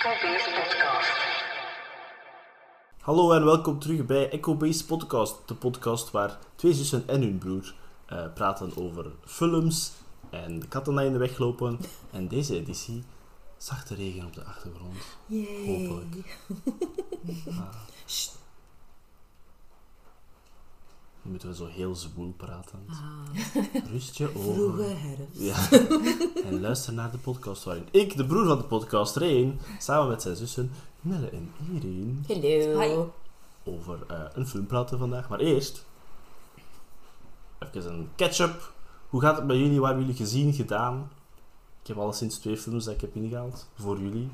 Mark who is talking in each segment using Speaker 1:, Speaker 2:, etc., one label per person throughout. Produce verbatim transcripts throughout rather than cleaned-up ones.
Speaker 1: Echo-Based Podcast.
Speaker 2: Hallo en welkom terug bij Echo-Based Podcast, de podcast waar twee zussen en hun broer uh, praten over films en de katten die in de weg lopen. En deze editie, zachte regen op de achtergrond.
Speaker 3: Yay.
Speaker 2: Hopelijk. Ah. Nu moeten we zo heel zwoel praten.
Speaker 3: Ah.
Speaker 2: Rust je ogen.
Speaker 3: Vroege herfst.
Speaker 2: Ja. En luister naar de podcast waarin ik, de broer van de podcast, Reen, samen met zijn zussen Nelle en Irene,
Speaker 3: Hallo.
Speaker 4: Hi.
Speaker 2: over uh, een film praten vandaag. Maar eerst, even een catch-up. Hoe gaat het bij jullie? Wat hebben jullie gezien, gedaan? Ik heb alleszins twee films dat ik heb ingehaald voor jullie.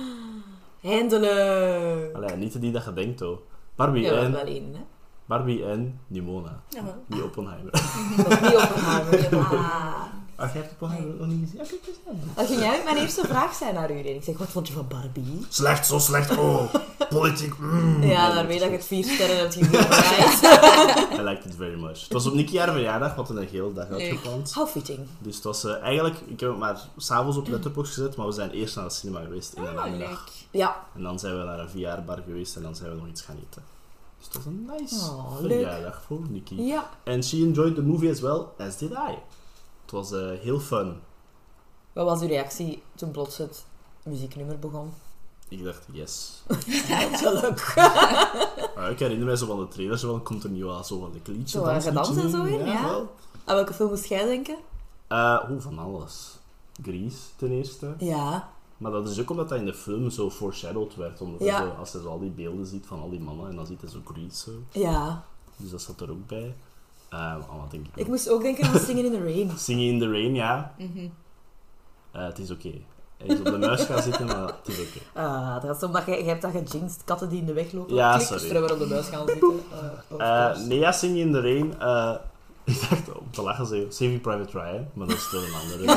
Speaker 3: Eindelijk.
Speaker 2: Allee, niet die dat je denkt, hoor. Barbie
Speaker 3: Ja,
Speaker 2: en...
Speaker 3: wel één, hè.
Speaker 2: Barbie en Nimona.
Speaker 4: Jawel.
Speaker 2: Niet Oppenheimer.
Speaker 3: Dat is niet Oppenheimer. Ah.
Speaker 2: Ah, jij hebt Oppenheimer nog niet gezien? Ja, kijk eens aan.
Speaker 3: Dat ging eigenlijk mijn eerste vraag zijn naar u. En ik zeg, wat vond je van Barbie?
Speaker 2: Slecht, zo slecht. Oh, politiek. Mm.
Speaker 3: Ja, daarmee dat je het vier sterren hebt gegeven.
Speaker 2: I liked it very much. Het was op Nicky haar verjaardag, wat een hele dag uitgepland.
Speaker 3: How fitting.
Speaker 2: Dus het was uh, eigenlijk... Ik heb het maar s'avonds op Letterboxd gezet, maar we zijn eerst naar de cinema geweest in de namiddag.
Speaker 4: leuk.
Speaker 3: Ja.
Speaker 2: En dan zijn we naar een V R-bar geweest en dan zijn we nog iets gaan eten. Dus het was een nice
Speaker 3: Oh,
Speaker 2: verjaardag voor Nicky.
Speaker 3: Ja.
Speaker 2: En she enjoyed the movie as well, as did I. Het was uh, heel fun.
Speaker 3: Wat was uw reactie toen plots het muzieknummer begon?
Speaker 2: Ik dacht, yes.
Speaker 3: Natuurlijk.
Speaker 2: Uh, ik herinner mij zo van de trailers, zo van, komt er niet wel zo van de liedje,
Speaker 3: Zo, gedans en zo in, ja.
Speaker 2: wel.
Speaker 3: Aan welke film moest jij denken?
Speaker 2: Uh, Hoe van alles. Grease ten eerste.
Speaker 3: Ja.
Speaker 2: Maar dat is ook omdat dat in de film zo foreshadowed werd. Omdat
Speaker 3: Ja.
Speaker 2: zo, als je zo al die beelden ziet van al die mannen en dan ziet hij zo Grease zo.
Speaker 3: Ja.
Speaker 2: Dus dat zat er ook bij. Uh, oh, wat denk ik
Speaker 3: Ik
Speaker 2: nog?
Speaker 3: moest ook denken aan Singing in the Rain.
Speaker 2: Singing in the Rain, ja.
Speaker 4: Mhm.
Speaker 2: Uh, het is oké. Hij is op de muis gaan zitten, maar het is oké.
Speaker 3: Ah, dat is omdat je, je hebt dat gejinxed, katten die in de weg lopen.
Speaker 2: Ja,
Speaker 3: Klik,
Speaker 2: sorry.
Speaker 3: terwijl we op de buis gaan zitten. Uh, of
Speaker 2: Uh,
Speaker 3: course.
Speaker 2: nee, ja, Singing in the Rain. Uh, ik dacht om te lachen, zei Saving Private Ryan, maar dat is toch een andere.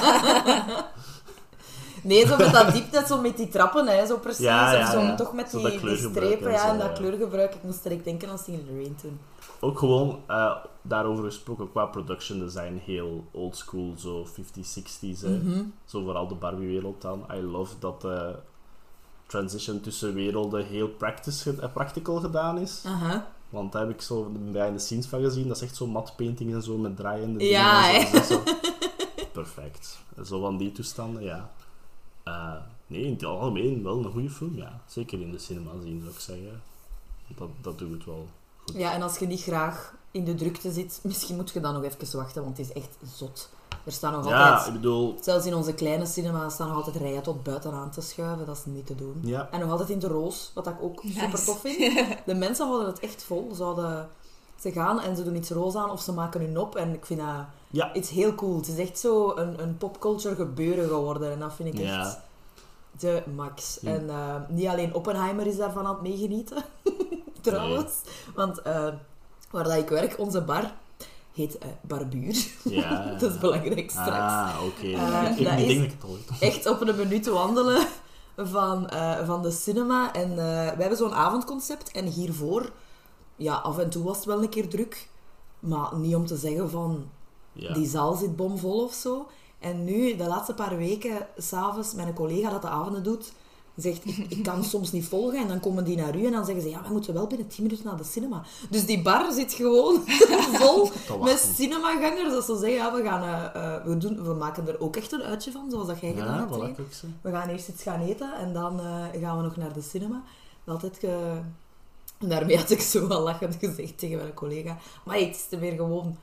Speaker 3: Nee, zo met dat diep, net zo met die trappen, hè, zo precies.
Speaker 2: Ja, ja,
Speaker 3: of zo,
Speaker 2: ja.
Speaker 3: toch met
Speaker 2: Zo
Speaker 3: die,
Speaker 2: dat
Speaker 3: die
Speaker 2: kleurgebruik
Speaker 3: strepen,
Speaker 2: en
Speaker 3: ja,
Speaker 2: zo,
Speaker 3: en dat
Speaker 2: ja.
Speaker 3: kleurgebruik. Ik moest direct denken aan Singing in the Rain toen.
Speaker 2: Ook gewoon, uh, daarover gesproken, qua production design, heel old school, zo fifties, sixties. Hè.
Speaker 3: Mhm.
Speaker 2: Zo vooral de Barbie-wereld dan. I love dat de transition tussen werelden heel practice, ge- uh, practical gedaan is.
Speaker 3: Aha.
Speaker 2: Want daar heb ik zo behind the scenes van gezien. Dat is echt zo matte painting en zo met draaiende
Speaker 3: Ja,
Speaker 2: dingen.
Speaker 3: hè.
Speaker 2: Dus dat is zo perfect. Zo van die toestanden, ja. Uh, nee, in het algemeen wel een goede film, ja. Zeker in de cinema zien, zou ik zeggen. Dat, dat doet het wel goed.
Speaker 3: Ja, en als je niet graag in de drukte zit, misschien moet je dan nog even wachten, want het is echt zot. Er staan nog
Speaker 2: Ja,
Speaker 3: altijd,
Speaker 2: ik bedoel...
Speaker 3: zelfs in onze kleine cinema, staan nog altijd rijen tot buiten aan te schuiven. Dat is niet te doen.
Speaker 2: Ja,
Speaker 3: En nog altijd in de Roos, wat ik ook
Speaker 4: Nice.
Speaker 3: super tof vind. De mensen houden het echt vol. Ze, houden, ze gaan en ze doen iets roos aan of ze maken hun op. En ik vind dat
Speaker 2: ja.
Speaker 3: iets heel cool. Het is echt zo een, een popculture gebeuren geworden. En dat vind ik echt
Speaker 2: Ja.
Speaker 3: de max.
Speaker 2: Ja.
Speaker 3: En uh, niet alleen Oppenheimer is daarvan aan het meegenieten. Trouwens. Want uh, waar dat ik werk, onze bar, heet uh, Barbuur.
Speaker 2: Ja.
Speaker 3: Dat is belangrijk straks.
Speaker 2: Ah, oké.
Speaker 3: Uh,
Speaker 2: ik ik
Speaker 3: dat
Speaker 2: denk
Speaker 3: is-
Speaker 2: dat ik het ooit...
Speaker 3: Echt op een minuut wandelen van, uh, van de cinema. En uh, wij hebben zo'n avondconcept. En hiervoor, ja, af en toe was het wel een keer druk. Maar niet om te zeggen van,
Speaker 2: Ja.
Speaker 3: die zaal zit bomvol of zo. En nu, de laatste paar weken, s'avonds, mijn collega dat de avonden doet, zegt, ik, ik kan soms niet volgen. En dan komen die naar u en dan zeggen ze, ja, wij moeten wel binnen tien minuten naar de cinema. Dus die bar zit gewoon vol
Speaker 2: wachten.
Speaker 3: met cinemagangers. Dat ze zeggen, ja, we, gaan, uh, uh, we, doen, we maken er ook echt een uitje van, zoals dat jij gedaan
Speaker 2: Ja,
Speaker 3: hebt.
Speaker 2: voilà,
Speaker 3: Reen.
Speaker 2: kijk zo.
Speaker 3: We gaan eerst iets gaan eten en dan uh, gaan we nog naar de cinema. Dat had ik... Uh, en daarmee had ik zo wel lachend gezegd tegen mijn collega. Maar hey, het is er weer gewoon...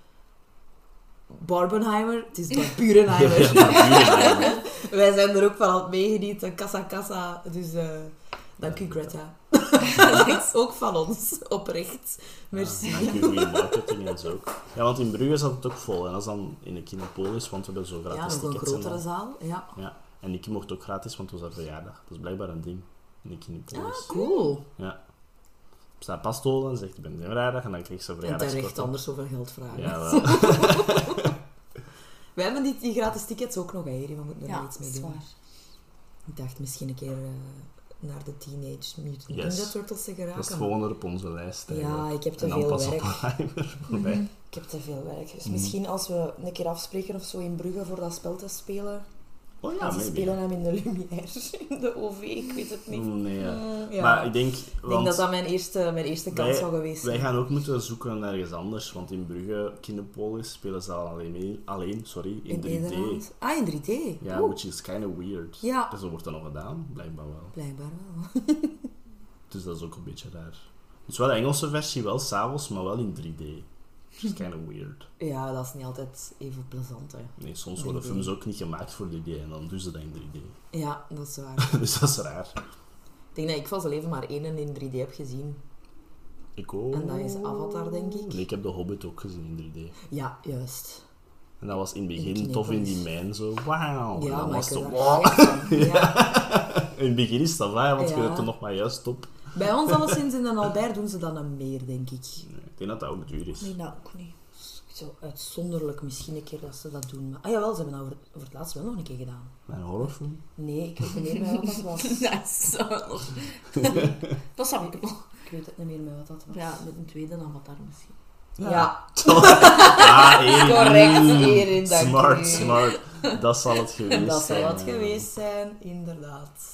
Speaker 3: Barbenheimer, het is Barburenheimer.
Speaker 2: Ja, Barburenheimer.
Speaker 3: Wij zijn er ook van aan het meegenieten, kassa kassa. Dus uh, dank u, Greta. Dat is ook van ons, oprecht. Merci.
Speaker 2: Ja, dank u voor je marketing en zo ook. Ja, want in Brugge zat het ook vol. En dat is dan in de Kinopolis, want we hebben zo
Speaker 3: Ja,
Speaker 2: gratis
Speaker 3: nog een
Speaker 2: tickets. en
Speaker 3: grotere
Speaker 2: al.
Speaker 3: zaal. Ja.
Speaker 2: Ja. En Nicky mocht ook gratis, want het was haar verjaardag. Dat is blijkbaar een ding in de Kinopolis.
Speaker 3: Ah, cool.
Speaker 2: Ja. Op zijn passtoel en zegt, ik ben zijn verjaardag. En dan kreeg ze
Speaker 3: En
Speaker 2: verjaardagskorting.
Speaker 3: terecht anders zoveel geld vragen.
Speaker 2: Ja, wel.
Speaker 3: Wij hebben die, die gratis tickets ook nog, hè, hier. We moeten er
Speaker 4: Ja,
Speaker 3: nog iets
Speaker 4: dat
Speaker 3: mee
Speaker 4: is
Speaker 3: doen.
Speaker 4: waar.
Speaker 3: Ik dacht misschien een keer uh, naar de Teenage Mutant
Speaker 2: Yes.
Speaker 3: Ninja Turtles te geraken.
Speaker 2: Dat is het volgende op onze lijst.
Speaker 3: Ja,
Speaker 2: eigenlijk.
Speaker 3: ik heb te
Speaker 2: en dan
Speaker 3: veel
Speaker 2: pas
Speaker 3: werk.
Speaker 2: Oppenheimer voorbij.
Speaker 3: Ik heb te veel werk. Dus
Speaker 2: Mhm.
Speaker 3: misschien als we een keer afspreken of zo in Brugge voor dat spel te spelen,
Speaker 2: Oh ja,
Speaker 3: Ja, ze
Speaker 2: maybe.
Speaker 3: spelen hem in de Lumière, in de O V, ik weet het niet.
Speaker 2: Mm, nee, ja.
Speaker 3: Mm, ja.
Speaker 2: Maar ik denk...
Speaker 3: Ik
Speaker 2: Want
Speaker 3: denk dat dat mijn eerste, mijn eerste kans
Speaker 2: wij,
Speaker 3: zou geweest zijn.
Speaker 2: wij gaan ook moeten zoeken naar ergens anders, want in Brugge, Kinepolis, spelen ze al alleen, mee, alleen sorry, in,
Speaker 3: In
Speaker 2: drie D.
Speaker 3: Nederland. Ah, in drie D?
Speaker 2: Ja,
Speaker 3: Oeh,
Speaker 2: which is kind of weird.
Speaker 3: Ja.
Speaker 2: Dus dat wordt dan nog gedaan, blijkbaar wel.
Speaker 3: blijkbaar wel.
Speaker 2: Dus dat is ook een beetje raar. Dus wel de Engelse versie, wel s'avonds, maar wel in drie D. Which is kind of weird.
Speaker 3: Ja, dat is niet altijd even plezant, hè.
Speaker 2: Nee, soms
Speaker 3: drie D.
Speaker 2: worden films ook niet gemaakt voor drie D en dan doen ze dat in drie D.
Speaker 3: Ja, dat is waar.
Speaker 2: Dus dat is raar.
Speaker 3: Ik denk dat ik van zijn leven maar één in drie D heb gezien.
Speaker 2: Ik ook.
Speaker 3: En dat is Avatar, denk ik.
Speaker 2: Nee, ik heb The Hobbit ook gezien in drie D.
Speaker 3: Ja, juist.
Speaker 2: En dat was in het
Speaker 3: In
Speaker 2: begin tof in die
Speaker 3: Kinepolis.
Speaker 2: mijn, zo wauw. En
Speaker 3: Ja,
Speaker 2: dan
Speaker 3: maar
Speaker 2: was
Speaker 3: ik
Speaker 2: het
Speaker 3: heb
Speaker 2: zo,
Speaker 3: daar
Speaker 2: wow.
Speaker 3: gek van. Ja.
Speaker 2: In het begin is dat waar, want je
Speaker 3: Ja.
Speaker 2: hebt er nog maar juist op.
Speaker 3: Bij ons alleszins in de Albert doen ze dan een meer, denk ik.
Speaker 2: Nee, ik denk dat dat ook duur is.
Speaker 3: Nee, dat ook niet. Zo uitzonderlijk misschien een keer dat ze dat doen. Maar, ah jawel, ze hebben dat over, over het laatst wel nog een keer gedaan.
Speaker 2: Mijn horrorfilm?
Speaker 3: Nee, ik weet niet meer meer wat dat was.
Speaker 1: Dat is zo nog. Dat zou ik nog.
Speaker 3: Ik weet het niet meer meer wat dat was.
Speaker 1: Ja, met een tweede avatar misschien.
Speaker 3: Ja.
Speaker 2: Ah, Erin.
Speaker 3: Correct,
Speaker 2: Mm,
Speaker 3: Erin, dank
Speaker 2: Smart,
Speaker 3: u.
Speaker 2: smart. Dat zal het geweest
Speaker 3: Dat
Speaker 2: zijn.
Speaker 3: zou het
Speaker 2: ja.
Speaker 3: geweest zijn, inderdaad.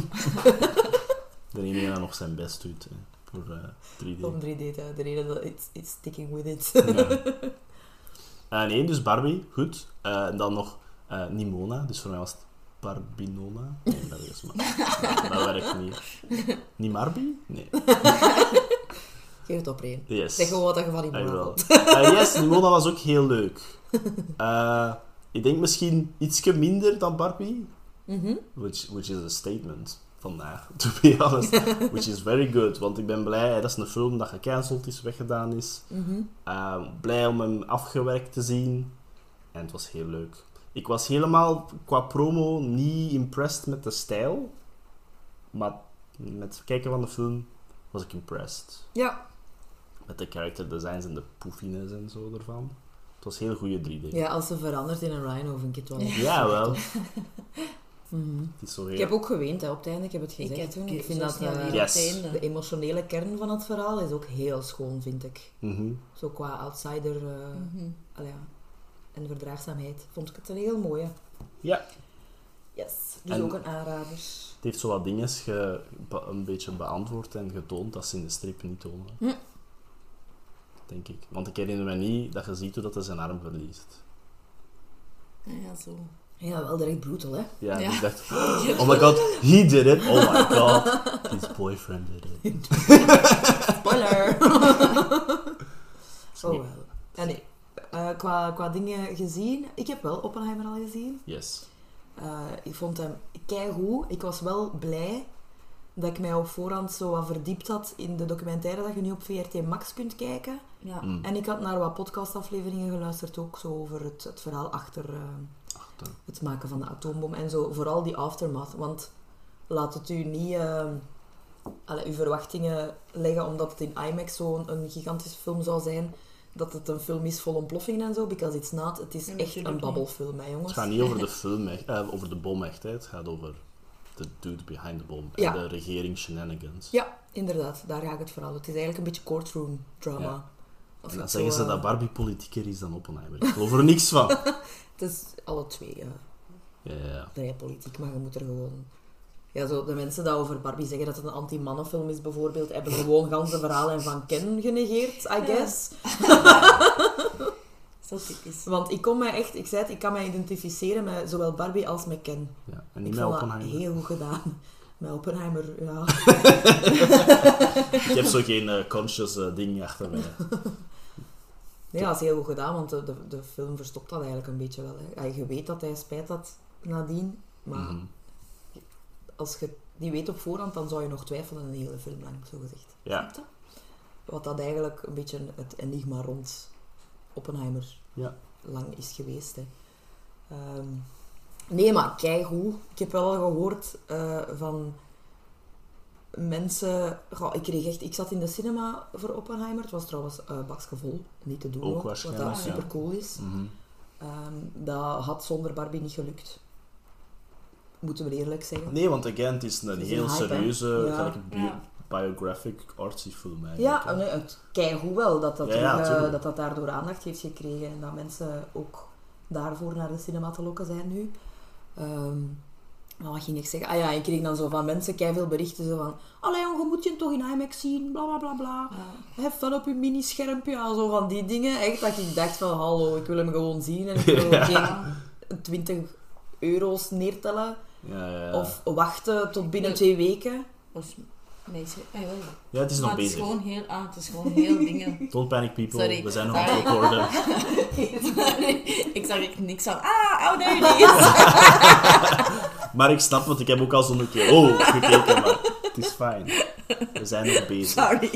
Speaker 2: De ene die nog zijn best doet hè, voor uh, drie D.
Speaker 3: Om drie D te de reden dat it's, it's sticking with it.
Speaker 2: Ja. Uh, nee, dus Barbie, goed. Uh, en dan nog uh, Nimona, dus voor mij was het Barbinona. Nee, dat is maar. Dat werkt niet. Nimarbi? Nee.
Speaker 3: Geef het op, Reen.
Speaker 2: Yes.
Speaker 3: Zeg gewoon wat je van die
Speaker 2: Ah,
Speaker 3: man
Speaker 2: wel.
Speaker 3: vond.
Speaker 2: Uh, yes, Nimona was ook heel leuk. Uh, ik denk misschien ietsje minder dan Barbie,
Speaker 3: Mhm.
Speaker 2: which, which is a statement vandaag, to be honest. Which is very good, want ik ben blij, dat is een film dat gecanceld is, weggedaan is.
Speaker 3: Mhm.
Speaker 2: Uh, blij om hem afgewerkt te zien. En het was heel leuk. Ik was helemaal qua promo niet impressed met de stijl. Maar met het kijken van de film was ik impressed.
Speaker 3: Ja.
Speaker 2: Met de character designs en de poofiness en zo ervan. Het was heel goede drie D.
Speaker 3: Ja, als ze verandert in een rhino vind ik het wel.
Speaker 2: Ja, wel.
Speaker 3: Mhm.
Speaker 2: Het is zo heel...
Speaker 3: Ik heb ook geweend hè, op het einde, ik heb het gezegd
Speaker 1: Ik heb
Speaker 3: toen.
Speaker 1: ik
Speaker 3: Ik vind
Speaker 1: zo
Speaker 3: dat
Speaker 1: snel
Speaker 3: eh,
Speaker 1: weer
Speaker 2: Yes.
Speaker 1: op het einde.
Speaker 3: de emotionele kern van het verhaal is ook heel schoon, vind ik.
Speaker 2: Mhm.
Speaker 3: Zo qua outsider uh,
Speaker 1: Mhm.
Speaker 3: allee, ja. en verdraagzaamheid vond ik het een heel mooie.
Speaker 2: Ja,
Speaker 3: Yes. Dus
Speaker 2: En-
Speaker 3: ook een aanrader.
Speaker 2: het heeft zo wat dingen ge, be- een beetje beantwoord en getoond dat ze in de strip niet tonen.
Speaker 3: Hm.
Speaker 2: Denk ik. Want ik herinner me niet dat je ziet hoe dat hij zijn arm verliest.
Speaker 1: Ja, ja, zo.
Speaker 3: Ja, wel direct brutal, hè?
Speaker 2: Ja,
Speaker 1: Ja.
Speaker 2: ik dacht, oh my god, he did it. Oh my god, his boyfriend did it.
Speaker 3: Spoiler! Oh wel. En nee, eh, qua, qua dingen gezien, ik heb wel Oppenheimer al gezien.
Speaker 2: Yes.
Speaker 3: Uh, ik vond hem keigoed. Ik was wel blij dat ik mij op voorhand zo wat verdiept had in de documentaire dat je nu op V R T Max kunt kijken.
Speaker 1: Ja.
Speaker 2: Mm.
Speaker 3: En ik had naar wat podcastafleveringen geluisterd ook, zo over het, het verhaal achter uh,
Speaker 2: Achter.
Speaker 3: het maken van de atoombom. En zo, vooral die aftermath. Want laat het u niet uh, allee, uw verwachtingen leggen omdat het in IMAX zo'n een gigantische film zou zijn. Dat het een film is vol ontploffingen en zo, because it's not. Het is
Speaker 1: Ja,
Speaker 3: echt
Speaker 1: natuurlijk
Speaker 3: een
Speaker 1: niet.
Speaker 3: babbelfilm, hè, jongens.
Speaker 2: Het gaat niet over de film, echt, eh, over de bom echt. Hè. Het gaat over de dude behind the bomb.
Speaker 3: Ja.
Speaker 2: En de regering shenanigans.
Speaker 3: Ja, inderdaad. Daar gaat het vooral. Het is eigenlijk een beetje courtroom drama.
Speaker 2: Ja.
Speaker 3: Als
Speaker 2: En dan
Speaker 3: het
Speaker 2: zeggen
Speaker 3: zo,
Speaker 2: ze
Speaker 3: uh,
Speaker 2: dat Barbie politieker is dan Oppenheimer. Ik geloof er niks van.
Speaker 3: Het is alle twee, ja.
Speaker 2: Ja, ja, ja.
Speaker 3: Vrij politiek, maar je moet er gewoon... Ja, zo, de mensen die over Barbie zeggen dat het een anti-mannenfilm is, bijvoorbeeld, hebben gewoon ganse verhalen van Ken genegeerd, I guess.
Speaker 1: Zo typisch.
Speaker 3: Want ik kon mij echt... Ik zei het, ik kan mij identificeren met zowel Barbie als met Ken.
Speaker 2: Ja. En niet
Speaker 3: Ik
Speaker 2: met
Speaker 3: vond dat
Speaker 2: Oppenheimer.
Speaker 3: heel goed gedaan. Met Oppenheimer, ja.
Speaker 2: Ik heb zo geen uh, conscious uh, ding achter mij.
Speaker 3: Nee, dat is heel goed gedaan, want de, de, de film verstopt dat eigenlijk een beetje wel. Hè. Ja, je weet dat hij spijt had nadien, maar
Speaker 2: Mhm.
Speaker 3: als je die weet op voorhand, dan zou je nog twijfelen een hele film lang, zo gezegd.
Speaker 2: Ja.
Speaker 3: Snap je? Wat dat eigenlijk een beetje het enigma rond Oppenheimer
Speaker 2: Ja.
Speaker 3: lang is geweest. Hè. Ehm, nee, maar keigoed. Ik heb wel al gehoord uh, van mensen... Goh, ik kreeg echt... Ik zat in de cinema voor Oppenheimer. Het was trouwens uh, bakske vol. Niet te doen
Speaker 2: Ook
Speaker 3: ook, wat
Speaker 2: waarschijnlijk,
Speaker 3: dat super cool is.
Speaker 2: Mhm.
Speaker 3: Um, dat had zonder Barbie niet gelukt. Moeten we eerlijk zeggen.
Speaker 2: Nee, want again, het is een
Speaker 3: Het is
Speaker 2: heel
Speaker 3: een hype, hè.
Speaker 2: serieuze
Speaker 3: Ja.
Speaker 2: gelijk bio-
Speaker 1: Ja.
Speaker 2: biographic artsy film eigenlijk.
Speaker 3: Ja,
Speaker 2: hè.
Speaker 3: nee, het keigoed wel dat dat,
Speaker 2: Ja, ja,
Speaker 3: terug, uh,
Speaker 2: tuurlijk.
Speaker 3: dat dat daardoor aandacht heeft gekregen en dat mensen ook daarvoor naar de cinema te lokken zijn nu. Um, maar wat ging ik zeggen? Ah ja, ik kreeg dan zo van mensen keiveel berichten zo van... Allee jong, je moet je toch in IMAX zien, bla bla bla bla. Ja. Heb fun op je mini-schermpje, ja, zo van die dingen. Echt dat ik dacht van, hallo, ik wil hem gewoon zien en ik wil ja. geen twintig euro's neertellen.
Speaker 2: Ja, ja, ja.
Speaker 3: Of wachten tot binnen nee. twee weken.
Speaker 1: Was meisje. Ah, ja,
Speaker 2: ja, het is nog
Speaker 1: maar
Speaker 2: bezig.
Speaker 1: Het is gewoon heel, ah, het is gewoon heel dingen.
Speaker 2: Don't panic people,
Speaker 1: Sorry.
Speaker 2: we zijn nog aan het recorden.
Speaker 1: Ik zag er niks aan. Ah, oh there it is.
Speaker 2: Maar ik snap, want ik heb ook al zo'n keer oh gekeken, maar het is fijn. We zijn nog bezig.
Speaker 3: Sorry.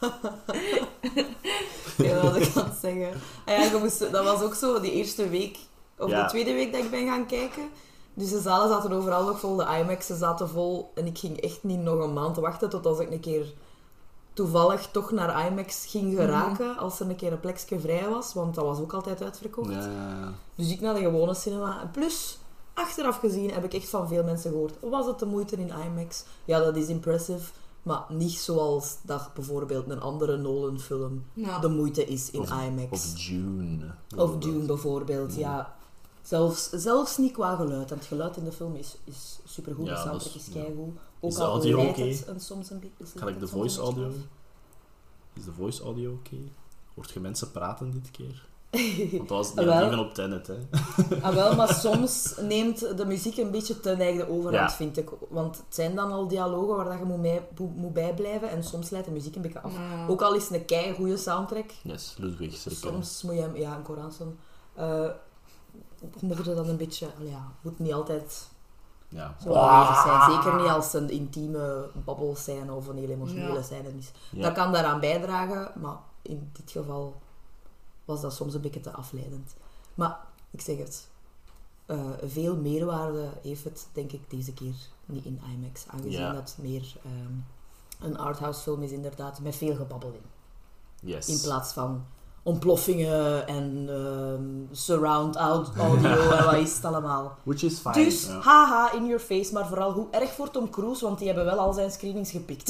Speaker 3: Ja, wat ik aan het zeggen. Ah ja, je moest, dat was ook zo, die eerste week, of ja. de tweede week dat ik ben gaan kijken. Dus de zalen zaten overal nog vol, de IMAX'en zaten vol. En ik ging echt niet nog een maand wachten tot als ik een keer toevallig toch naar IMAX ging geraken. Mm. Als er een keer een plekje vrij was, want dat was ook altijd uitverkocht.
Speaker 2: Ja, ja, ja.
Speaker 3: Dus ik naar de gewone cinema. En plus, achteraf gezien heb ik echt van veel mensen gehoord. Was het de moeite in IMAX? Ja, dat is impressive. Maar niet zoals dat bijvoorbeeld een andere Nolan-film ja. de moeite is in
Speaker 2: of,
Speaker 3: IMAX.
Speaker 2: Of Dune.
Speaker 3: Of Dune bijvoorbeeld, ja. ja. Zelfs, zelfs niet qua geluid. En het geluid in de film is, is supergoed. Ja, de soundtrack is keigoed. Ook
Speaker 2: is de
Speaker 3: al
Speaker 2: audio oké?
Speaker 3: Okay? En soms een beetje...
Speaker 2: Kan ik de voice audio? Is de voice audio oké? Okay? Hoort je mensen praten dit keer? Want dat was ja, even op Tenet, hè.
Speaker 3: Ah, wel, maar soms neemt de muziek een beetje te neigde overhand,
Speaker 2: ja.
Speaker 3: vind ik. Want het zijn dan al dialogen waar dat je moet, mee, moet bijblijven en soms leidt de muziek een beetje af. Ja. Ook al is het een kei goede soundtrack.
Speaker 2: Yes, Ludwig, zeker.
Speaker 3: Soms moet je hem... Ja, een Koranson. Uh, mocht dat een beetje... Ja, moet niet altijd...
Speaker 2: Ja.
Speaker 3: Zo aanwezig zijn. Zeker niet als het een intieme babbelscène of een heel emotionele ja. scène is. Ja. Dat kan daaraan bijdragen, maar in dit geval was dat soms een beetje te afleidend. Maar, ik zeg het, uh, veel meerwaarde heeft het, denk ik, deze keer niet in IMAX. Aangezien ja. dat meer um, een arthouse film is, inderdaad, met veel gebabbel in.
Speaker 2: Yes.
Speaker 3: In plaats van ontploffingen en um, surround audio en wat is het allemaal.
Speaker 2: Which is fine.
Speaker 3: Dus,
Speaker 2: ja.
Speaker 3: haha, in your face, maar vooral hoe erg voor Tom Cruise, want die hebben wel al zijn screenings gepikt.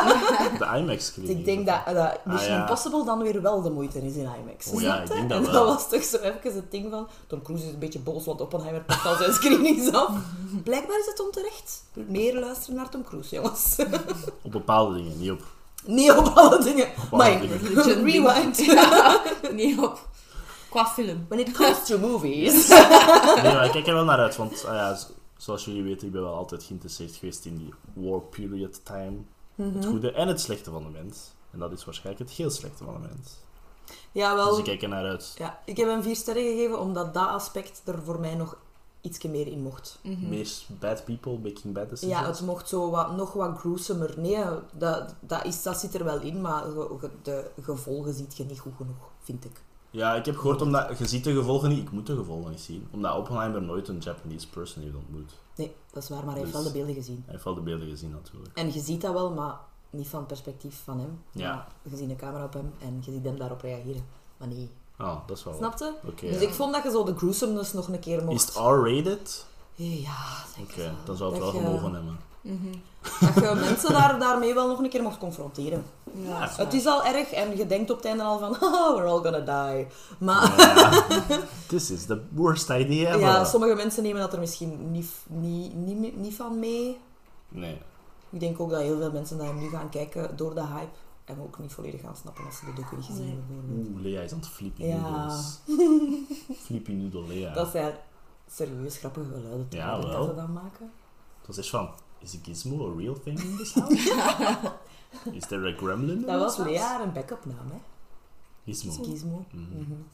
Speaker 2: De IMAX-screening.
Speaker 3: Ik denk dat, dat Mission
Speaker 2: ah, ja.
Speaker 3: Impossible dan weer wel de moeite is in IMAX.
Speaker 2: Oh ja, ik denk dat
Speaker 3: en
Speaker 2: wel.
Speaker 3: dat was toch zo even het ding van... Tom Cruise is een beetje boos, want Oppenheimer pakt al zijn screenings af. Blijkbaar is het onterecht. Meer luisteren naar Tom Cruise, jongens.
Speaker 2: Op bepaalde dingen, niet op...
Speaker 3: Niet op alle dingen. Maar rewind.
Speaker 1: Ja, niet op. Qua film.
Speaker 3: When it comes to movies.
Speaker 2: Nee, maar ik kijk er wel naar uit, want ah ja, zoals jullie weten, ik ben wel altijd geïnteresseerd geweest in die war period time. Mm-hmm. Het goede en het slechte van de mens. En dat is waarschijnlijk het heel slechte van de mens.
Speaker 3: Ja, wel.
Speaker 2: Dus ik kijk er naar uit.
Speaker 3: Ja, ik heb hem vier sterren gegeven, omdat dat aspect er voor mij nog ietsje meer in mocht.
Speaker 2: Mm-hmm. Meer bad people making bad decisions?
Speaker 3: Ja, het mocht zo wat, nog wat gruesomer. Nee, dat, dat, is, dat zit er wel in, maar de gevolgen ziet je niet goed genoeg, vind ik.
Speaker 2: Ja, ik heb gehoord, omdat je ziet de gevolgen niet, ik moet de gevolgen niet zien. Omdat Oppenheimer nooit een Japanese person heeft ontmoet.
Speaker 3: Nee, dat is waar, maar hij
Speaker 2: dus
Speaker 3: heeft wel de beelden gezien.
Speaker 2: Hij heeft wel de beelden gezien, natuurlijk.
Speaker 3: En je ziet dat wel, maar niet van het perspectief van hem.
Speaker 2: Ja.
Speaker 3: Je ziet een camera op hem en je ziet hem daarop reageren. Maar nee.
Speaker 2: Ah, dat is wel...
Speaker 3: Snapte?
Speaker 2: Okay,
Speaker 3: dus
Speaker 2: ja.
Speaker 3: ik vond dat je zo de gruesomeness nog een keer mocht...
Speaker 2: Is het R-rated?
Speaker 3: Ja, denk
Speaker 2: Oké, okay,
Speaker 3: zo.
Speaker 2: dan zou het
Speaker 3: dat
Speaker 2: wel
Speaker 3: je...
Speaker 2: gemogen hebben.
Speaker 3: Mm-hmm. Dat je mensen daar, daarmee wel nog een keer mocht confronteren.
Speaker 1: Ja,
Speaker 2: Ja,
Speaker 3: het is al erg en je denkt op het einde al van oh, we're all gonna die. Maar...
Speaker 2: Ja, this is the worst idea ever.
Speaker 3: Ja, sommige mensen nemen dat er misschien niet, niet, niet, niet van mee.
Speaker 2: Nee.
Speaker 3: Ik denk ook dat heel veel mensen daar nu gaan kijken door de hype. En ook niet volledig gaan snappen als ze de docu niet gezien hebben.
Speaker 2: Nee. Oeh, Lea is aan het flippy
Speaker 3: ja.
Speaker 2: noodles. Flippy noodle Lea.
Speaker 3: Dat zijn serieus grappige geluiden
Speaker 2: ja,
Speaker 3: dat
Speaker 2: wel.
Speaker 3: ze dan maken.
Speaker 2: Dat is van, is Gizmo a real thing in this house? Is there a gremlin in
Speaker 3: Dat was
Speaker 2: this
Speaker 3: Lea
Speaker 2: house?
Speaker 3: haar een backup naam, hè?
Speaker 2: Gizmo.
Speaker 3: Gizmo.
Speaker 2: Mm-hmm.
Speaker 3: Mm-hmm.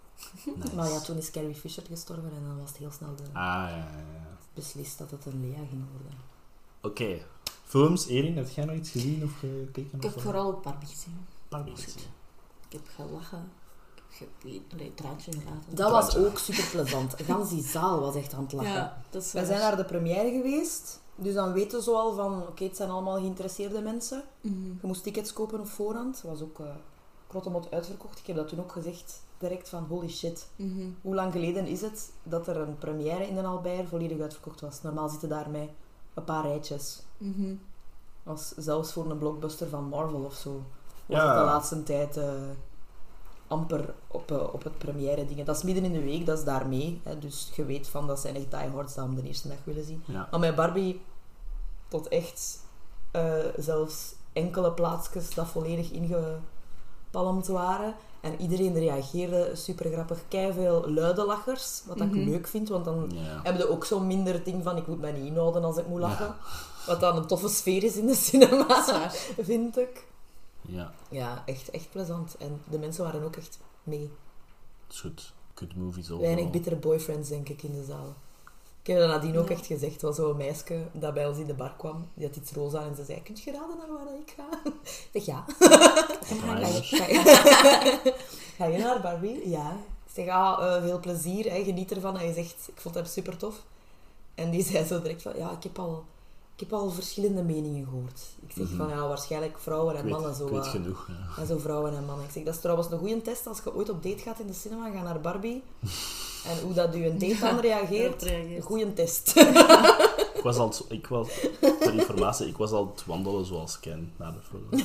Speaker 2: Nice.
Speaker 3: Maar ja, toen is Carrie Fisher gestorven en dan was het heel snel de...
Speaker 2: Ah, ja, ja, ja.
Speaker 3: beslist dat het een Lea ging worden.
Speaker 2: Oké. Okay. Films, Erin, heb jij nog iets gezien of gekeken?
Speaker 1: Ik heb vooral een paar gezien.
Speaker 2: Barbie gezien.
Speaker 1: Ik heb gelachen. Ik heb een traantje gelaten.
Speaker 3: Dat was ook super plezant. Gans die zaal was echt aan het lachen.
Speaker 1: Ja, dat is
Speaker 3: Wij zijn naar de première geweest, dus dan weten ze al van, oké, okay, het zijn allemaal geïnteresseerde mensen.
Speaker 1: Mm-hmm.
Speaker 3: Je moest tickets kopen op voorhand. Dat was ook uh, krottemot uitverkocht. Ik heb dat toen ook gezegd, direct van, holy shit.
Speaker 1: Mm-hmm.
Speaker 3: Hoe lang geleden is het dat er een première in Den Albert volledig uitverkocht was? Normaal zitten daar mij een paar rijtjes.
Speaker 1: Mm-hmm.
Speaker 3: Als, zelfs voor een blockbuster van Marvel of zo. Was
Speaker 2: Ja.
Speaker 3: het de laatste tijd... Uh, amper op, uh, op het première dingen. Dat is midden in de week, dat is daarmee. Hè, dus je weet van, dat zijn echt diehards dat om de eerste dag willen zien.
Speaker 2: Ja.
Speaker 3: Maar met Barbie, tot echt uh, zelfs enkele plaatsjes dat volledig ingepalmd waren. En iedereen reageerde super grappig. Keiveel luide lachers, wat mm-hmm. ik leuk vind, want dan
Speaker 2: Ja.
Speaker 3: hebben we ook zo'n minder ding van ik moet mij niet inhouden als ik moet lachen. Ja. Wat dan een toffe sfeer is in de cinema, vind ik.
Speaker 2: Ja.
Speaker 3: Ja, echt, echt plezant. En de mensen waren ook echt mee.
Speaker 2: Dat is goed. Good movies overal.
Speaker 3: Weinig bittere boyfriends, denk ik, in de zaal. Ik heb dat nadien ook
Speaker 1: Ja.
Speaker 3: echt gezegd. Het was zo'n meisje dat bij ons in de bar kwam. Die had iets roze aan en ze zei, kun je raden naar waar ik ga? Ik zeg, ja. Ga je, ga, je, ga je naar Barbie? Ja. Ik zeg, ah, uh, veel plezier, hè, geniet ervan. En hij zegt, ik vond het super tof. En die zei zo direct van, ja, ik heb al, ik heb al verschillende meningen gehoord. Ik zeg
Speaker 2: Mhm.
Speaker 3: van, ja, waarschijnlijk vrouwen en
Speaker 2: Ik weet,
Speaker 3: mannen zo.
Speaker 2: ik weet
Speaker 3: uh,
Speaker 2: genoeg. Ja.
Speaker 3: En zo vrouwen en mannen. Ik zeg, dat is trouwens een goede test als je ooit op date gaat in de cinema, ga naar Barbie. En hoe dat je een date dan reageert, een goede test.
Speaker 2: Ik was al... Ik was, ter informatie, ik was al het wandelen zoals Ken na de film.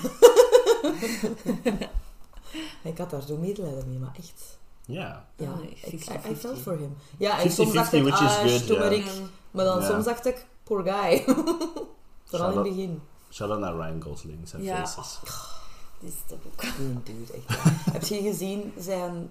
Speaker 3: Ik had daar zo medelijden mee, maar echt...
Speaker 2: Ja.
Speaker 3: Ja,
Speaker 1: Ah,
Speaker 3: ik,
Speaker 1: fifty
Speaker 3: I, I
Speaker 1: fifty.
Speaker 3: felt for him. Ja, en soms
Speaker 2: fifty
Speaker 3: dacht
Speaker 2: fifty,
Speaker 3: ik,
Speaker 2: which is
Speaker 3: ah,
Speaker 2: good,
Speaker 3: stommerik.
Speaker 1: ja.
Speaker 3: Maar dan
Speaker 2: Ja.
Speaker 3: soms dacht ik, poor guy. Vooral in het
Speaker 2: Shout-out.
Speaker 3: begin.
Speaker 2: Shout-out naar Ryan Gosling, zijn
Speaker 1: Ja.
Speaker 2: faces.
Speaker 1: Dit is toch ook...
Speaker 3: Die dude, echt. Heb je gezien zijn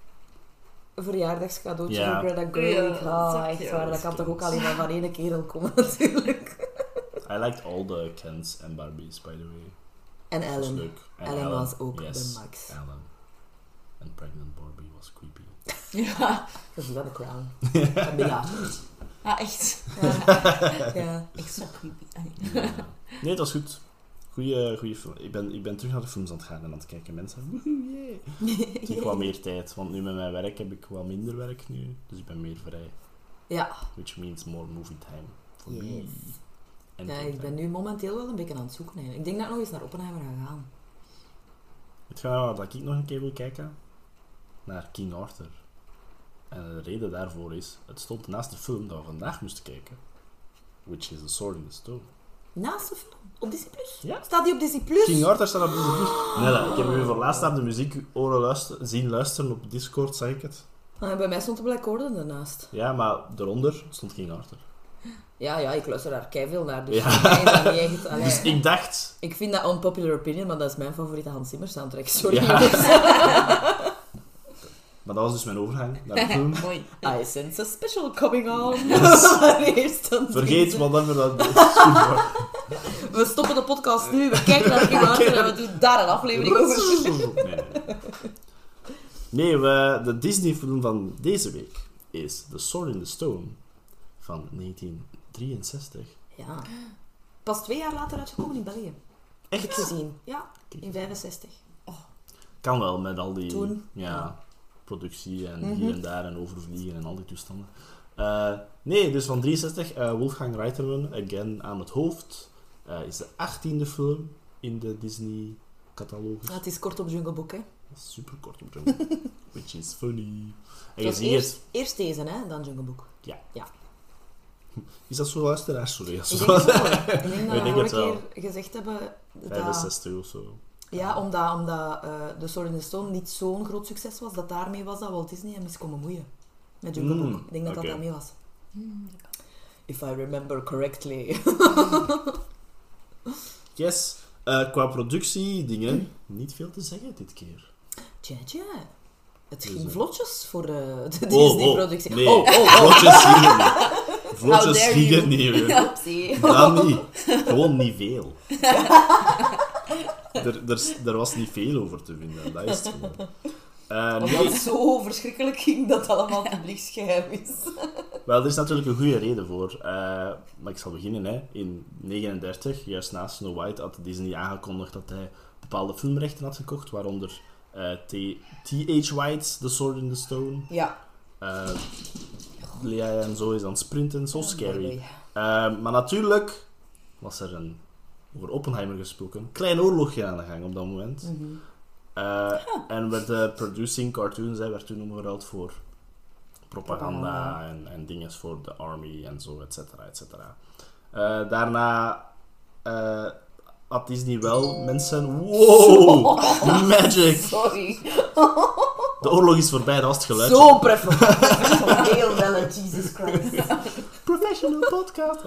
Speaker 3: verjaardagscadeautje
Speaker 2: Ja.
Speaker 3: voor Greta
Speaker 1: Ja,
Speaker 3: Gerwig? Ah,
Speaker 1: dat
Speaker 3: echt
Speaker 1: is
Speaker 3: waar. Dat kan toch ook alleen maar van één kerel komen, natuurlijk.
Speaker 2: I liked all the Kens en Barbies, by the way.
Speaker 3: En
Speaker 2: Dat was
Speaker 3: Ellen.
Speaker 2: leuk. En
Speaker 3: Ellen was ook
Speaker 2: yes,
Speaker 3: de max.
Speaker 2: Ellen. En Pregnant Barbie was creepy.
Speaker 1: Ja.
Speaker 3: Dat is wel de crown. En Bella.
Speaker 1: Ah, echt.
Speaker 3: Ja. Ja.
Speaker 1: Echt zo creepy.
Speaker 2: Ja. Nee, het was goed. Goeie, goeie film. Ik ben, ik ben terug naar de films aan het gaan en aan het kijken. Mensen, woehoe, yeah. Ik heb wat meer tijd, want nu met mijn werk heb ik wat minder werk nu. Dus ik ben meer vrij.
Speaker 3: Ja.
Speaker 2: Which means more movie time for me.
Speaker 3: Yes.
Speaker 2: En
Speaker 3: Ja,
Speaker 2: playtime.
Speaker 3: ik ben nu momenteel wel een beetje aan het zoeken. Eigenlijk. Ik denk dat ik nog eens naar Oppenheimer ga gaan.
Speaker 2: Weet je nou wat ik nog een keer wil kijken? Naar King Arthur. En de reden daarvoor is, het stond naast de film dat we vandaag moesten kijken. Which is The Sword in the Stone.
Speaker 3: Naast de film? Op Disney Plus?
Speaker 2: Ja.
Speaker 3: Staat die op Disney Plus?
Speaker 2: King Arthur staat op Disney Plus. Nee, nee, ik heb nu voor laatst naar de muziek horen luisteren, zien luisteren op Discord, zag ik het.
Speaker 3: Ah, bij mij stond de Black Order daarnaast.
Speaker 2: Ja, maar daaronder stond King Arthur.
Speaker 3: Ja, ja, ik luister daar keiveel naar. Dus
Speaker 2: Ja.
Speaker 3: voor mij is dat niet echt... Allee,
Speaker 2: Dus ik dacht...
Speaker 3: ik vind dat unpopular opinion, maar dat is mijn favoriete Hans Zimmer soundtrack. Sorry,
Speaker 2: Ja.
Speaker 3: jongens.
Speaker 2: Maar dat was dus mijn overgang naar de film.
Speaker 1: Mooi.
Speaker 3: I sense a special coming on.
Speaker 2: Yes.
Speaker 3: Eerst dan
Speaker 2: Vergeet
Speaker 3: deze.
Speaker 2: whatever dat is.
Speaker 3: We stoppen de podcast nu, we kijken naar King Arthur en we doen daar een aflevering over.
Speaker 2: Nee, nee. Nee, we, de Disney-film van deze week is The Sword in the Stone van negentien drieënzestig.
Speaker 3: Ja. Pas twee jaar later uitgekomen in België. Heb ik gezien. Ja, in vijfenzestig.
Speaker 2: Kan wel, met al die
Speaker 3: Toen,
Speaker 2: ja,
Speaker 3: ja.
Speaker 2: productie en
Speaker 3: Mhm.
Speaker 2: hier en daar en overvliegen en al die toestanden. Uh, nee, dus van drieënzestig, uh, Wolfgang Reitherman, again aan het hoofd. Uh, is de achttiende film in de Disney-catalogus.
Speaker 3: Ja, het is kort op Jungle Book, hè.
Speaker 2: Super kort op Jungle. Which is funny. En
Speaker 3: Het
Speaker 2: je
Speaker 3: was
Speaker 2: ziet
Speaker 3: eerst,
Speaker 2: het...
Speaker 3: eerst deze, hè, dan Jungle Book.
Speaker 2: Is dat zo luisteraars? Sorry.
Speaker 3: Ik denk het wel. Ik denk dat
Speaker 2: Ik
Speaker 3: we
Speaker 2: denk
Speaker 3: vorige
Speaker 2: het wel.
Speaker 3: keer gezegd hebben... Dat,
Speaker 2: vijfenzestig of zo.
Speaker 3: ja, omdat, omdat uh, The Sword in the Stone niet zo'n groot succes was, dat daarmee was dat Walt Disney hem is komen moeien. Met Jungle
Speaker 2: Mm,
Speaker 3: Book. Ik denk dat
Speaker 2: oké.
Speaker 3: dat daarmee was.
Speaker 1: Hmm,
Speaker 3: If I remember correctly.
Speaker 2: Yes. Uh, qua productie, dingen, niet veel te zeggen dit keer.
Speaker 3: Tja, tja. Het
Speaker 2: Dus,
Speaker 3: ging
Speaker 2: uh,
Speaker 3: vlotjes voor de, de
Speaker 2: Oh,
Speaker 3: Disney-productie.
Speaker 2: oh, nee.
Speaker 3: Oh, oh, oh.
Speaker 2: Vlotjes gingen niet.
Speaker 1: How
Speaker 2: Vlotjes
Speaker 1: dare
Speaker 2: gingen
Speaker 1: you.
Speaker 2: niet. joh.
Speaker 1: Ja, zie.
Speaker 2: Dat niet. Gewoon niet veel. er, er, er was niet veel over te vinden, dat is het gewoon. Uh,
Speaker 3: Omdat
Speaker 2: nee,
Speaker 3: het zo verschrikkelijk ging dat het allemaal publieksgeheim is.
Speaker 2: wel, er is natuurlijk een goede reden voor. Uh, maar ik zal beginnen. Hè. In negenendertig, juist na Snow White, had Disney aangekondigd dat hij bepaalde filmrechten had gekocht, waaronder uh, T H White's The Sword in the Stone.
Speaker 3: Ja.
Speaker 2: Uh, Lea en zo is aan het sprinten, zo scary.
Speaker 3: Mooi.
Speaker 2: Uh, maar natuurlijk was er een, over Oppenheimer gesproken, klein oorlogje aan de gang op dat moment.
Speaker 3: Mhm.
Speaker 2: Uh, En werd de producing cartoons, hè, werd toen omgeruild voor propaganda,
Speaker 3: Propaganda.
Speaker 2: en, en dingen voor de army en zo, et cetera, et cetera. Uh, daarna uh, had Disney wel mensen... Wow! Magic!
Speaker 3: Sorry.
Speaker 2: De oorlog is voorbij, dat was het geluid.
Speaker 3: Zo professioneel wel, Jesus Christ.
Speaker 2: Professional podcast.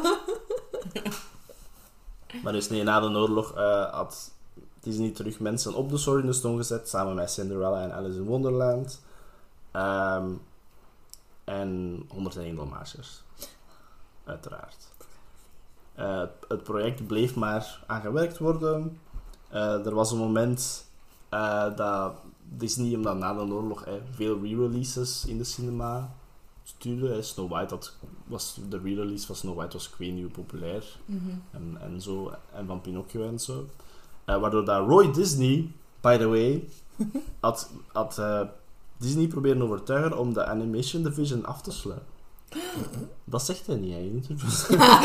Speaker 2: Maar dus nee, na de oorlog uh, had Disney terug mensen op de Sword in the Stone gezet, samen met Cinderella en Alice in Wonderland. Um, en honderdéén Dalmatiërs. Uiteraard. Uh, het project bleef maar aan gewerkt worden. Uh, er was een moment uh, dat Disney, omdat na de oorlog eh, veel re-releases in de cinema stuurde. Eh. Snow White had, was, de re-release van Snow White was ik weet niet hoe populair.
Speaker 1: Mm-hmm.
Speaker 2: En, en zo, en van Pinocchio en zo. Uh, waardoor dat Roy Disney, by the way, had, had uh, Disney proberen overtuigen om de Animation Division af te sluiten. Dat zegt hij niet, hè, in interviews.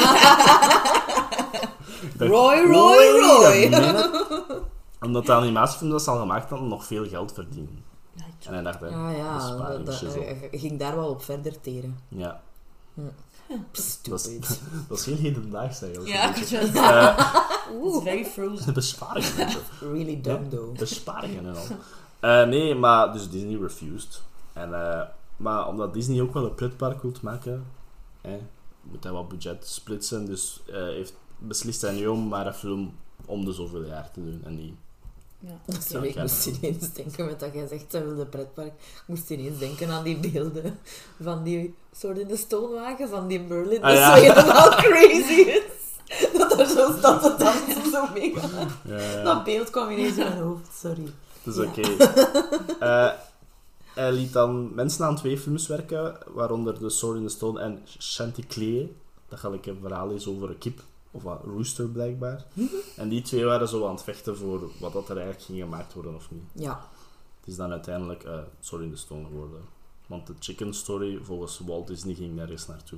Speaker 1: Roy, Roy, Roy!
Speaker 2: Omdat de animatiefilm dat ze al gemaakt hadden nog veel geld verdienen. En hij dacht, hè,
Speaker 3: Ah ja,
Speaker 2: besparing,
Speaker 3: dat,
Speaker 2: shizzle.
Speaker 3: hij ging daar wel op verder teren.
Speaker 2: Ja.
Speaker 3: Hm.
Speaker 2: Dat is,
Speaker 3: Stupid.
Speaker 2: dat is heel hedendaags eigenlijk.
Speaker 1: Ja,
Speaker 2: Een
Speaker 1: ik
Speaker 2: beetje.
Speaker 1: weet wel.
Speaker 2: Uh,
Speaker 1: It's very frozen.
Speaker 2: besparingen en zo.
Speaker 3: Really dumb though.
Speaker 2: Besparingen en al. Uh, nee, maar dus Disney refused. En, uh, maar omdat Disney ook wel een pretpark wil maken, eh, moet hij wat budget splitsen. Dus uh, heeft beslist hij nu om maar een film om de zoveel jaar te doen. En die...
Speaker 1: Ja.
Speaker 3: Sorry, ik
Speaker 2: Ja,
Speaker 3: moest
Speaker 2: ik
Speaker 3: ineens denken met dat jij zegt, hij wilde pretpark. Ik moest ineens denken aan die beelden van die soort in de stoomwagen van die Merlin.
Speaker 2: Ah,
Speaker 3: dat
Speaker 2: ja.
Speaker 3: zo helemaal crazy is. Dat er zo staat te dansen, zo mega.
Speaker 2: Ja, ja.
Speaker 3: Dat beeld kwam ineens in mijn hoofd, sorry.
Speaker 2: Dat is
Speaker 3: Ja.
Speaker 2: oké. Uh, hij liet dan mensen aan twee films werken, waaronder The Sword in the Stone en Chanticleer. Dat gelijk een verhaal is over een kip, of een rooster blijkbaar. En die twee waren zo aan het vechten voor wat dat er eigenlijk ging gemaakt worden of niet.
Speaker 3: Ja.
Speaker 2: Het is dan uiteindelijk uh, Sword in the Stone geworden. Want de Chicken Story volgens Walt Disney ging nergens naartoe.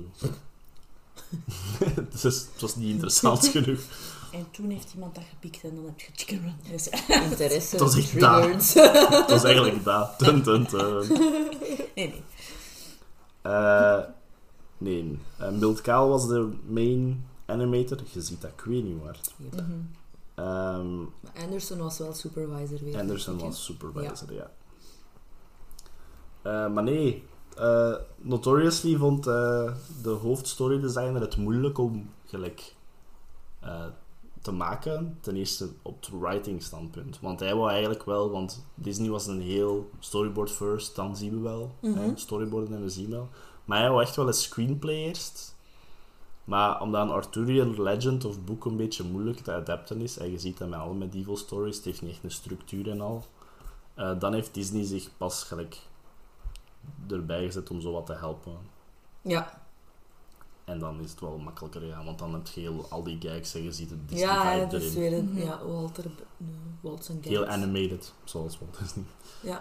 Speaker 2: Dus het was niet interessant genoeg.
Speaker 1: En toen heeft iemand dat gepikt en dan heb je Chicken Run. Dus,
Speaker 3: Interesse
Speaker 2: Dat is echt
Speaker 3: triggered.
Speaker 2: Het was eigenlijk dat. Dun, dun, dun.
Speaker 1: nee, nee.
Speaker 2: Uh, nee. Uh, Milt Kahl was de main animator. Je ziet dat, ik weet niet waar.
Speaker 1: Mm-hmm.
Speaker 2: Um,
Speaker 3: Maar Anderson was wel supervisor weer.
Speaker 2: Anderson
Speaker 3: denk ik,
Speaker 2: was supervisor, ja. ja. Uh, maar nee, uh, Notoriously vond uh, de hoofdstory designer het moeilijk om gelijk uh, te maken. Ten eerste op het writing standpunt. Want hij wou eigenlijk wel, want Disney was een heel storyboard first, dan zien we wel.
Speaker 3: Mhm.
Speaker 2: Hè, storyboarden en we zien wel. Maar hij wou echt wel een screenplay eerst. Maar omdat een Arthurian legend of boek een beetje moeilijk te adapten is, en je ziet dat met alle medieval stories, het heeft niet echt een structuur en al, uh, dan heeft Disney zich pas gelijk erbij gezet om zo wat te helpen.
Speaker 3: Ja.
Speaker 2: En dan is het wel makkelijker, ja, want dan heb je heel, al die gags en je ziet het
Speaker 3: Ja,
Speaker 2: Disney-vibe
Speaker 3: het is
Speaker 2: erin.
Speaker 3: weer een,
Speaker 1: Mhm.
Speaker 3: ja, Walter, uh, Walt zijn
Speaker 2: Heel
Speaker 3: gags.
Speaker 2: animated, zoals Walt Disney.
Speaker 3: Ja.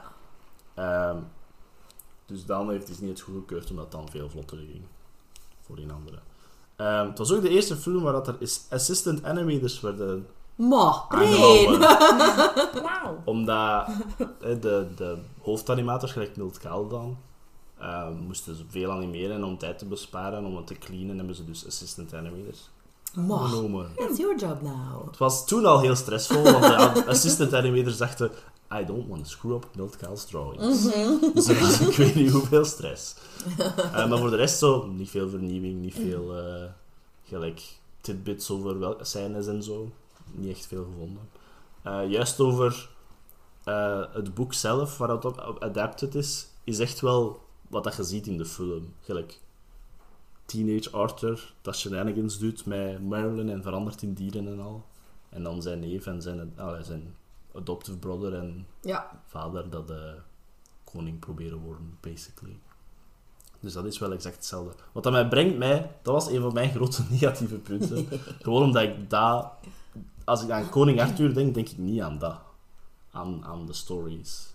Speaker 2: Um, dus dan heeft Disney het goedgekeurd omdat het dan veel vlotter ging voor die andere. Um, het was ook de eerste film waar dat er is assistant animators werden
Speaker 3: Ma,
Speaker 2: aangehouden.
Speaker 3: nee.
Speaker 1: Wauw.
Speaker 2: Omdat eh, de, de hoofdanimators, gelijk Milt Kahl dan, uh, moesten ze veel animeren en om tijd te besparen, om het te cleanen, hebben ze dus assistant animators
Speaker 3: Ma,
Speaker 2: genomen.
Speaker 3: that's your job now.
Speaker 2: Het was toen al heel stressvol, want de assistant animators dachten I don't want to screw up Milt Kahl's drawings. Dus er was ik weet niet hoeveel stress. Uh, maar voor de rest zo, niet veel vernieuwing, niet veel uh, gelijk tidbits over welke scènes en zo. Niet echt veel gevonden. Uh, juist over uh, het boek zelf, waar het op adapted is, is echt wel wat dat je ziet in de film. Gelijk teenage Arthur, dat shenanigans doet met Marilyn en verandert in dieren en al. En dan zijn neef en zijn, uh, zijn adoptive brother en
Speaker 3: Ja.
Speaker 2: vader dat uh, koning proberen worden, basically. Dus dat is wel exact hetzelfde. Wat dat mij brengt mij, dat was een van mijn grote negatieve punten. Gewoon omdat ik dat... Als ik aan koning Arthur denk, denk ik niet aan dat. Aan, aan de stories.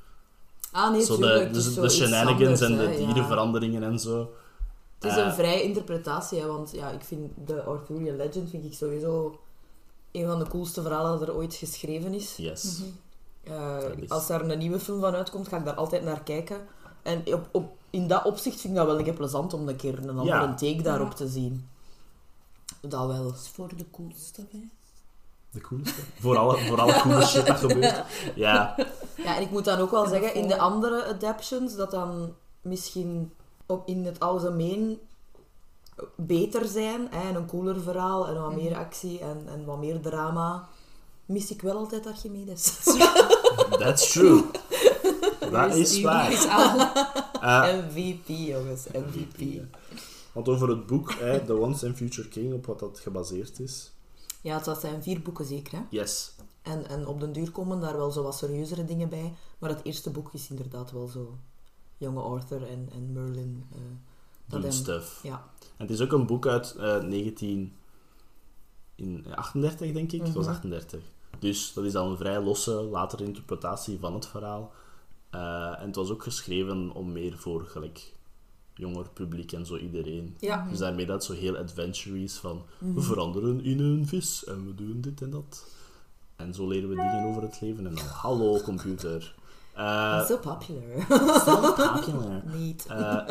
Speaker 3: Ah, nee,
Speaker 2: Zo de,
Speaker 3: tuurlijk. het is
Speaker 2: de,
Speaker 3: zo
Speaker 2: de
Speaker 3: iets
Speaker 2: shenanigans
Speaker 3: anders,
Speaker 2: en de
Speaker 3: hè, ja.
Speaker 2: dierenveranderingen en zo.
Speaker 3: Het is
Speaker 2: Uh,
Speaker 3: een vrije interpretatie, hè, want ja, ik vind de Arthurian Legend vind ik sowieso een van de coolste verhalen dat er ooit geschreven is.
Speaker 2: Yes.
Speaker 1: Mhm.
Speaker 3: Uh,
Speaker 2: Dat is-
Speaker 3: Als daar een nieuwe film van uitkomt, ga ik daar altijd naar kijken. En op, op, in dat opzicht vind ik dat wel een keer plezant om een keer een andere
Speaker 2: Ja.
Speaker 3: take daarop
Speaker 1: Ja.
Speaker 3: te zien. Dat wel.
Speaker 1: Dat is voor de coolste, hè.
Speaker 2: De coolste. Voor alle, voor alle coole shit dat gebeurt. Ja.
Speaker 3: Ja, en ik moet dan ook wel zeggen, in de andere adaptions, dat dan misschien op, in het algemeen beter zijn. Hè, en een cooler verhaal en wat meer actie en, en wat meer drama. Mis ik wel altijd Archimedes.
Speaker 2: That's true. Dat
Speaker 1: Dus
Speaker 2: is
Speaker 1: die
Speaker 2: waar.
Speaker 1: is al-
Speaker 2: Uh,
Speaker 3: M V P, jongens. M V P.
Speaker 2: Want over het boek, hè, The Once and Future King, op wat dat gebaseerd is.
Speaker 3: Ja, het zijn vier boeken zeker, hè?
Speaker 2: Yes.
Speaker 3: En, en op den duur komen daar wel zo wat serieuzere dingen bij. Maar het eerste boek is inderdaad wel zo... Jonge Arthur en, en Merlin. Uh,
Speaker 2: Doen
Speaker 3: hem-
Speaker 2: stuff.
Speaker 3: Ja.
Speaker 2: En het is ook een boek uit uh, negentien achtendertig, denk ik. Het was
Speaker 3: Mhm.
Speaker 2: achtendertig. Dus dat is dan een vrij losse, latere interpretatie van het verhaal. Uh, en het was ook geschreven om meer voor gelijk jonger publiek en zo iedereen.
Speaker 3: Ja.
Speaker 2: Dus daarmee dat zo heel adventure is van
Speaker 3: Mhm.
Speaker 2: we veranderen in een vis en we doen dit en dat. En zo leren we dingen over het leven. En dan, hallo computer. Uh,
Speaker 3: So popular.
Speaker 2: so popular.
Speaker 3: Niet.
Speaker 2: Uh,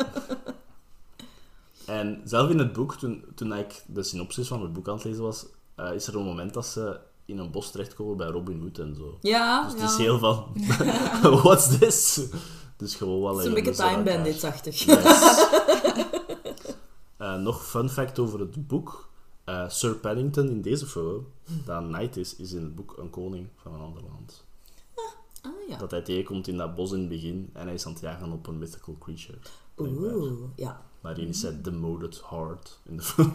Speaker 2: en zelf in het boek, toen, toen ik de synopsis van het boek aan het lezen was, uh, is er een moment dat ze in een bos terechtkomen bij Robin Hood en zo.
Speaker 3: Ja,
Speaker 2: Dus
Speaker 3: ja.
Speaker 2: het is heel van, what's this? Dus gewoon wel...
Speaker 3: Het is een beetje Time Bandits-achtig.
Speaker 2: Yes. Uh, nog fun fact over het boek. Uh, Sir Paddington in deze film, dat een knight is, is in het boek een koning van een ander land.
Speaker 3: Ah, ja.
Speaker 2: Dat hij tegenkomt in dat bos in het begin en hij is aan het jagen op een mythical creature. blijkbaar.
Speaker 3: Oeh, ja.
Speaker 2: Maar die is het demoted hard in de film.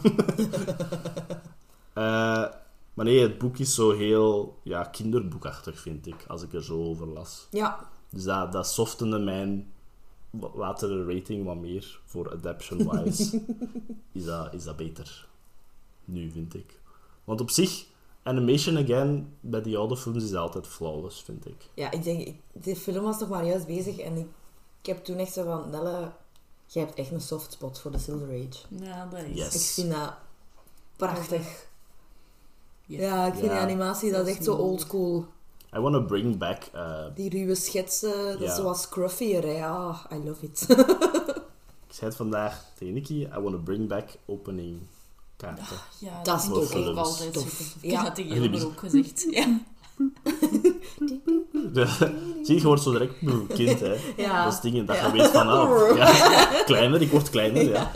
Speaker 2: uh, maar nee, het boek is zo heel ja, kinderboekachtig, vind ik, als ik er zo over las.
Speaker 3: Ja.
Speaker 2: Dus dat, dat softende mijn wa- latere rating wat meer voor adaption-wise. is, dat, is dat beter. Nu, vind ik. Want op zich, animation again, bij die oude films is dat altijd flawless, vind ik.
Speaker 3: Ja, ik denk, ik, de film was toch maar juist bezig en ik, ik heb toen echt zo van, Nelle, jij hebt echt een soft spot voor de Silver Age.
Speaker 1: Ja, dat is...
Speaker 2: Yes.
Speaker 3: Ik vind dat prachtig.
Speaker 1: Ja.
Speaker 3: Ja, ik vind
Speaker 2: Ja.
Speaker 3: die animatie, dat is echt zo
Speaker 1: Smooth.
Speaker 3: oldschool.
Speaker 2: I want to bring back... Uh,
Speaker 3: Die ruwe schetsen, dat
Speaker 2: Ja.
Speaker 3: is zoals scruffier, hè. Ah, I love it.
Speaker 2: ik zei het vandaag tegen Nicky, I want to bring back opening kaarten.
Speaker 1: Ja,
Speaker 3: Dat is
Speaker 1: vind ik
Speaker 2: tof.
Speaker 1: ook altijd
Speaker 3: Tof.
Speaker 1: super. Ik
Speaker 3: Ja.
Speaker 1: heb dat tegen
Speaker 2: En die
Speaker 1: Jelmer ook gezegd. Ja.
Speaker 2: Zie je, je wordt zo direct een kind, hè.
Speaker 3: Ja.
Speaker 2: Dat is dingen dat
Speaker 3: Ja.
Speaker 2: je weet van, ah, ja, kleiner, ik word kleiner, ja.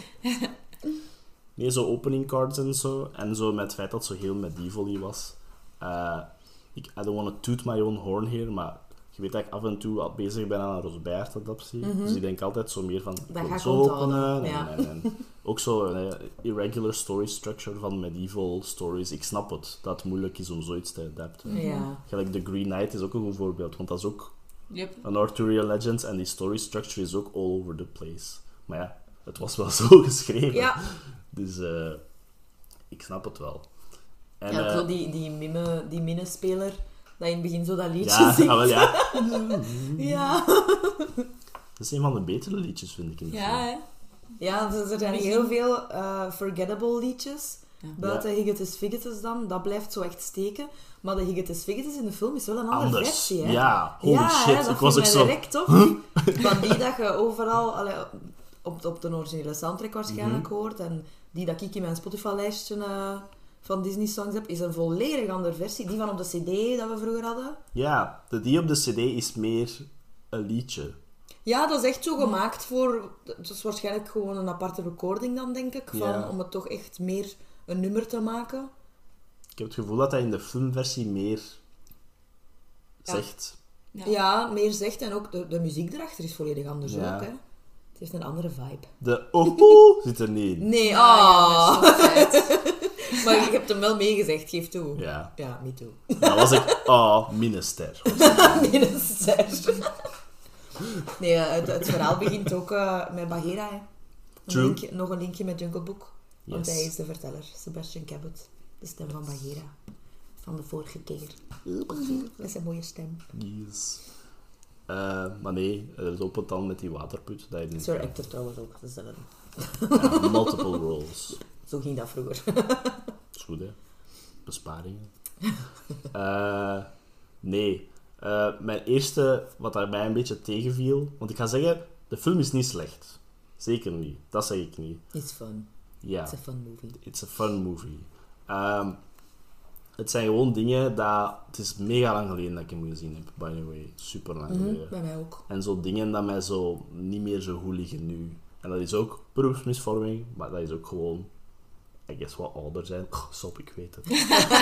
Speaker 2: Nee, zo opening cards en zo. En zo met het feit dat het zo heel medieval was. Uh, ik, I don't want to toot my own horn here, maar je weet dat ik af en toe al bezig ben aan een Rosbaert-adaptie.
Speaker 3: Mhm.
Speaker 2: Dus ik denk altijd zo meer van, ik
Speaker 3: Dat
Speaker 2: wil
Speaker 3: ga ik
Speaker 2: zo
Speaker 3: onthouden,
Speaker 2: openen.
Speaker 3: ja.
Speaker 2: En, en, en ook zo een eh, irregular story structure van medieval stories. Ik snap het, dat het moeilijk is om zoiets te adapten.
Speaker 3: Ja.
Speaker 2: Gelijk The Green Knight is ook een goed voorbeeld, want dat is ook
Speaker 1: Yep.
Speaker 2: een Arthurian Legends en die story structure is ook all over the place. Maar ja, het was wel zo geschreven.
Speaker 3: Ja.
Speaker 2: Dus eh, ik snap het wel. En,
Speaker 3: Ja,
Speaker 2: eh,
Speaker 3: zo die, die, mime, die minnespeler, dat in het begin zo dat liedje
Speaker 2: ja,
Speaker 3: zingt.
Speaker 2: ah, wel, ja,
Speaker 3: Ja.
Speaker 2: dat is een van de betere liedjes, vind ik, in de
Speaker 1: Ja,
Speaker 2: film.
Speaker 1: hè.
Speaker 3: Ja, dus er zijn heel veel eh, forgettable liedjes.
Speaker 1: Ja.
Speaker 3: Buiten Higetus Figetus dan, dat blijft zo echt steken. Maar de Higetus Figetus in de film is wel een andere
Speaker 2: Anders.
Speaker 3: versie, hè?
Speaker 2: Ja, holy
Speaker 3: ja,
Speaker 2: shit.
Speaker 3: Hè, dat
Speaker 2: ik was ook
Speaker 3: vind
Speaker 2: zo...
Speaker 3: mij direct toch? Van die dat je overal allee, op, op de originele soundtrack waarschijnlijk
Speaker 2: Mhm.
Speaker 3: hoort. En die dat ik in mijn Spotify-lijstje eh, van Disney-songs heb, is een volledig andere versie. Die van op de cd dat we vroeger hadden.
Speaker 2: Ja, de die op de cd is meer een liedje.
Speaker 3: Ja, dat is echt zo gemaakt voor... Het is waarschijnlijk gewoon een aparte recording dan, denk ik. Van,
Speaker 2: Ja.
Speaker 3: Om het toch echt meer een nummer te maken.
Speaker 2: Ik heb het gevoel dat hij in de filmversie meer
Speaker 3: Ja.
Speaker 2: zegt.
Speaker 1: Ja.
Speaker 3: Ja, meer zegt. En ook de, de muziek erachter is volledig anders
Speaker 2: Ja.
Speaker 3: ook, hè. Het heeft een andere vibe.
Speaker 2: De oh zit er niet in.
Speaker 3: Nee,
Speaker 1: Ja,
Speaker 3: ah.
Speaker 1: ja, met softheid.
Speaker 3: Maar ik heb hem wel meegezegd, geef toe.
Speaker 2: Ja,
Speaker 3: Ja, me too.
Speaker 2: dan was ik, oh, minister.
Speaker 3: Nee, dat is ster. Nee, eh, het, het verhaal begint ook eh, met Bagheera, hè. Een
Speaker 2: True.
Speaker 3: linkje, nog een linkje met Jungle Book. Want
Speaker 2: Yes.
Speaker 3: hij is de verteller, Sebastian Cabot. De stem van Bagheera. Van de vorige keer. Met zijn mooie stem.
Speaker 2: Yes. Uh, maar nee, het opent dan met die waterput. Dat je niet-
Speaker 3: Sir Hector trouwens ook, dezelfde.
Speaker 2: Ja, multiple roles.
Speaker 3: Zo ging dat vroeger.
Speaker 2: Is goed, hè? Besparingen. Uh, nee. Uh, mijn eerste, wat daarbij een beetje tegenviel... Want ik ga zeggen, de film is niet slecht. Zeker niet. Dat zeg ik niet.
Speaker 3: It's fun.
Speaker 2: Ja.
Speaker 3: It's a fun movie.
Speaker 2: It's a fun movie. Um, Het zijn gewoon dingen dat... Het is mega lang geleden dat ik hem gezien heb, by the way. Super lang
Speaker 3: Mhm,
Speaker 2: geleden.
Speaker 3: bij mij ook.
Speaker 2: En zo dingen dat mij zo niet meer zo goed liggen nu. En dat is ook beroepsmisvorming, maar dat is ook gewoon... I guess wat ouder zijn. Oh, stop, ik weet het.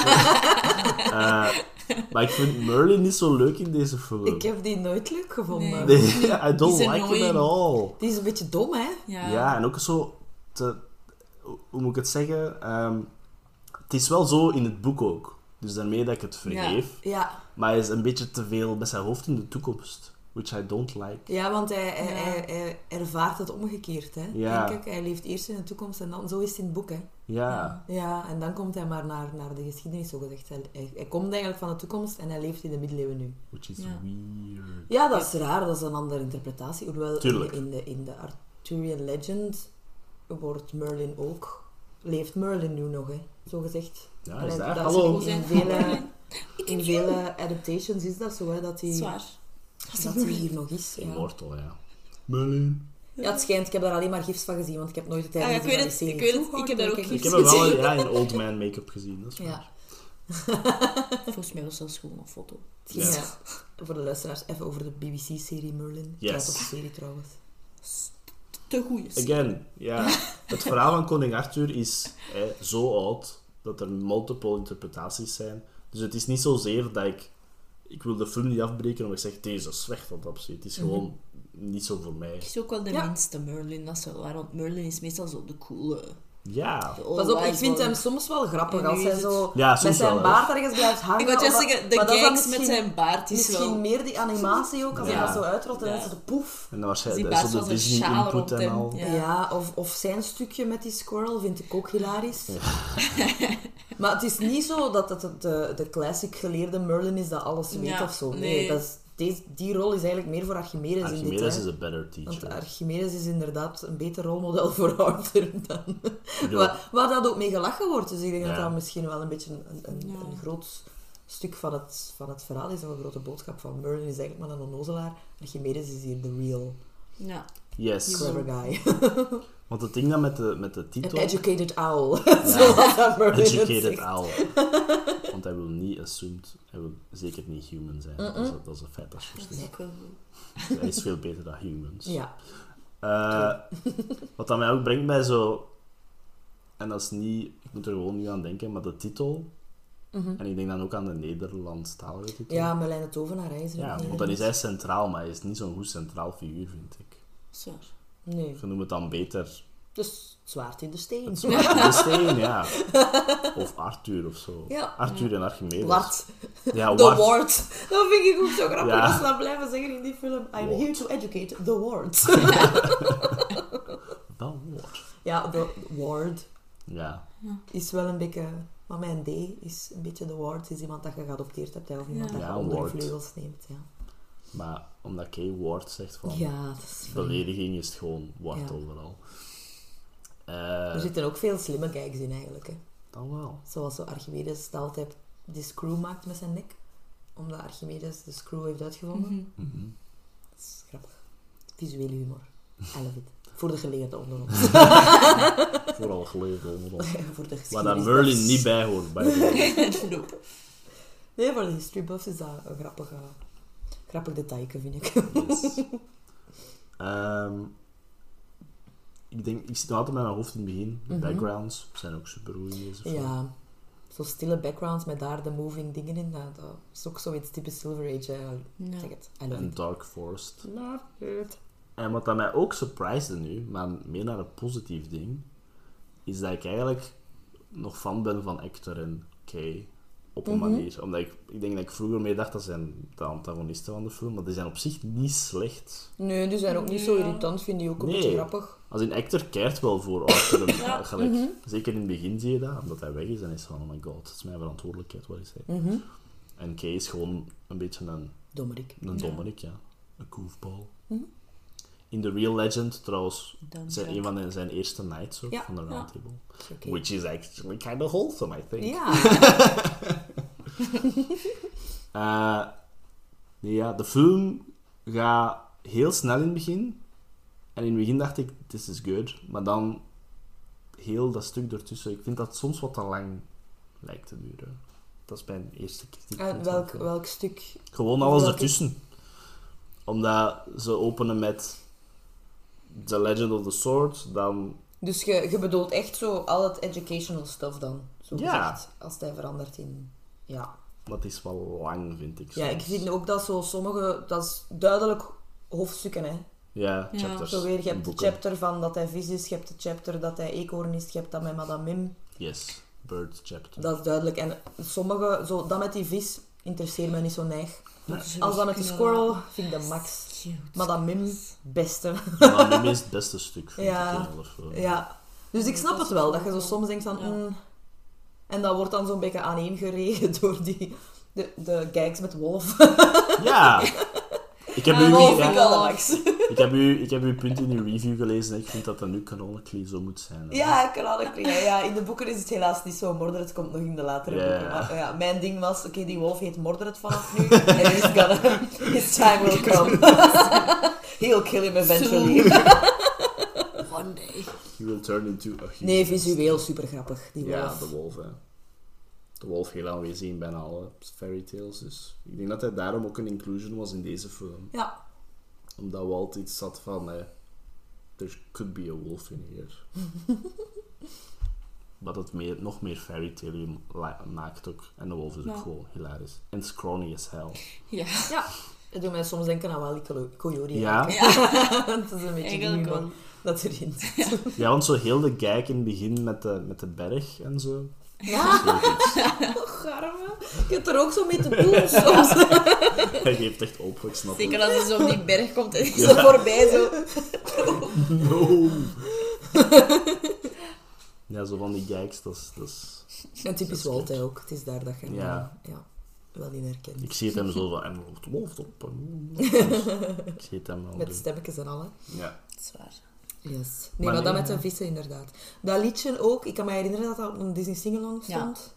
Speaker 2: uh, maar ik vind Merlin niet zo leuk in deze film.
Speaker 3: Ik heb die nooit leuk gevonden.
Speaker 1: Nee.
Speaker 2: Nee, I don't
Speaker 1: Die is
Speaker 2: like him at
Speaker 1: annoying.
Speaker 2: all.
Speaker 3: Die is een beetje dom, hè?
Speaker 1: Ja.
Speaker 2: Ja, en ook zo... Te, hoe moet ik het zeggen? Ehm, het is wel zo in het boek ook. Dus daarmee dat ik het vergeef.
Speaker 3: Ja,
Speaker 2: Maar hij is een beetje te veel met zijn hoofd in de toekomst. Which I don't like.
Speaker 3: ja want hij, hij,
Speaker 1: Ja.
Speaker 3: hij, hij ervaart het omgekeerd, hè?
Speaker 2: Ja.
Speaker 3: Denk ik. Hij leeft eerst in de toekomst en dan... Zo is het in het boek, hè?
Speaker 2: Ja.
Speaker 3: Ja, en dan komt hij maar naar, naar de geschiedenis, zogezegd. Hij, hij, hij komt eigenlijk van de toekomst en hij leeft in de middeleeuwen nu.
Speaker 2: Which is
Speaker 1: Ja.
Speaker 2: weird.
Speaker 3: Ja, dat is raar. Dat is een andere interpretatie. Hoewel in
Speaker 2: Tuurlijk.
Speaker 3: de, in, de, in de Arthurian legend wordt Merlin ook... Leeft Merlin nu nog, hè? Zogezegd.
Speaker 2: Ja,
Speaker 3: Allee,
Speaker 2: is daar.
Speaker 3: dat
Speaker 2: Hallo.
Speaker 3: In, in vele, in vele adaptations is dat zo, hè? Dat hij,
Speaker 1: Zwaar.
Speaker 3: dat hij hier nog is. Ja.
Speaker 2: Immortal, ja. Merlin.
Speaker 3: Ja, het schijnt. Ik heb daar alleen maar gifs van gezien, want ik heb nooit de tijd
Speaker 1: Ah, ja,
Speaker 3: gezien
Speaker 1: ik
Speaker 3: van
Speaker 1: weet
Speaker 3: die
Speaker 1: het,
Speaker 3: serie.
Speaker 1: ik weet het. Ik heb daar ook
Speaker 3: Kijk,
Speaker 2: Ik
Speaker 1: gifs
Speaker 2: heb hem wel
Speaker 1: gezien.
Speaker 2: ja, in old man make-up gezien. Dat is waar.
Speaker 3: Ja.
Speaker 1: Volgens mij was dat gewoon een foto.
Speaker 3: Ja.
Speaker 2: Ja.
Speaker 3: Voor de luisteraars, even over de B B C-serie Merlin.
Speaker 2: Yes.
Speaker 3: Ja, dat is een serie trouwens.
Speaker 1: Te goeie.
Speaker 2: Again, ja. Het verhaal van koning Arthur is hè, zo oud dat er multiple interpretaties zijn. Dus het is niet zozeer dat ik... Ik wil de film niet afbreken omdat ik zeg, deze is slecht, want absoluut. Het is gewoon niet zo voor mij.
Speaker 1: Het is ook wel de
Speaker 3: Ja.
Speaker 1: minste Merlin, dat is wel waar. Want Merlin is meestal zo de coole.
Speaker 2: Ja.
Speaker 1: de
Speaker 3: Pas op, ik
Speaker 1: wise
Speaker 3: vind
Speaker 1: one.
Speaker 3: hem soms wel grappig
Speaker 1: En
Speaker 3: als
Speaker 1: nu
Speaker 3: hij
Speaker 1: is het-
Speaker 3: zo
Speaker 2: Ja, soms
Speaker 3: met zijn
Speaker 2: wel, hè.
Speaker 3: baard ergens blijft hangen.
Speaker 1: Ik wou juist
Speaker 3: of dat-
Speaker 1: zeggen, de
Speaker 3: maar dat is dan
Speaker 1: gags met
Speaker 3: misschien-
Speaker 1: zijn baard is
Speaker 3: Misschien
Speaker 1: wel...
Speaker 3: meer die animatie ook, als
Speaker 2: Ja.
Speaker 3: hij dat zo uitrolt en
Speaker 1: Ja.
Speaker 3: dan is het poef.
Speaker 2: En dan waarschijnlijk
Speaker 1: Die
Speaker 2: dat is
Speaker 1: baas
Speaker 2: zo de
Speaker 1: was een
Speaker 2: Disney
Speaker 1: sjaal
Speaker 2: input
Speaker 1: rond
Speaker 2: en
Speaker 1: hem.
Speaker 2: al.
Speaker 1: Ja.
Speaker 3: Ja, of, of zijn stukje met die squirrel vind ik ook hilarisch. Maar het is niet zo dat het de, de classic geleerde Merlin is dat alles weet
Speaker 1: Ja,
Speaker 3: of zo. Nee,
Speaker 1: nee.
Speaker 3: dat is, deze, die rol is eigenlijk meer voor Archimedes, in dit.
Speaker 2: Archimedes
Speaker 3: Hè.
Speaker 2: is a better
Speaker 3: Want
Speaker 2: teacher.
Speaker 3: Archimedes is inderdaad een beter rolmodel voor Arthur dan...
Speaker 2: Ja.
Speaker 3: Waar, waar dat ook mee gelachen wordt. Dus ik denk
Speaker 2: Ja.
Speaker 3: dat dat misschien wel een beetje een, een,
Speaker 1: Ja.
Speaker 3: een groot stuk van het, van het verhaal is. Of een grote boodschap van Merlin is eigenlijk maar een onnozelaar. Archimedes is hier de real
Speaker 1: Ja.
Speaker 2: Yes.
Speaker 3: clever guy.
Speaker 2: Want het ding dan met de, met de
Speaker 3: An
Speaker 2: titel...
Speaker 3: educated owl. Zoals dat Merlin het
Speaker 2: Educated
Speaker 3: zegt.
Speaker 2: owl. Want hij wil niet assumed, hij wil zeker niet human zijn. Dat, is, dat is een feit dat is juist
Speaker 1: Dat is
Speaker 2: niet.
Speaker 1: ook wel goed.
Speaker 2: Hij is veel beter dan humans.
Speaker 3: Ja.
Speaker 2: Eh, wat dat mij ook brengt bij zo... En dat is niet... Ik moet er gewoon niet aan denken, maar de titel...
Speaker 3: Mhm.
Speaker 2: En ik denk dan ook aan de Nederlandstalige titel.
Speaker 3: Ja, Merlijn de Tovenaar, hij is er
Speaker 2: Ja,
Speaker 3: ook
Speaker 2: want dan is hij centraal, maar hij is niet zo'n goed centraal figuur, vind ik.
Speaker 1: Zwaar.
Speaker 3: Nee,
Speaker 2: Je noemt het dan beter...
Speaker 3: dus zwaard in de steen.
Speaker 2: Zwaard in de steen, ja. Of Arthur of zo.
Speaker 3: Ja.
Speaker 2: Arthur en Archimedes.
Speaker 3: Wart.
Speaker 2: Ja,
Speaker 3: The
Speaker 2: Wart.
Speaker 3: Ward. Dat vind ik ook zo grappig
Speaker 2: Ja.
Speaker 3: als ze dat blijven zeggen in die film. I'm
Speaker 2: Ward.
Speaker 3: here to educate the Ward.
Speaker 2: The Wart.
Speaker 3: Ja, the Ward
Speaker 2: Ja.
Speaker 3: is wel een beetje... Maar mijn D is een beetje de Ward. Is iemand dat je geadopteerd hebt, hè, of iemand
Speaker 1: Ja.
Speaker 3: dat je
Speaker 2: Ja,
Speaker 3: onder je
Speaker 2: Ward.
Speaker 3: vleugels neemt. Ja,
Speaker 2: Maar omdat Kay Ward zegt van...
Speaker 3: ja dat is funny.
Speaker 2: Belediging is het gewoon Wart
Speaker 3: Ja.
Speaker 2: overal. Eh,
Speaker 3: Er zitten ook veel slimme kijks in, eigenlijk. Hè.
Speaker 2: Dan wel.
Speaker 3: Zoals zo Archimedes dat altijd die screw maakt met zijn nek. Omdat Archimedes de screw heeft uitgevonden.
Speaker 1: Mhm.
Speaker 2: Mhm.
Speaker 3: Dat is grappig. Visuele humor. I love it. Voor de geleerden onder ons.
Speaker 2: Vooral geleden onder ons.
Speaker 3: voor de
Speaker 2: Waar daar
Speaker 3: geschiedenis.
Speaker 2: Merlin niet bij hoort. Bij de...
Speaker 1: Nope.
Speaker 3: Nee, voor de history buffs is dat een grappig, uh, grappig detail, vind ik.
Speaker 2: Yes. Ehm, ik denk, ik zit nog altijd met mijn hoofd in het begin. De
Speaker 3: Mhm.
Speaker 2: backgrounds zijn ook super goed in deze film.
Speaker 3: Ja, zo stille backgrounds met daar de moving dingen in. Dat, dat is ook zoiets typisch Silver Age. Hè.
Speaker 1: Ja.
Speaker 3: Zeg het. I love
Speaker 2: En
Speaker 3: it.
Speaker 2: Dark Forest.
Speaker 3: Love it.
Speaker 2: En wat dat mij ook surprisede nu, maar meer naar een positief ding, is dat ik eigenlijk nog fan ben van Hector en Kay. Op een
Speaker 3: Mhm.
Speaker 2: manier. Omdat ik, ik denk dat ik vroeger meer dacht, dat zijn de antagonisten van de film, maar die zijn op zich niet slecht.
Speaker 3: Nee, die zijn ook niet zo
Speaker 1: Ja.
Speaker 3: irritant, vind die ook een
Speaker 2: Nee.
Speaker 3: beetje grappig.
Speaker 2: Als in Hector keert wel voor Arthur. en-
Speaker 1: Ja.
Speaker 2: gelijk,
Speaker 3: Mhm.
Speaker 2: Zeker in het begin zie je dat, omdat hij weg is en is van, oh my god, het is mijn verantwoordelijkheid, wat is hij?
Speaker 3: Mhm.
Speaker 2: En Kay is gewoon een beetje een,
Speaker 3: Dommerik.
Speaker 2: een
Speaker 1: Ja.
Speaker 2: dommerik, ja. Een goofball.
Speaker 3: Mhm.
Speaker 2: In The Real Legend, trouwens,
Speaker 1: Dan
Speaker 2: zijn
Speaker 1: Jack.
Speaker 2: een van de- zijn eerste nights ook,
Speaker 3: Ja.
Speaker 2: van de
Speaker 1: Ja.
Speaker 2: Round Table.
Speaker 3: Oké.
Speaker 2: Which is actually kind of wholesome, I think.
Speaker 3: Ja.
Speaker 2: Eh, nee, ja, de film gaat heel snel in het begin. En in het begin dacht ik, this is good. Maar dan heel dat stuk ertussen. Ik vind dat het soms wat te lang lijkt te duren. Dat is mijn eerste kritiek.
Speaker 3: En welk, welk stuk?
Speaker 2: Gewoon alles
Speaker 3: welke-
Speaker 2: ertussen. Omdat ze openen met The Legend of the Sword, dan...
Speaker 3: Dus je, je bedoelt echt zo al het educational stuff dan? Zo
Speaker 2: Ja.
Speaker 3: gezegd, als het verandert in... Ja.
Speaker 2: Dat is wel lang, vind ik.
Speaker 3: Ja, ik
Speaker 2: soms.
Speaker 3: vind ook dat zo sommige... Dat is duidelijk hoofdstukken, hè.
Speaker 2: Ja,
Speaker 1: Ja.
Speaker 2: chapters.
Speaker 3: Zo weer, je
Speaker 2: in
Speaker 3: hebt de
Speaker 2: boeken.
Speaker 3: chapter van dat hij vis is, je hebt de chapter dat hij eekhoorn is, je hebt dat met Madame Mim.
Speaker 2: Yes, Bird chapter.
Speaker 3: Dat is duidelijk. En sommige... Zo, dat met die vis interesseert me niet zo neig. Als dat met de squirrel, vind ik de max. Madame Mim, beste.
Speaker 2: Maar Mim is het beste stuk, vind
Speaker 3: Ja.
Speaker 2: ik. in alle film.
Speaker 3: Ja. Dus ik snap het wel, dat je zo soms denkt van...
Speaker 1: Ja.
Speaker 3: mm, en dat wordt dan zo'n beetje aaneengeregen door die... De, de gags met Wolf.
Speaker 2: Ja. Ik heb,
Speaker 1: Ah,
Speaker 2: uw,
Speaker 1: Wolf,
Speaker 2: ja,
Speaker 1: ik wel de max.
Speaker 2: ik, heb uw, ik heb uw punt in uw review gelezen en ik vind dat dat nu canonically zo moet zijn. hè.
Speaker 3: Ja, canonically. Ja, ja, in de boeken is het helaas niet zo. Mordred komt nog in de latere
Speaker 2: Ja.
Speaker 3: boeken. Maar ja, mijn ding was, oké, die wolf heet Mordred vanaf nu. En he's gonna... His time will come. He'll kill him eventually.
Speaker 1: One day.
Speaker 2: He will turn into a human.
Speaker 3: Nee, visueel super grappig, die
Speaker 2: Ja,
Speaker 3: wolf.
Speaker 2: de wolf, hè. De wolf heel aanwezig in bijna alle fairy tales. Dus ik denk dat hij daarom ook een inclusion was in deze film.
Speaker 3: Ja.
Speaker 2: Omdat Walt iets had van... Eh, there could be a wolf in here. Wat het meer, nog meer fairy tale la- maakt ook. En de wolf is ook
Speaker 1: Ja.
Speaker 2: gewoon hilarisch. En scrawny as hell.
Speaker 1: Ja,
Speaker 3: Ja. Dat doet mij soms denken aan Wally Coyo- Coyote.
Speaker 2: Ja?
Speaker 3: eigenlijk. Dat is een beetje
Speaker 1: eigenlijk
Speaker 3: die humor
Speaker 1: wel.
Speaker 3: dat erin zit.
Speaker 2: Ja, want zo heel de gag in het begin met de, met de berg en zo.
Speaker 3: Ja,
Speaker 2: Dat is heel goed.
Speaker 3: oh, garme. Je hebt er ook zo mee te doen soms.
Speaker 2: Hij geeft echt op, ik snap
Speaker 1: zeker
Speaker 2: het.
Speaker 1: als hij zo op die berg komt en
Speaker 3: Zo voorbij, zo.
Speaker 2: No! Ja, zo van die gags, dat is... Dat is
Speaker 3: En typisch
Speaker 2: Dat is
Speaker 3: Walt hè, ook. Het is daar dat je hem
Speaker 2: Ja.
Speaker 3: eh, ja, wel in herkent.
Speaker 2: ik zie het hem zo van... En loopt de wolf op. en- Ik zie het hem wel
Speaker 3: Met
Speaker 2: doen.
Speaker 3: stemmetjes en al, hè.
Speaker 2: Ja.
Speaker 1: Dat is waar.
Speaker 3: Yes. Nee,
Speaker 2: Maar
Speaker 3: maar dat
Speaker 2: nee,
Speaker 3: met de vissen, inderdaad. Dat liedje ook, ik kan me herinneren dat dat op een Disney Singalong
Speaker 1: Ja.
Speaker 3: stond.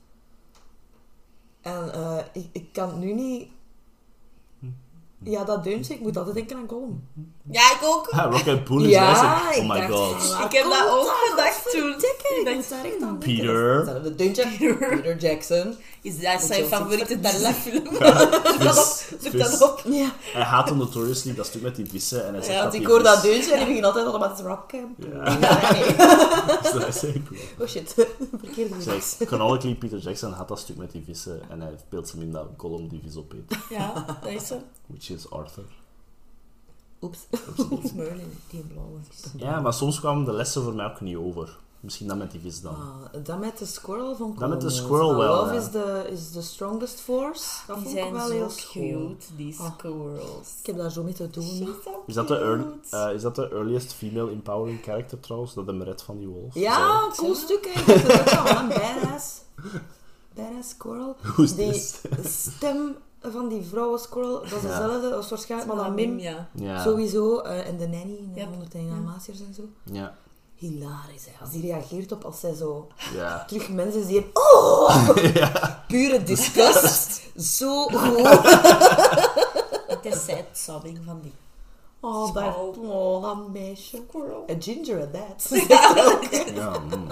Speaker 3: En eh, ik, ik kan nu niet... Ja, dat deuntje, ik moet altijd denken aan Gollum.
Speaker 1: Ja, ik ook.
Speaker 2: Ah, Rock and Pool is
Speaker 3: Ja,
Speaker 2: wijs.
Speaker 3: ik
Speaker 2: Oh my
Speaker 3: dacht
Speaker 2: god.
Speaker 3: van, waar
Speaker 1: Ik heb dat
Speaker 3: komt
Speaker 1: ook
Speaker 3: dat
Speaker 1: gedacht toen.
Speaker 3: Verdikke,
Speaker 1: Ik
Speaker 3: ik
Speaker 1: dacht,
Speaker 3: moet daar echt aan denken.
Speaker 2: Peter.
Speaker 3: Dat is het deuntje. Peter Jackson.
Speaker 1: Is dat zijn
Speaker 3: Chelsea
Speaker 1: favoriete
Speaker 3: vertellen.
Speaker 1: Disney-film?
Speaker 2: Vis,
Speaker 1: Zoek
Speaker 2: vis.
Speaker 1: dat op.
Speaker 3: Ja,
Speaker 2: Hij haat notoriously dat stuk met die vissen en hij zegt
Speaker 1: Ja,
Speaker 2: dat
Speaker 3: want ik
Speaker 2: die
Speaker 3: hoor dat
Speaker 2: vis-
Speaker 3: deuntje en die begint altijd automatisch Rock and Pool.
Speaker 2: Ja.
Speaker 3: Ja, nee.
Speaker 2: Dat is heel cool.
Speaker 3: Oh shit, verkeerde
Speaker 2: Zeg,
Speaker 3: vis.
Speaker 2: canonically, Peter Jackson had dat stuk met die vissen en hij speelt ze in dat Gollum die vis opeet.
Speaker 1: Ja, dat is zo.
Speaker 2: Which is Arthur.
Speaker 3: Oeps.
Speaker 1: Dat is Merlin, die blauwe vis.
Speaker 2: Ja, maar soms kwamen de lessen voor mij ook niet over. Misschien dat met die vis dan.
Speaker 3: Ah, dat met de squirrel vond ik
Speaker 2: Dat met de
Speaker 3: wel leuk.
Speaker 2: squirrel wel,
Speaker 3: Love
Speaker 2: ja.
Speaker 3: is the, is the strongest force. Dat
Speaker 1: Die
Speaker 3: vond ik
Speaker 1: zijn
Speaker 3: wel
Speaker 1: zo
Speaker 3: heel schoon.
Speaker 1: cute, die
Speaker 3: Oh.
Speaker 1: squirrels.
Speaker 3: Ik heb daar zo mee te doen.
Speaker 1: She's so
Speaker 2: Is dat, de early,
Speaker 1: cute.
Speaker 2: eh, is dat de earliest female empowering character trouwens? Dat de meret van die wolf?
Speaker 3: Ja,
Speaker 2: Zo.
Speaker 3: cool stuk, hè. Ik vind het ook wel een badass. Badass squirrel.
Speaker 2: Hoe is
Speaker 3: Die
Speaker 2: dit?
Speaker 3: stem van die vrouwen squirrel, dat is
Speaker 2: Ja.
Speaker 3: dezelfde als waarschijnlijk Madame Mim.
Speaker 1: ja.
Speaker 2: Ja.
Speaker 3: Sowieso. eh, en de nanny, in de
Speaker 1: Yep.
Speaker 3: honderdéén Dalmatiërs en zo.
Speaker 2: Ja.
Speaker 3: Hilarisch, hè. Als die reageert op als zij zo
Speaker 2: Ja.
Speaker 3: terug mensen zien. Oh!
Speaker 2: Ja.
Speaker 3: Pure disgust. Zo goed.
Speaker 1: Het is sad sobbing van die
Speaker 3: Oh, dat,
Speaker 1: Squirrel.
Speaker 3: oh, dat meisje.
Speaker 1: squirrel.
Speaker 3: A ginger at that.
Speaker 2: Ja, mm.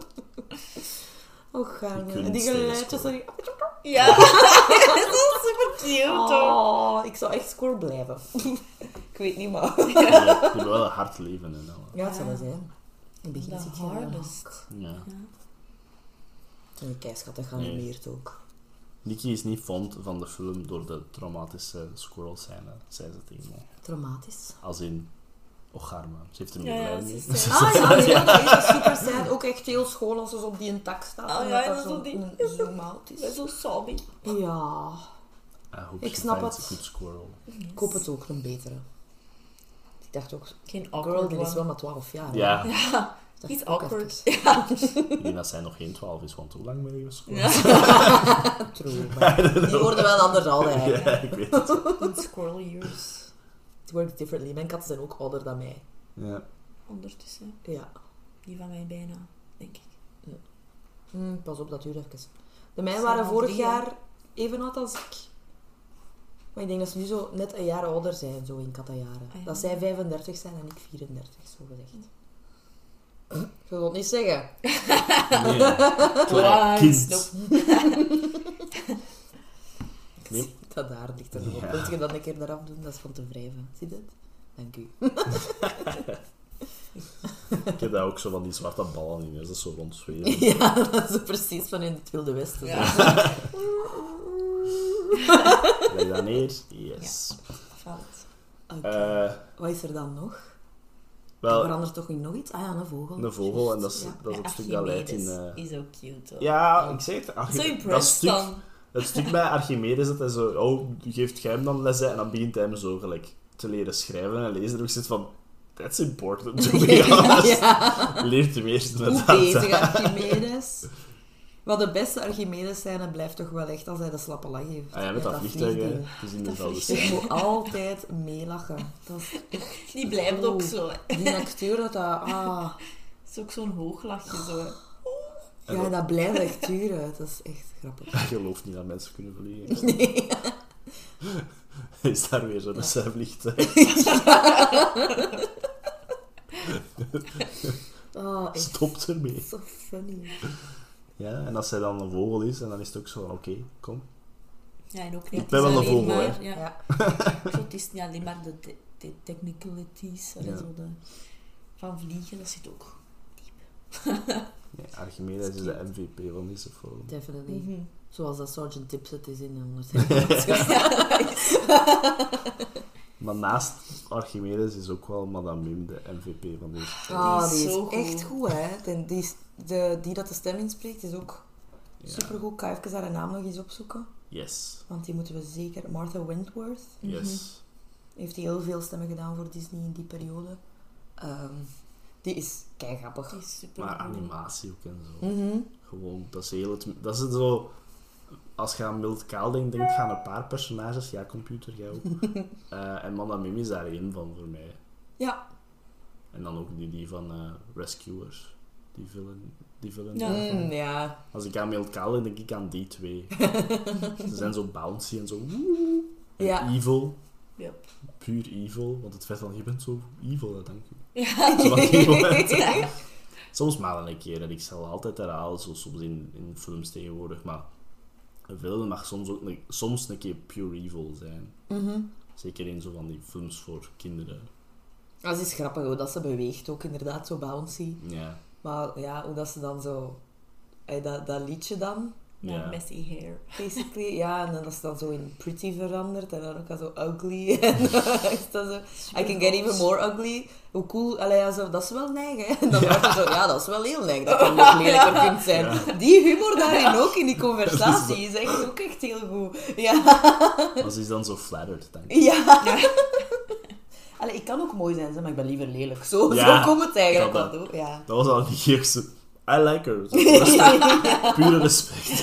Speaker 3: Oh, gaar.
Speaker 2: couldn't
Speaker 3: En die
Speaker 2: stay a
Speaker 3: geluidjes.
Speaker 2: squirrel.
Speaker 3: sorry.
Speaker 1: Ja, dat is super cute hoor.
Speaker 3: Oh, ik zou echt squirrel blijven. Ik weet niet, maar...
Speaker 2: Die hebben wel een hard leven en al.
Speaker 3: Ja, het zal wel zijn. In het begin
Speaker 1: The
Speaker 3: zit je wel
Speaker 1: hardest.
Speaker 2: Ja.
Speaker 3: En die keischattig
Speaker 2: Nee.
Speaker 3: geanimeerd ook.
Speaker 2: Nicky is niet fond van de film door de traumatische squirrel scène, zei ze tegen mij.
Speaker 3: Traumatisch.
Speaker 2: Als in, oh garma, ze heeft er
Speaker 1: Ja, ja,
Speaker 2: medelijden
Speaker 1: ze
Speaker 2: mee.
Speaker 1: is
Speaker 3: Ah ja, nee, dat is super sad. Ook echt heel schoon als ze zo op die een tak staat.
Speaker 1: Ah,
Speaker 3: en
Speaker 1: ja,
Speaker 3: dat
Speaker 1: dat
Speaker 3: dat
Speaker 1: is
Speaker 3: zo
Speaker 1: zo die-
Speaker 3: een zoom-out
Speaker 1: Dat is
Speaker 3: is.
Speaker 1: zo sobbing.
Speaker 3: Ja,
Speaker 2: I hope
Speaker 3: Ik
Speaker 2: she
Speaker 3: snap
Speaker 2: finds
Speaker 3: het.
Speaker 2: a good squirrel.
Speaker 3: ik hoop het ook een betere. Ik dacht ook,
Speaker 1: Geen
Speaker 3: girl,
Speaker 1: awkward
Speaker 3: die is
Speaker 1: one.
Speaker 3: wel maar twaalf jaar. hè.
Speaker 2: Ja,
Speaker 1: Ja,
Speaker 3: Ik dacht
Speaker 1: iets
Speaker 3: ook
Speaker 1: awkward.
Speaker 3: even.
Speaker 2: ik denk dat zij nog geen twaalf is, want hoe lang ben je gescoord?
Speaker 1: Ja.
Speaker 3: True, maar die worden wel anders ouder eigenlijk.
Speaker 2: Ja, ik weet het.
Speaker 1: In squirrel years.
Speaker 3: It works differently. Mijn katten zijn ook ouder dan mij.
Speaker 2: Ja.
Speaker 1: Ondertussen.
Speaker 3: Ja.
Speaker 1: Die van mij bijna, denk ik.
Speaker 3: Hm, pas op, dat duurt even. De mijne
Speaker 1: Zijn
Speaker 3: waren
Speaker 1: al
Speaker 3: vorig
Speaker 1: drie,
Speaker 3: jaar even oud als ik. Maar ik denk dat ze nu zo net een jaar ouder zijn, zo in kattenjaren.
Speaker 1: Ah, ja.
Speaker 3: Dat zij vijfendertig zijn en ik vierendertig, zo gezegd. Ik wil het niet zeggen.
Speaker 2: Nee. Klein
Speaker 1: Klein,
Speaker 2: kind.
Speaker 1: snop.
Speaker 3: dat daar ligt er nog op.
Speaker 2: Ja.
Speaker 3: Wil je dat een keer eraf doen? Dat is van te wrijven. Zie je het? Dank u.
Speaker 2: Ik heb daar ook zo van die zwarte ballen in. Dat is zo rondzweven.
Speaker 3: Ja, dat is zo precies van in het Wilde Westen.
Speaker 1: Ja.
Speaker 3: Zo.
Speaker 2: Leg dat neer. Yes.
Speaker 1: Valt.
Speaker 3: Oké.
Speaker 2: Eh,
Speaker 3: Wat is er dan nog? Er
Speaker 2: wel,
Speaker 3: verandert toch niet nog iets? Ah ja, een vogel.
Speaker 2: een vogel. En dat is,
Speaker 3: Ja.
Speaker 2: dat is het stuk dat leidt in...
Speaker 1: Archimedes
Speaker 2: eh,
Speaker 1: is ook cute, hoor.
Speaker 2: Ja, ik zeg het.
Speaker 1: Zo
Speaker 2: Archimedes, dat
Speaker 1: impressed
Speaker 2: stuk,
Speaker 1: dan.
Speaker 2: het stuk bij Archimedes, dat hij zo... Oh, geeft jij hem dan les, hè? En dan begint hij hem zo gelijk te leren schrijven en lezen. En ik zit van... That's important, to be honest.
Speaker 3: Ja.
Speaker 2: Leert hem eerst
Speaker 3: Goed
Speaker 2: inderdaad.
Speaker 3: bezig, Archimedes. Wat de beste Archimedes zijn, blijft toch wel echt als hij de slappe lach heeft.
Speaker 2: Ah ja, met dat vliegtuig, hè.
Speaker 3: vliegding.
Speaker 2: Het is in
Speaker 1: Dat
Speaker 2: dezelfde
Speaker 1: vliegtuig.
Speaker 2: scène.
Speaker 3: Ik moet altijd meelachen. Dat is,
Speaker 1: Die blijft ook zo. hè.
Speaker 3: die acteur, dat dat... Ah,
Speaker 1: Het is ook zo'n hooglachje, zo. hè.
Speaker 2: En
Speaker 3: ja,
Speaker 2: dat-
Speaker 3: dat blijft echt duren. Dat is echt grappig.
Speaker 2: Ik geloof niet dat mensen kunnen vliegen.
Speaker 3: Nee.
Speaker 2: Is daar weer zo'n ja. vliegtuig.
Speaker 3: Oh, echt
Speaker 2: Stopt ermee.
Speaker 3: zo funny.
Speaker 2: Ja, en als hij dan een vogel is, en dan is het ook zo van, oké, kom.
Speaker 1: Ja, en ook
Speaker 2: Ik
Speaker 1: niet.
Speaker 2: ben
Speaker 1: het is
Speaker 2: wel een
Speaker 1: alleen
Speaker 2: vogel,
Speaker 1: maar,
Speaker 2: hè.
Speaker 1: Ja.
Speaker 3: Ja.
Speaker 1: Zo, het is niet alleen maar de, de, de technicalities en
Speaker 2: Ja.
Speaker 1: zo de, van vliegen, dat zit ook diep.
Speaker 2: Nee, Archimedes is de M V P van deze film.
Speaker 3: Definitely.
Speaker 1: Mhm.
Speaker 3: Zoals dat Sergeant Tipset is in honderd.
Speaker 2: Maar naast Archimedes is ook wel Madame Mim de M V P van deze film.
Speaker 3: Ah,
Speaker 1: Die is
Speaker 3: die is
Speaker 1: zo goed.
Speaker 3: echt goed, hè. Die, die, is- de, die dat de stem inspreekt, is ook
Speaker 2: Ja.
Speaker 3: supergoed. Ik ga even haar naam nog eens opzoeken.
Speaker 2: Yes.
Speaker 3: Want die moeten we zeker... Martha Wentworth
Speaker 2: Yes.
Speaker 3: heeft heel veel stemmen gedaan voor Disney in die periode. Ehm, die is keigrappig.
Speaker 1: Die is super
Speaker 2: Maar
Speaker 1: goed.
Speaker 2: animatie ook en zo.
Speaker 3: Mhm.
Speaker 2: Gewoon, dat is heel het... Dat is het zo... Als je aan Mild Kaal denkt, denk je aan een paar personages. Ja, computer, jij ook. Eh, en Madame Mim is daar één van voor mij.
Speaker 3: Ja.
Speaker 2: En dan ook die, die van eh, Rescuers. Die villain. Die villain
Speaker 1: Ja.
Speaker 2: daarvan.
Speaker 3: Mm, ja.
Speaker 2: Als ik aan Mild Kaal denk, denk ik aan die twee. Ze zijn zo bouncy en zo... En
Speaker 3: Ja.
Speaker 2: evil.
Speaker 1: Yep.
Speaker 2: Puur evil. Want het feit van, je bent zo evil, hè, dank u.
Speaker 1: Ja.
Speaker 2: Zo van die momenten. Soms maar een keer. En ik zal altijd herhalen, zo soms in, in films tegenwoordig. Maar een film mag soms ook een, soms een keer pure evil zijn.
Speaker 3: Mhm.
Speaker 2: Zeker in zo van die films voor kinderen.
Speaker 3: Dat is grappig hoe dat ze beweegt ook, inderdaad, zo bouncy.
Speaker 2: Ja.
Speaker 3: Maar ja, hoe dat ze dan zo... eh, Dat, dat liedje dan,
Speaker 1: Ja,
Speaker 2: Ja.
Speaker 1: messy hair.
Speaker 3: basically. Ja, en dan dat ze dan zo in pretty verandert en dan ook al zo ugly. En dan is dat zo... I can get even more ugly. Hoe cool... Allee, ja, zo, dat is wel neig, hè. En dan wordt je zo... Ja, dat is wel heel neig dat je nog lelijker kunt zijn.
Speaker 2: Ja.
Speaker 3: Die humor daarin ook, in die conversatie, is echt ook echt heel goed. Ja.
Speaker 2: Maar ze is dan zo flattered, denk ik.
Speaker 3: Ja. Allee, ik kan ook mooi zijn, zeg, maar ik ben liever lelijk. Zo,
Speaker 2: Ja,
Speaker 3: zo komt het eigenlijk
Speaker 2: dat-
Speaker 3: wel door. Ja.
Speaker 2: Dat was al niet echt zo... I like her. Zo, respect. Pure respect.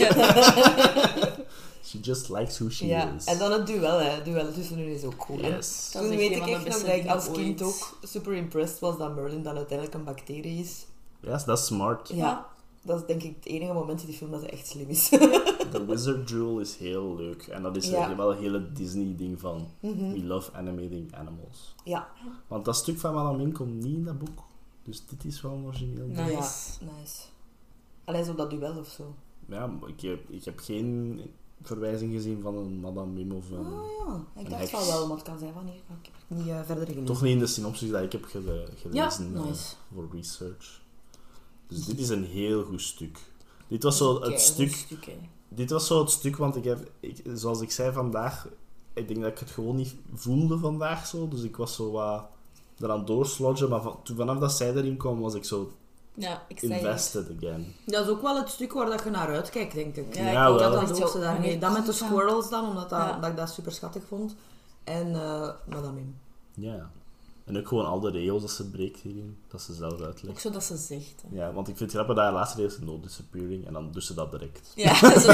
Speaker 2: She just likes who she
Speaker 3: Ja,
Speaker 2: is.
Speaker 3: en dan het duel, hè. Het duel tussen hun is ook cool. hè.
Speaker 2: Yes.
Speaker 1: Dat
Speaker 3: Toen
Speaker 1: is
Speaker 3: weet
Speaker 1: echt
Speaker 3: ik
Speaker 1: een van de
Speaker 3: echt nog
Speaker 1: beste
Speaker 3: dat ik
Speaker 1: dingen
Speaker 3: als kind
Speaker 1: ooit.
Speaker 3: ook super impressed was dat Merlin dan uiteindelijk een bacterie is.
Speaker 2: Ja, dat is smart.
Speaker 3: Ja. Dat is denk ik het enige moment in die film dat ze echt slim is.
Speaker 2: De Wizard Jewel is heel leuk. En dat is
Speaker 3: Ja.
Speaker 2: wel een hele Disney-ding van...
Speaker 3: Mhm.
Speaker 2: We love animating animals.
Speaker 3: Ja.
Speaker 2: Want dat stuk van Madame Mim komt niet in dat boek. Dus dit is wel een origineel ding.
Speaker 1: Nice.
Speaker 3: Ja, nice. Alleen zo dat duel of zo.
Speaker 2: Ja, maar ik heb, ik heb geen verwijzing gezien van een Madame Mim of een...
Speaker 3: Oh ja, ik
Speaker 2: Een
Speaker 3: dacht
Speaker 2: heks.
Speaker 3: van wel, maar het kan zijn van hier. Maar ik heb het niet eh, verder gelezen.
Speaker 2: Toch niet in de synopsis dat ik heb gele- gelezen
Speaker 3: Ja,
Speaker 2: eh,
Speaker 3: nice.
Speaker 2: voor research. Dus dit is een heel goed stuk. Dit was zo het
Speaker 1: Keigoed
Speaker 2: stuk...
Speaker 1: stuk, hè.
Speaker 2: Dit was zo het stuk, want ik heb... Ik, zoals ik zei vandaag... Ik denk dat ik het gewoon niet voelde vandaag zo. Dus ik was zo wat eraan doorslodgen. Maar van, toen, vanaf dat zij erin kwam, was ik zo
Speaker 1: Ja, ik zei het.
Speaker 2: invested again.
Speaker 3: Dat is ook wel het stuk waar dat je naar uitkijkt, denk ik.
Speaker 1: Ja,
Speaker 2: Ja,
Speaker 1: ik
Speaker 2: wel.
Speaker 1: ook
Speaker 3: Dat,
Speaker 1: altijd
Speaker 3: dat
Speaker 1: zo,
Speaker 3: doet ze daarmee.
Speaker 1: wanneer
Speaker 3: Dat met de
Speaker 1: komt dat?
Speaker 3: squirrels dan, omdat dat,
Speaker 1: Ja.
Speaker 3: dat ik dat super schattig vond. En uh, Madame Mim.
Speaker 2: Ja. En ook gewoon al de regels dat ze breekt hierin. Dat ze zelf
Speaker 1: Ook
Speaker 2: uitlegt.
Speaker 1: zo dat ze zegt. Hè.
Speaker 2: Ja, want ik vind het grappig dat haar laatste deel is no disappearing. En dan doet ze dat direct.
Speaker 1: Ja, zo.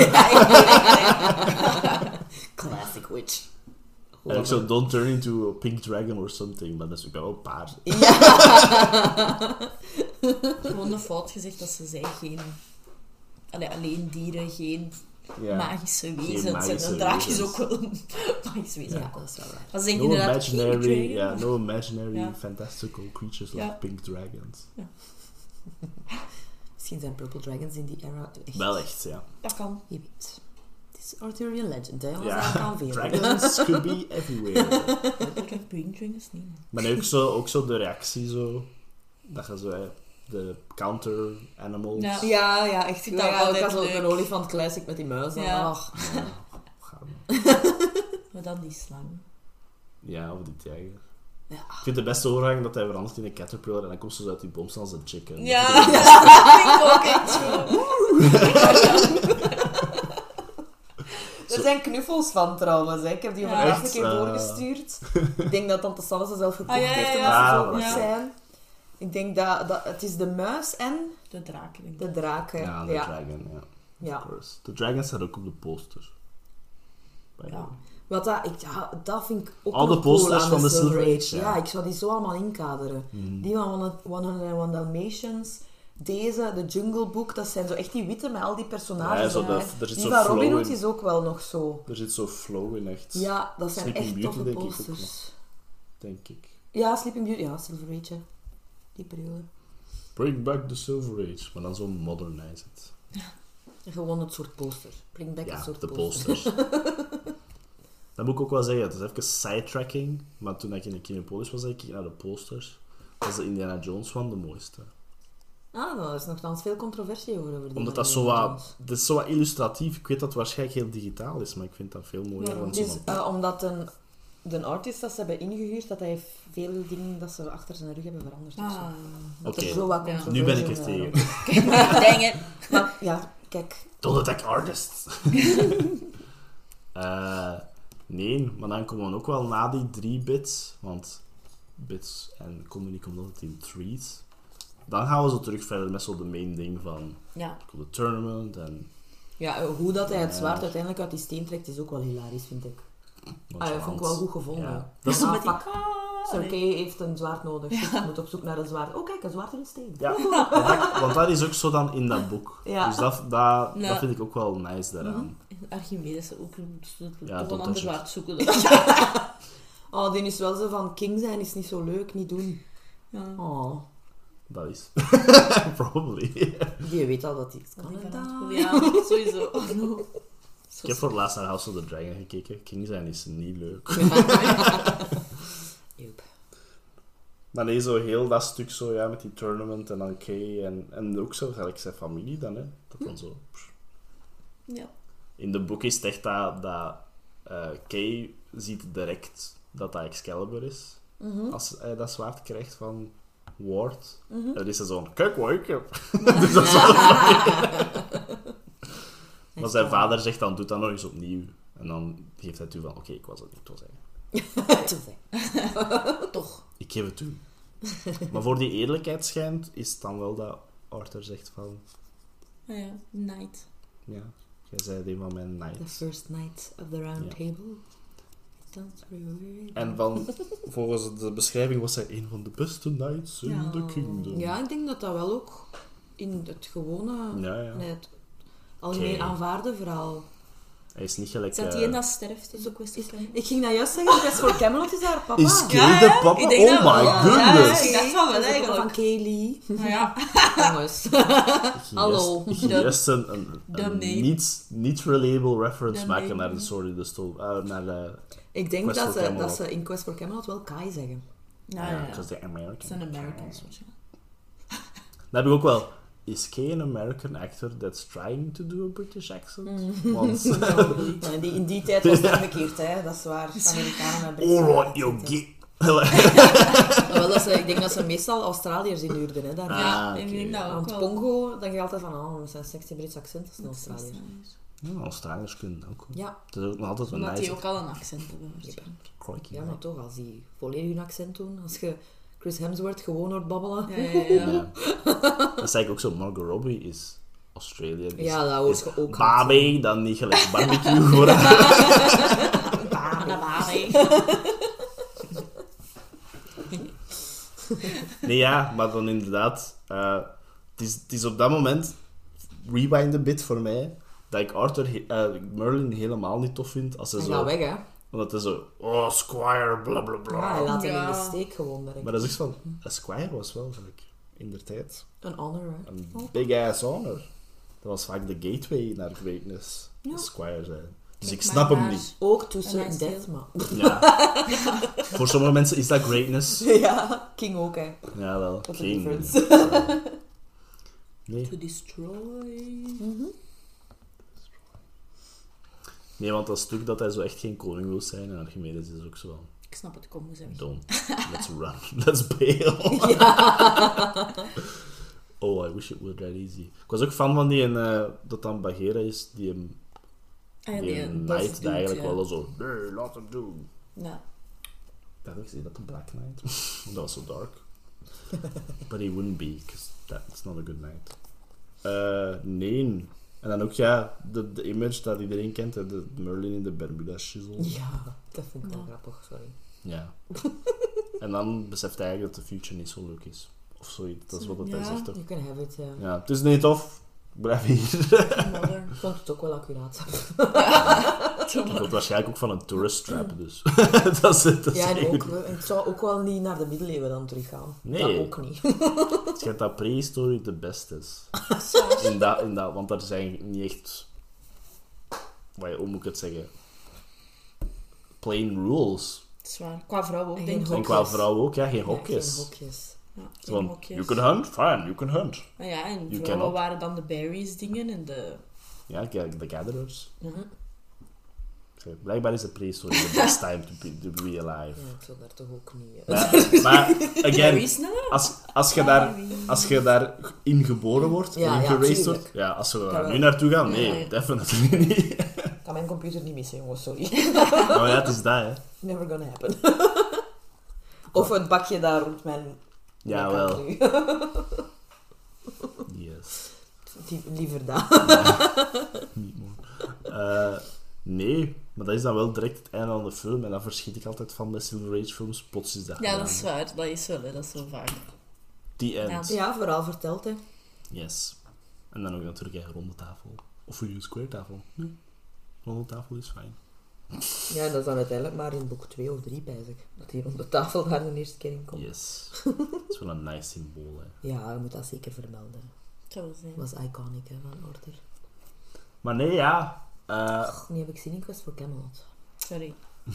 Speaker 3: Classic witch.
Speaker 2: En ook zo, don't turn into a pink dragon or something. Maar dat is ook wel paars.
Speaker 1: Gewoon een fout gezegd dat ze zei geen... Allee, alleen dieren, geen
Speaker 2: Ja.
Speaker 1: magische wezens.
Speaker 2: magische
Speaker 1: en dan draag je
Speaker 2: wezens.
Speaker 1: ook wel een magisch wezen.
Speaker 3: Ja,
Speaker 1: Ja.
Speaker 3: dat is wel waar.
Speaker 1: Maar ze denkt
Speaker 2: No
Speaker 1: inderdaad
Speaker 2: imaginary,
Speaker 1: pink
Speaker 2: ja,
Speaker 1: dragon.
Speaker 2: no imaginary
Speaker 1: Ja.
Speaker 2: fantastical creatures
Speaker 1: Ja.
Speaker 2: like pink dragons.
Speaker 3: Misschien zijn Purple Dragons in die era echt...
Speaker 2: Wel echt, ja.
Speaker 1: Dat kan.
Speaker 3: Je weet. Het is Arthurian legend, hè. Dat was
Speaker 2: Ja,
Speaker 3: eigenlijk aan veel.
Speaker 2: dragons could be everywhere.
Speaker 1: Brain Drainers niet.
Speaker 2: Maar ook zo, ook zo de reactie zo. Dat je zo, hè, de counter animals.
Speaker 1: Ja.
Speaker 3: Ja, ja, echt.
Speaker 1: vind
Speaker 3: Ja,
Speaker 1: dat
Speaker 3: ja, ook
Speaker 1: altijd
Speaker 3: als ook
Speaker 1: leuk.
Speaker 3: een olifant classic met die muis. dan,
Speaker 1: Ja.
Speaker 3: ach.
Speaker 2: Gaan.
Speaker 1: Maar dan die slang.
Speaker 2: Ja, of die tijger.
Speaker 3: Ja.
Speaker 2: Ik vind de beste overgang dat hij verandert in een caterpillar en dan komt ze zo uit die boom staan als een chicken.
Speaker 1: Ja, dat vind ik ook echt zo.
Speaker 3: Er zijn knuffels van trouwens. Hè. Ik heb die
Speaker 1: Ja.
Speaker 3: voor de laatste
Speaker 2: Echt,
Speaker 3: keer
Speaker 2: eh.
Speaker 3: doorgestuurd. Ik denk dat Tante Sanne ze zelf gekocht
Speaker 1: Ah, ja, ja,
Speaker 3: heeft,
Speaker 1: ja.
Speaker 3: omdat ze zo
Speaker 2: Ah,
Speaker 3: goed
Speaker 1: ja.
Speaker 3: zijn. Ik denk dat, dat het is de muis en
Speaker 1: De draken, denk ik.
Speaker 3: de draak. hè.
Speaker 2: Ja, de
Speaker 3: ja.
Speaker 2: dragon, ja.
Speaker 3: Ja.
Speaker 2: Of course. De dragon staat ook op de poster. By the
Speaker 1: Ja.
Speaker 2: way.
Speaker 3: Wat dat, ik, ja, dat vind ik ook
Speaker 2: Al de
Speaker 3: nog cool
Speaker 2: posters
Speaker 3: aan
Speaker 2: van
Speaker 3: de
Speaker 2: de
Speaker 3: Silver
Speaker 2: Silver
Speaker 3: Age.
Speaker 2: Age,
Speaker 3: Ja.
Speaker 2: ja.
Speaker 3: ik zou die zo allemaal inkaderen.
Speaker 2: Mhm.
Speaker 3: Die van honderdéén Dalmatians. Deze, de Jungle Book, dat zijn zo echt die witte met al die personages.
Speaker 2: Ja, zo
Speaker 3: op,
Speaker 2: dat-
Speaker 3: hè.
Speaker 2: er zit
Speaker 3: Die
Speaker 2: zo
Speaker 3: van
Speaker 2: flow
Speaker 3: Robin Hood
Speaker 2: in.
Speaker 3: is ook wel nog zo.
Speaker 2: Er zit zo flow in, echt.
Speaker 3: Ja, dat zijn
Speaker 2: Sleeping
Speaker 3: echt
Speaker 2: Beauty
Speaker 3: toffe
Speaker 2: denk ik ook
Speaker 3: posters.
Speaker 2: Denk ik.
Speaker 3: Ja, Sleeping Beauty. Ja, Silver Age. hè. Die periode.
Speaker 2: Bring back the Silver Age, maar dan zo modernize it.
Speaker 3: Gewoon het soort poster. Bring back
Speaker 2: Ja,
Speaker 3: het soort
Speaker 2: de
Speaker 3: poster.
Speaker 2: posters. Dat moet ik ook wel zeggen, het is even sidetracking, maar toen ik in de Kinepolis was, keek ik naar de posters. Was de Indiana Jones one de mooiste.
Speaker 3: Ah, daar is nogthans veel controversie over. over die
Speaker 2: Omdat dat zo
Speaker 3: Indiana
Speaker 2: wat,
Speaker 3: Jones.
Speaker 2: dat is zo wat illustratief. Ik weet dat het waarschijnlijk heel digitaal is, maar ik vind dat veel mooier
Speaker 1: Waarom?
Speaker 2: dan
Speaker 3: Het
Speaker 2: zo'n...
Speaker 3: is uh, omdat een, de artist dat ze hebben ingehuurd, dat hij heeft veel dingen dat ze achter zijn rug hebben veranderd. of zo.
Speaker 1: Ah.
Speaker 3: Dat
Speaker 2: Oké,
Speaker 3: er zo wat
Speaker 1: Ja.
Speaker 3: controversie
Speaker 2: Nu ben ik er
Speaker 3: over
Speaker 2: tegen.
Speaker 3: was.
Speaker 1: Dang it.
Speaker 3: Maar ja, kijk.
Speaker 2: Don't attack artists! Eh, nee, maar dan komen we ook wel na die drie bits, want bits en comedy komt altijd in threes. Dan gaan we zo terug verder met zo de main ding van
Speaker 1: Ja.
Speaker 2: de tournament en...
Speaker 3: Ja, hoe dat hij het
Speaker 2: Ja.
Speaker 3: zwaard uiteindelijk uit die steen trekt, is ook wel hilarisch, vind ik. Ah, dat
Speaker 2: nonchalant.
Speaker 3: vond ik wel goed gevonden.
Speaker 2: Ja. Dat is
Speaker 3: Ah,
Speaker 1: Met die...
Speaker 3: fuck. Sir Kay heeft een zwaard nodig. Dus je moet op zoek naar een zwaard. Oh, kijk, een zwaard in een steen.
Speaker 2: Ja, want dat, want dat is ook zo dan in dat boek.
Speaker 3: Ja.
Speaker 2: Dus dat, dat,
Speaker 1: Ja.
Speaker 2: dat vind ik ook wel nice daaraan.
Speaker 1: Archimedes ook
Speaker 2: Ja,
Speaker 1: toch
Speaker 2: dat
Speaker 1: een ander
Speaker 2: is
Speaker 1: zwaard zoeken.
Speaker 3: Oh, die is wel zo van king zijn is niet zo leuk, niet doen.
Speaker 1: Ja.
Speaker 3: Oh,
Speaker 2: Dat is. Probably.
Speaker 3: die weet al dat hij het
Speaker 1: Dat
Speaker 3: kan.
Speaker 1: ik
Speaker 3: en
Speaker 1: van
Speaker 3: dat.
Speaker 1: Ja, sowieso. Oh, no.
Speaker 2: Ik heb voor het laatst naar House of the Dragon gekeken. King zijn is niet leuk.
Speaker 3: Joep.
Speaker 2: Maar nee, zo heel dat stuk zo, ja, met die tournament en dan Kay en, en ook zo, gelijk zijn familie dan, hè. Dat dan zo... pff.
Speaker 1: Ja.
Speaker 2: In de boek is het echt dat, dat eh, Kay ziet direct dat dat Excalibur is.
Speaker 3: Mhm.
Speaker 2: Als hij dat zwaard krijgt van Ward.
Speaker 3: Mhm.
Speaker 2: En dan is hij zo'n, kijk wat ik heb. Dus dat is wel maar zijn vader zegt dan, doe dat nog eens opnieuw. En dan geeft hij toe van, oké, ik was het niet, het was hij.
Speaker 3: Te zijn.
Speaker 1: Toch.
Speaker 2: Ik geef het toe. Maar voor die eerlijkheid schijnt, is het dan wel dat Arthur zegt van,
Speaker 1: Ah ja, night.
Speaker 2: ja, jij zei een van mijn
Speaker 3: The
Speaker 2: knights.
Speaker 3: first night of the round
Speaker 2: Ja.
Speaker 3: table. Don't worry.
Speaker 2: En van, volgens de beschrijving was hij een van de beste knights in
Speaker 1: Ja.
Speaker 2: the kingdom.
Speaker 3: Ja, ik denk dat dat wel ook in het gewone,
Speaker 2: Ja, ja.
Speaker 3: nee, het algemeen
Speaker 2: Oké.
Speaker 3: aanvaarde verhaal.
Speaker 2: Hij is niet gelijk...
Speaker 1: Is dat
Speaker 2: eh,
Speaker 1: die een dat sterft in de kwestie van...
Speaker 3: Ik ging dat juist zeggen, Quest for Camelot is haar papa.
Speaker 2: Is Kay
Speaker 1: Ja,
Speaker 2: de
Speaker 1: ja,
Speaker 2: papa?
Speaker 1: ik denk
Speaker 2: Oh
Speaker 1: dat wel.
Speaker 2: my
Speaker 1: Ja,
Speaker 2: goodness!
Speaker 1: ja, ik dacht van wel
Speaker 3: Dat is de papa
Speaker 1: eigenlijk.
Speaker 3: van Kaylee.
Speaker 1: Nou ja.
Speaker 3: Jongens.
Speaker 2: Ik ging
Speaker 3: Hallo.
Speaker 2: juist- Ik ging
Speaker 1: Dumb.
Speaker 2: juist een, een, een
Speaker 1: Dumb name.
Speaker 2: niet, niet relatable reference
Speaker 1: Dumb
Speaker 2: maken
Speaker 1: name.
Speaker 2: naar de Story the Stone. Uh, naar de...
Speaker 3: Ik denk
Speaker 2: Quest
Speaker 3: dat
Speaker 2: for
Speaker 3: ze,
Speaker 2: Camelot.
Speaker 3: dat ze in Quest for Camelot wel Kai zeggen.
Speaker 1: Nou ja, ja.
Speaker 2: because they're
Speaker 1: Het
Speaker 2: American.
Speaker 1: zijn Americans waarschijnlijk.
Speaker 2: Dan heb ik ook wel... Is Kay an American actor that's trying to do a British accent?
Speaker 3: Mm.
Speaker 2: Want...
Speaker 3: Ja, in, die, in die tijd was het omgekeerd, hè. Dat is waar. Amerikanen met Britse
Speaker 2: Alright, you
Speaker 3: accenten.
Speaker 2: gay.
Speaker 3: Maar wel dat ze, ik denk dat ze meestal Australiërs inhuurden, hè. Daar.
Speaker 2: Ah,
Speaker 1: Ja,
Speaker 2: oké.
Speaker 1: ik denk dat ook
Speaker 3: Want
Speaker 1: wel.
Speaker 3: Pongo, dan ga je altijd van, oh, dat zijn sexy Britse accent, dat is een
Speaker 1: Dat is
Speaker 3: Australiër.
Speaker 2: Ja, Australiërs kunnen ook.
Speaker 3: Ja,
Speaker 2: Het is ook nog altijd een
Speaker 1: Omdat
Speaker 2: nice...
Speaker 1: die ook al een accent hebben waarschijnlijk.
Speaker 2: Crikey,
Speaker 3: ja,
Speaker 2: ja.
Speaker 3: maar toch, als die volledig hun accent doen, als je Chris Hemsworth gewoon hoort babbelen.
Speaker 1: Ja, ja, ja.
Speaker 2: Ja. Dat is eigenlijk ook zo. Margot Robbie is Australian. Is,
Speaker 3: Ja, dat hoor
Speaker 2: is
Speaker 3: je ook.
Speaker 2: Barbie, dan niet gelijk barbecue voor haar. Nee, ja, maar dan inderdaad... eh, het, is, het is op dat moment... Rewind een bit voor mij... Dat ik Arthur, he- eh, Merlin helemaal niet tof vind. Als hij
Speaker 3: Hij
Speaker 2: zo...
Speaker 3: gaat weg, hè.
Speaker 2: Omdat hij zo... Oh, Squire, bla bla bla.
Speaker 3: Ja, hij laat hem
Speaker 1: Ja.
Speaker 3: in de steek gewoon. direct.
Speaker 2: Maar dat is echt van... A Squire was wel gelijk in der tijd.
Speaker 3: Een honor, hè.
Speaker 2: Een big ass honor. dat was vaak de gateway naar greatness.
Speaker 3: Ja.
Speaker 2: Squire zei. Dus
Speaker 1: Kijk
Speaker 2: ik
Speaker 1: maar
Speaker 2: snap hem
Speaker 1: naar-
Speaker 2: niet.
Speaker 3: Ook to certain
Speaker 1: nice
Speaker 3: death,
Speaker 1: deal.
Speaker 3: maar...
Speaker 2: Ja. Voor sommige mensen is dat greatness.
Speaker 3: Ja, King ook, hè.
Speaker 2: Ja, wel.
Speaker 3: What's the
Speaker 2: Geen...
Speaker 3: difference?
Speaker 2: Nee.
Speaker 1: To destroy.
Speaker 3: Mhm.
Speaker 2: nee, want dat stuk dat hij zo echt geen koning wil zijn, en Archimedes is ook zo van...
Speaker 1: Ik snap het, kom, hoe zeg ik.
Speaker 2: Don't. Let's run. Let's bail. Oh, I wish it were that easy. Ik was ook fan van die, uh, dat dan Bagheera is, die hem...
Speaker 1: Ah, ja,
Speaker 2: Die
Speaker 1: die
Speaker 2: een
Speaker 1: een
Speaker 2: knight
Speaker 1: boss
Speaker 2: die eigenlijk
Speaker 1: doet,
Speaker 2: wel zo... Nee, laat hem doen.
Speaker 1: Ja.
Speaker 2: Dat ik zie dat de Black Knight. Dat was zo dark. But he wouldn't be, because that's not a good knight. Uh, nee. En dan ook, ja, de, de image dat iedereen kent, hè, de Merlin in de Bermuda shizzle.
Speaker 3: Ja, dat vind ik wel
Speaker 1: Ja.
Speaker 3: grappig, sorry.
Speaker 2: Ja. En dan beseft hij eigenlijk dat de future niet zo leuk is. Of zoiets, dat is wat dat hij
Speaker 1: Ja.
Speaker 2: zegt toch?
Speaker 3: You can have it, ja.
Speaker 2: Ja, het is niet tof. Blijf hier.
Speaker 1: Modern.
Speaker 3: Ik vond het ook wel accuraat.
Speaker 2: Het komt waarschijnlijk ook van een tourist trap, dus. dat is het. Dat is
Speaker 3: Ja, en
Speaker 2: heel
Speaker 3: ook,
Speaker 2: goed.
Speaker 3: ik zou ook wel niet naar de middeleeuwen dan teruggaan.
Speaker 2: Nee.
Speaker 3: Dat ook niet.
Speaker 2: Het schijnt dat prehistorie de beste is. In dat, in dat, want daar zijn niet echt... Wat- Hoe moet ik het zeggen? Plain rules.
Speaker 1: Zwaar. Qua vrouw ook,
Speaker 3: En
Speaker 1: denk
Speaker 3: geen
Speaker 1: ik.
Speaker 2: En qua vrouw ook, ja, geen
Speaker 3: Ja,
Speaker 2: hokjes.
Speaker 3: geen hokjes.
Speaker 1: Ja,
Speaker 2: Zo van,
Speaker 1: geen hokjes.
Speaker 2: you can hunt? Fine, you can hunt.
Speaker 1: Ah ja, en
Speaker 2: You
Speaker 1: vrouwen
Speaker 2: cannot.
Speaker 1: waren dan de berries dingen en de...
Speaker 2: Ja, kijk, de gatherers.
Speaker 3: Mhm.
Speaker 2: Zeg, blijkbaar is de prehistorie the best time to be, to be alive.
Speaker 3: Ja, ik zou daar toch ook niet... eh.
Speaker 2: Maar, maar again,
Speaker 1: Berries, nou?
Speaker 2: als, als, je daar, als je daar in geboren wordt
Speaker 3: Ja,
Speaker 2: en
Speaker 3: ja,
Speaker 2: geraced
Speaker 3: tuurlijk.
Speaker 2: wordt, ja, als we
Speaker 3: Ja,
Speaker 2: daar
Speaker 3: wel.
Speaker 2: nu naartoe gaan, nee,
Speaker 1: Nee.
Speaker 2: definitely niet.
Speaker 3: Ik kan mijn computer niet missen, jongens, sorry.
Speaker 2: Maar ja, het is dat, hè.
Speaker 3: Never gonna happen. Of het bakje daar rond mijn...
Speaker 2: Ja,
Speaker 3: mijn
Speaker 2: wel.
Speaker 3: kant nu.
Speaker 2: Yes.
Speaker 3: Die- Liever dat.
Speaker 2: Niet mooi. Eh, nee, maar dat is dan wel direct het einde van de film. En dan verschiet ik altijd van de Silver Age films. Plots is dat
Speaker 1: Ja,
Speaker 2: gedaan.
Speaker 1: dat is waar. Dat is wel, hè. Dat is zo vaak.
Speaker 2: The end.
Speaker 3: Ja, verhaal verteld, hè.
Speaker 2: Yes. En dan ook natuurlijk een ronde tafel. Of wil je een square tafel? Nee. Ronde tafel is fijn.
Speaker 3: Ja, dat is dan uiteindelijk maar in boek twee of drie, bij zich. Dat die rond de tafel daar de eerste keer in komt.
Speaker 2: Yes. Dat is wel een nice symbool, hè.
Speaker 3: Ja, je moet dat zeker vermelden.
Speaker 1: Zou wel zijn.
Speaker 3: Dat was iconic, hè, van Order.
Speaker 2: Maar nee, ja. eh,
Speaker 3: Och, nu heb ik zin in Quest for Camelot.
Speaker 1: Sorry.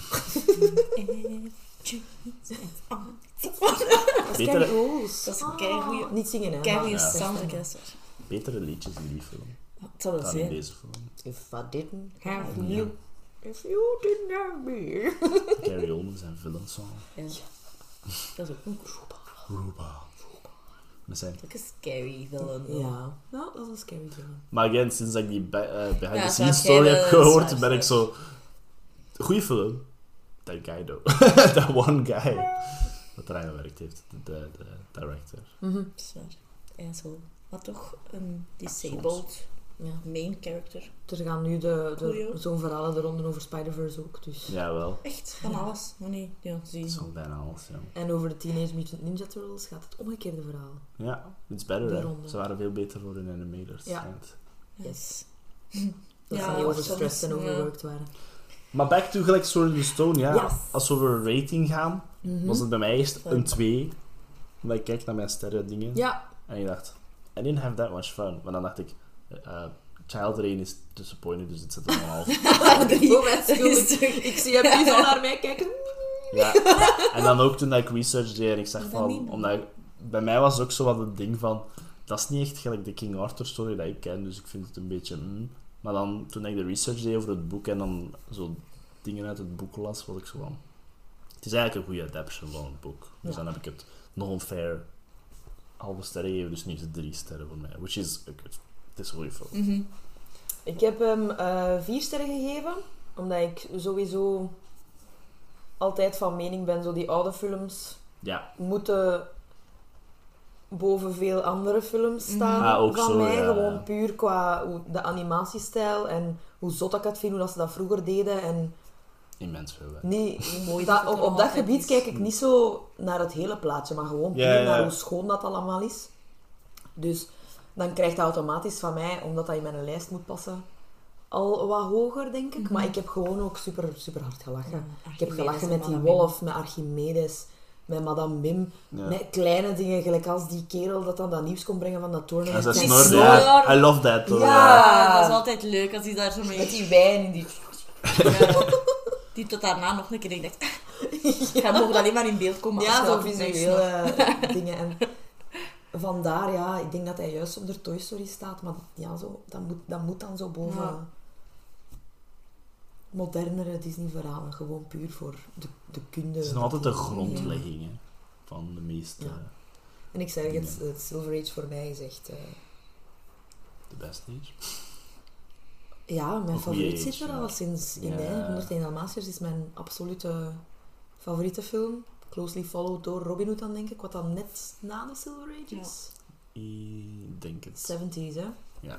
Speaker 3: Dat is
Speaker 2: Betere-
Speaker 3: Carrie Rolls.
Speaker 1: Dat is een keigoeie-
Speaker 3: Niet zingen, hè.
Speaker 1: Kijk,
Speaker 3: maar-
Speaker 1: hoe
Speaker 2: Ja.
Speaker 1: soundtrack is.
Speaker 2: betere liedjes in die film
Speaker 1: Het zal wel
Speaker 2: dan in
Speaker 1: zijn.
Speaker 2: deze film.
Speaker 3: If I didn't have
Speaker 2: Ja.
Speaker 3: you. If you didn't have me.
Speaker 2: Carrie Oldman zijn villain song.
Speaker 1: Ja. Dat is ook een
Speaker 2: Ruba. Met zijn...
Speaker 1: ook een scary villain.
Speaker 3: Ja, nou, dat is een scary film.
Speaker 2: Maar again, sinds dat ik die be- eh, behind
Speaker 1: Ja,
Speaker 2: the
Speaker 1: zwaar,
Speaker 2: scenes story
Speaker 1: jij
Speaker 2: heb
Speaker 1: wel,
Speaker 2: gehoord,
Speaker 1: zwaar,
Speaker 2: ben ik
Speaker 1: zwaar.
Speaker 2: zo... Goeie film. That guy, though. That one guy. Dat eraan gewerkt heeft. De, de, de director.
Speaker 1: Zwaar. Asshole. Maar toch een disabled
Speaker 3: Ja.
Speaker 1: main character.
Speaker 3: Er gaan nu de, de,
Speaker 1: Coolio.
Speaker 3: zo'n verhalen de ronde over Spider-Verse ook, dus...
Speaker 2: Jawel.
Speaker 1: Echt, van alles. Oh nee, ja, zie
Speaker 2: Dat is
Speaker 1: je.
Speaker 2: al bijna alles, ja.
Speaker 3: En over de Teenage Mutant Ninja Turtles gaat het omgekeerde verhaal.
Speaker 2: Ja, it's better,
Speaker 3: De
Speaker 2: hè.
Speaker 3: ronde.
Speaker 2: Ze waren veel beter voor hun animators.
Speaker 3: Ja.
Speaker 2: schijnt.
Speaker 3: Yes.
Speaker 1: Yes.
Speaker 3: Dat
Speaker 1: Ja,
Speaker 3: ze niet overstressed en
Speaker 1: soms, ja.
Speaker 3: overworked waren.
Speaker 2: Maar back to gelijk Sword in the Stone, ja.
Speaker 3: Yes.
Speaker 2: Als we over rating gaan,
Speaker 3: Mhm.
Speaker 2: was het bij mij eerst
Speaker 1: Fun.
Speaker 2: een twee. Omdat ik kijk naar mijn sterren dingen.
Speaker 3: Ja,
Speaker 2: En ik dacht, I didn't have that much fun. Maar dan dacht ik, uh, Child Rain is disappointed, dus het zit er een half.
Speaker 3: voor mij schuldig. Ik zie hem nu zo naar mij kijken.
Speaker 2: Ja. En dan ook toen dat ik research deed en ik zag
Speaker 1: Dat
Speaker 2: van,
Speaker 1: niet.
Speaker 2: omdat ik, bij mij was het ook zo wat het ding van, dat is niet echt gelijk de King Arthur story dat ik ken, dus ik vind het een beetje, mm. Maar dan, toen ik de research deed over het boek en dan zo dingen uit het boek las, was ik zo van, het is eigenlijk een goede adaptation van het boek. Dus
Speaker 3: Ja.
Speaker 2: dan heb ik het nog een fair halve sterren gegeven, dus nu is het drie sterren voor mij, which is a good, het is een goede film.
Speaker 1: Mhm.
Speaker 3: Ik heb hem eh, vier sterren gegeven, omdat ik sowieso altijd van mening ben, zo die oude films
Speaker 2: Ja,
Speaker 3: moeten boven veel andere films staan
Speaker 2: Ah, ook
Speaker 3: van
Speaker 2: zo,
Speaker 3: mij.
Speaker 2: ja.
Speaker 3: Gewoon puur qua hoe- de animatiestijl en hoe zot ik het vind, hoe dat ze dat vroeger deden. En
Speaker 2: immens veel. Hè.
Speaker 3: nee,
Speaker 1: mooi
Speaker 3: dat,
Speaker 1: dat het
Speaker 3: op,
Speaker 1: er
Speaker 3: op dat
Speaker 1: altijd
Speaker 3: gebied
Speaker 1: is.
Speaker 3: kijk ik niet zo naar het hele plaatje, maar gewoon puur
Speaker 2: Ja, ja, ja.
Speaker 3: naar hoe schoon dat allemaal is. Dus dan krijgt dat automatisch van mij, omdat dat in mijn lijst moet passen, al wat hoger, denk ik.
Speaker 1: Mhm.
Speaker 3: Maar ik heb gewoon ook super, super hard gelachen.
Speaker 1: Ja,
Speaker 3: Ik heb
Speaker 1: Archimedes
Speaker 3: gelachen
Speaker 1: en
Speaker 3: met die
Speaker 1: Malamine.
Speaker 3: wolf, met Archimedes. met Madame Mim.
Speaker 2: Ja.
Speaker 3: Met kleine dingen, gelijk als die kerel dat dan dat nieuws kon brengen van dat
Speaker 2: En
Speaker 3: tournament.
Speaker 2: ze
Speaker 3: Zijn
Speaker 2: snor,
Speaker 3: snor,
Speaker 2: ja. I love that. Hoor.
Speaker 3: Ja.
Speaker 1: Ja, dat is altijd leuk als hij daar zo mee...
Speaker 3: Met die wijn in die...
Speaker 1: Ja, die tot daarna nog een keer ik dacht... Hij mocht alleen maar in beeld komen. als
Speaker 3: Ja,
Speaker 1: je
Speaker 3: zo
Speaker 1: dat niet
Speaker 3: visuele
Speaker 1: snapt.
Speaker 3: dingen. En vandaar, ja, ik denk dat hij juist onder Toy Story staat, maar ja, zo, dat, moet, dat moet dan zo boven
Speaker 1: Ja.
Speaker 3: modernere Disney-verhalen. Gewoon puur voor de, de kunde.
Speaker 2: Het is nog altijd de grondlegging hè, van de meeste...
Speaker 3: Ja. En ik zeg het, het Silver Age voor mij is echt... eh,
Speaker 2: De beste age.
Speaker 3: ja, mijn
Speaker 2: Of
Speaker 3: favoriet
Speaker 2: wie
Speaker 3: zit
Speaker 2: age,
Speaker 3: er
Speaker 2: ja.
Speaker 3: al sinds in
Speaker 2: Ja.
Speaker 3: hè. honderdéén Dalmatiërs is mijn absolute favoriete film. Closely followed door Robin Hood dan, denk ik. Wat dan net na de Silver Age is.
Speaker 2: Ik denk het.
Speaker 3: zeventig, hè.
Speaker 2: Ja.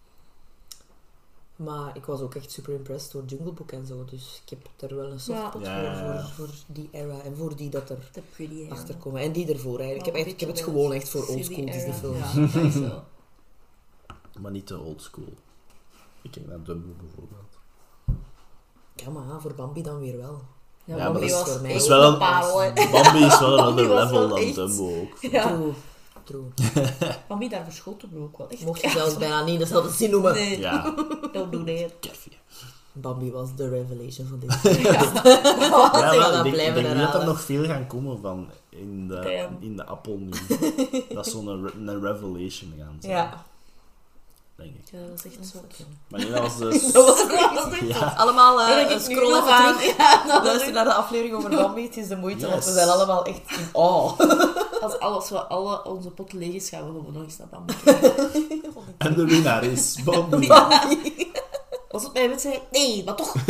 Speaker 3: Maar ik was ook echt super impressed door Jungle Book en zo. Dus ik heb er wel een softspot
Speaker 2: Ja. Ja,
Speaker 3: voor,
Speaker 2: ja, ja.
Speaker 3: voor, voor die era. En voor die dat er
Speaker 1: De pretty hair.
Speaker 3: achter komen. En die ervoor eigenlijk. Ik heb,
Speaker 1: Wel
Speaker 3: echt, ik heb het
Speaker 1: een beetje
Speaker 3: gewoon
Speaker 1: de
Speaker 3: echt voor
Speaker 1: silly
Speaker 3: oldschool
Speaker 1: era.
Speaker 3: Disney films.
Speaker 1: Ja, dat is wel.
Speaker 2: Maar niet te old school. Ik kijk naar Dumbo bijvoorbeeld.
Speaker 3: Ja, maar ja, voor Bambi dan weer wel.
Speaker 1: Ja,
Speaker 2: Ja,
Speaker 1: Bambi
Speaker 2: maar dat
Speaker 3: is
Speaker 1: was
Speaker 3: voor mij
Speaker 1: echt
Speaker 2: ook wel
Speaker 1: een
Speaker 2: een-
Speaker 1: parel, hè.
Speaker 2: Bambi is wel een
Speaker 1: Bambi
Speaker 2: ander
Speaker 1: was
Speaker 2: level
Speaker 1: wel
Speaker 2: dan
Speaker 1: echt-
Speaker 2: Dumbo ook.
Speaker 1: Ja.
Speaker 3: True. True.
Speaker 1: Bambi, daar verschoot de ook wel echt.
Speaker 3: Mocht je zelfs bijna niet dezelfde zin noemen.
Speaker 1: Nee,
Speaker 2: Ja,
Speaker 1: don't do that.
Speaker 2: kerfje.
Speaker 3: Bambi was de revelation van dit.
Speaker 1: Ja.
Speaker 2: Ja,
Speaker 3: Ik
Speaker 2: wel,
Speaker 3: ga dat
Speaker 2: ik denk, ik
Speaker 3: blijven
Speaker 2: denk niet dat er
Speaker 3: herhalen.
Speaker 2: nog veel gaan komen van in de,
Speaker 1: Damn.
Speaker 2: in de appel nu. Dat is zo'n re- een revelation gaan zijn,
Speaker 3: Ja.
Speaker 2: denk ik.
Speaker 1: Ja, dat is echt zo.
Speaker 2: Maar nee, dat was dus...
Speaker 3: Dat was echt
Speaker 2: Ja.
Speaker 3: allemaal
Speaker 1: Ja,
Speaker 3: uh,
Speaker 1: dat ik nu
Speaker 3: scroll
Speaker 1: nog
Speaker 3: even
Speaker 1: aan-
Speaker 3: terug.
Speaker 1: Ja, dat
Speaker 3: Luister
Speaker 1: is-
Speaker 3: naar de aflevering over Bambi. Het is de moeite, want we
Speaker 2: Yes.
Speaker 3: zijn allemaal echt in awe.
Speaker 1: Als, als we alle onze pot leeg is, gaan we gewoon nog eens naar Bambi kijken.
Speaker 2: En de winnaar is Bambi.
Speaker 1: Was het mijn wedstrijd? Nee, maar toch.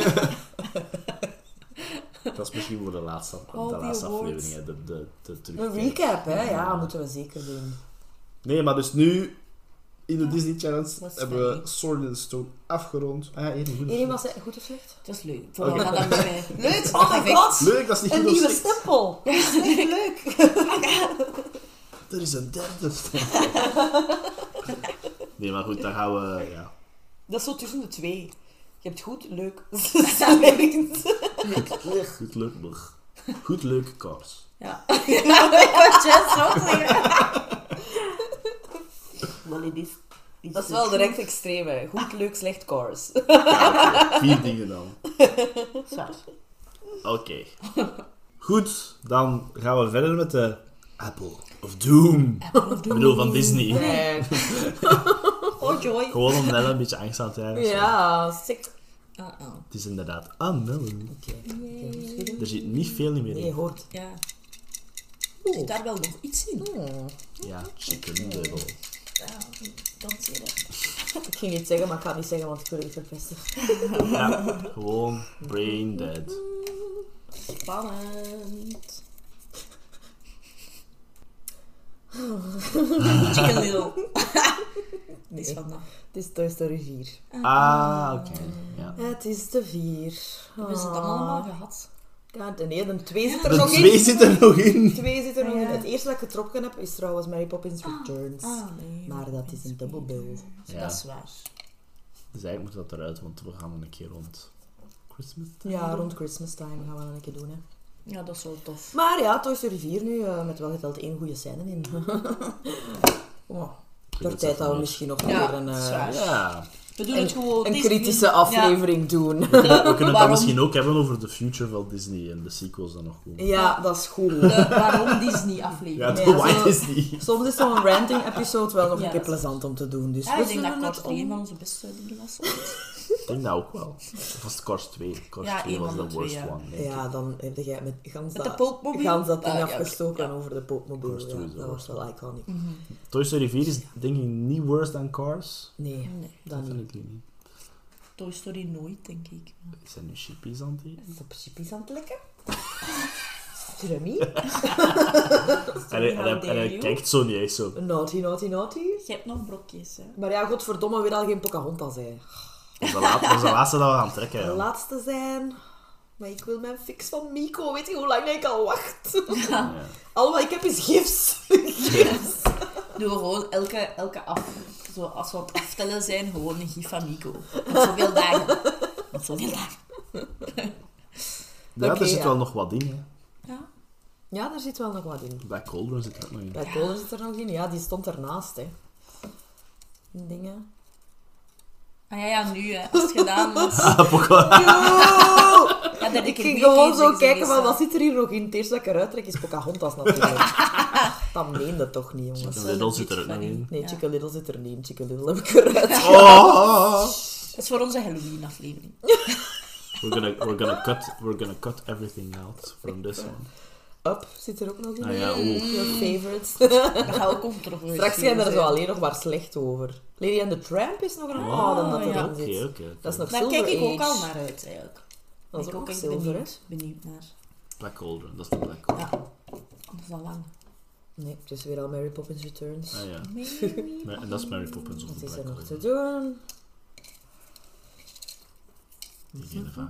Speaker 2: Dat is misschien voor de laatste,
Speaker 1: Al
Speaker 2: de
Speaker 1: die
Speaker 2: laatste
Speaker 1: awards.
Speaker 2: aflevering, hè, de, de, de
Speaker 3: Een
Speaker 2: terugkeer.
Speaker 3: recap, hè? Ja, moeten we zeker doen.
Speaker 2: Nee, maar dus nu, in de Disney Challenge,
Speaker 1: Dat is
Speaker 2: hebben we
Speaker 1: fijn.
Speaker 2: Sword in the Stone afgerond. Ah ja, één goed.
Speaker 3: Iedereen was het goed of slecht?
Speaker 1: Dat is leuk. Vooral
Speaker 2: Oké.
Speaker 1: dan bij mij. Leuk.
Speaker 3: Oh my god!
Speaker 2: Leuk, dat is niet
Speaker 3: Een
Speaker 2: goed of
Speaker 3: nieuwe
Speaker 2: slecht.
Speaker 3: stempel! Dat is echt leuk!
Speaker 2: Er is een derde stempel. Nee, maar goed, dan gaan we, ja.
Speaker 3: Dat is zo tussen de twee. Je hebt goed, leuk, slecht.
Speaker 2: Goed leuk, brug. Goed leuk, Cars.
Speaker 1: Ja. Ik wou just zo zeggen. Maar dit is...
Speaker 3: Dat is wel direct extreem, hè. Goed, leuk, slecht, cars.
Speaker 2: Ja, oké. Vier dingen dan.
Speaker 1: Zwaar.
Speaker 2: Oké. Goed, dan gaan we verder met de Apple of Doom. Ik bedoel, van Disney.
Speaker 3: Nee.
Speaker 1: Oh, joy.
Speaker 2: Gewoon om net een beetje angst aan te jagen.
Speaker 3: Ja, sick.
Speaker 1: Ah, ah.
Speaker 2: Het is inderdaad Amelie.
Speaker 3: Oké. Okay.
Speaker 2: Er zit niet veel meer
Speaker 3: Nee,
Speaker 2: in.
Speaker 3: hoort.
Speaker 1: Ja.
Speaker 3: Oeh.
Speaker 1: Zit daar wel nog iets in?
Speaker 3: Hmm.
Speaker 2: Ja, chicken little.
Speaker 1: Ja, dat zie je.
Speaker 3: Ik ging iets zeggen, maar ik ga het niet zeggen, want ik wil het verpesten.
Speaker 2: Ja, gewoon brain dead.
Speaker 1: Spannend. Chicken Little. Die is
Speaker 3: Nee.
Speaker 1: van dat.
Speaker 3: Het is Toy Story vier.
Speaker 2: Ah, oké. Ja.
Speaker 3: Het is de vier.
Speaker 1: Hebben ze het dan allemaal gehad?
Speaker 3: Ja, de, nee, de twee zit er
Speaker 2: De
Speaker 3: nog
Speaker 2: twee
Speaker 3: in.
Speaker 2: zit er nog in.
Speaker 3: Twee zit er nog
Speaker 1: Ja.
Speaker 3: in. Het eerste dat ik getrokken heb is trouwens Mary Poppins Returns.
Speaker 1: Ah, nee.
Speaker 3: Maar dat is een double bill.
Speaker 2: Ja.
Speaker 1: Dat is waar.
Speaker 2: Dus eigenlijk moet dat eruit, want we gaan een keer rond Christmas.
Speaker 3: Ja, rond Christmas time gaan we dat een keer doen. Hè.
Speaker 1: Ja, dat is wel tof.
Speaker 3: Maar ja, Toy Story vier nu, uh, met wel geteld één goede scène in. oh, per tijd dat we misschien nog
Speaker 1: Ja,
Speaker 3: een keer een,
Speaker 1: dat is
Speaker 3: uh,
Speaker 1: waar.
Speaker 2: Ja.
Speaker 1: We doen het gewoon.
Speaker 3: een
Speaker 1: Disney.
Speaker 3: kritische aflevering doen.
Speaker 2: We kunnen het dan
Speaker 1: Waarom?
Speaker 2: misschien ook hebben over de future van Disney en de sequels dan nog komen.
Speaker 3: Ja, dat is goed.
Speaker 1: De waarom Disney aflevering.
Speaker 2: Ja, de
Speaker 3: Ja,
Speaker 2: White
Speaker 3: zo-
Speaker 2: Disney.
Speaker 3: Soms is zo'n ranting episode wel nog
Speaker 1: Ja,
Speaker 3: een keer
Speaker 1: dat is-
Speaker 3: plezant om te doen. Dus
Speaker 1: Ja,
Speaker 3: we
Speaker 1: ik denk dat
Speaker 3: zullen
Speaker 1: Cars
Speaker 3: het
Speaker 1: twee
Speaker 3: om-
Speaker 1: van onze beste dingen was.
Speaker 2: Ik denk dat ook wel. Of was het Cars twee? Cars
Speaker 1: Ja,
Speaker 2: twee
Speaker 1: één
Speaker 2: was
Speaker 1: van
Speaker 2: de
Speaker 1: de twee,
Speaker 2: worst
Speaker 1: ja.
Speaker 2: one. denk ik.
Speaker 3: Ja, dan heb jij met gans
Speaker 1: Met
Speaker 3: dat,
Speaker 1: de pootmobiel?
Speaker 3: gans dat ding
Speaker 1: Ah, ja, oké.
Speaker 3: afgestoken
Speaker 1: Ja.
Speaker 3: over de pootmobiel.
Speaker 2: Cars
Speaker 3: Ja,
Speaker 2: sowieso.
Speaker 3: dat was wel iconic.
Speaker 2: Toy Story vier is denk ik niet worse dan Cars.
Speaker 3: Nee,
Speaker 1: Nee.
Speaker 3: dat niet.
Speaker 2: Definitely niet.
Speaker 1: Toy Story nooit, denk ik.
Speaker 2: Zijn nu chippies aan het eten?
Speaker 3: Is dat chippies aan het lekken? Jeremy?
Speaker 2: En hij, en hij- en hij
Speaker 1: you?
Speaker 2: kijkt zo niet eens zo.
Speaker 3: Naughty, naughty, naughty.
Speaker 1: Je hebt nog brokjes, hè.
Speaker 3: Maar ja, godverdomme, weer al geen Pocahontas, hè.
Speaker 2: Dat is de laat- dat is de laatste dat we gaan trekken.
Speaker 3: De
Speaker 2: Ja.
Speaker 3: laatste zijn... Maar ik wil mijn fix van Miko. Weet je hoe lang ik al wacht?
Speaker 2: Ja.
Speaker 3: Al wat ik heb is gifs. Gifs.
Speaker 1: Doen we gewoon elke, elke af... Zo, als we aan het aftellen zijn, gewoon een gif van Nico. Met zoveel dagen. Met zoveel dagen.
Speaker 2: Ja,
Speaker 3: Oké,
Speaker 2: er zit
Speaker 3: ja.
Speaker 2: wel nog wat in. Hè.
Speaker 1: Ja.
Speaker 3: Ja, daar zit wel nog wat in.
Speaker 2: Black Cauldron zit er ook nog in.
Speaker 3: Bij Cauldron zit er nog in. Ja, die stond ernaast, hè. Dingen.
Speaker 1: Ah ja, ja, nu, hè. Als het gedaan is.
Speaker 2: Ah, Pokémon.
Speaker 1: Ja, dat
Speaker 3: Ik
Speaker 1: er
Speaker 3: ging
Speaker 1: niet
Speaker 3: gewoon
Speaker 1: eens
Speaker 3: zo
Speaker 1: zeggen,
Speaker 3: kijken
Speaker 1: zo.
Speaker 3: van, wat zit er hier nog in? Het eerste dat ik eruit trek is Pocahontas natuurlijk. Dat meende toch niet, jongens.
Speaker 2: Chicken Little zit er ook nog in.
Speaker 3: Nee,
Speaker 1: Ja.
Speaker 3: Chicken Little zit er niet in. Chicken Little heb ik eruit.
Speaker 2: Oh!
Speaker 1: Dat is voor onze Halloween-aflevering.
Speaker 2: We're gonna, we're gonna cut, we're gonna cut everything out from this one.
Speaker 3: Up zit er ook nog in.
Speaker 2: Ah ja, oeh.
Speaker 3: Your favorites.
Speaker 1: Dat gaat ook controversieel
Speaker 3: Straks gaan er zo
Speaker 1: zijn.
Speaker 3: alleen nog maar slecht over. Lady and the Tramp is nog een oh, dan dat
Speaker 1: ja.
Speaker 3: erin
Speaker 2: Oké,
Speaker 3: zit.
Speaker 2: oké. oké.
Speaker 3: Dat is nog
Speaker 1: Daar
Speaker 3: Silver
Speaker 1: kijk ik ook
Speaker 3: Age.
Speaker 1: al naar uit, eigenlijk.
Speaker 3: Dat is
Speaker 1: ik
Speaker 3: ook
Speaker 1: ook
Speaker 3: nog
Speaker 1: echt
Speaker 3: zilver, hè?
Speaker 1: benieuwd, benieuwd naar.
Speaker 2: Black Cauldron, dat is de Black Cauldron.
Speaker 1: Ja, dat is al lang.
Speaker 3: Nee, het is weer al Mary Poppins Returns.
Speaker 2: Ah ja.
Speaker 1: Maybe.
Speaker 2: Ma- En dat is Mary Poppins of
Speaker 3: Wat
Speaker 2: de
Speaker 3: is
Speaker 2: Black
Speaker 3: er nog te
Speaker 2: Cauldron.
Speaker 3: doen?
Speaker 2: Diegene van.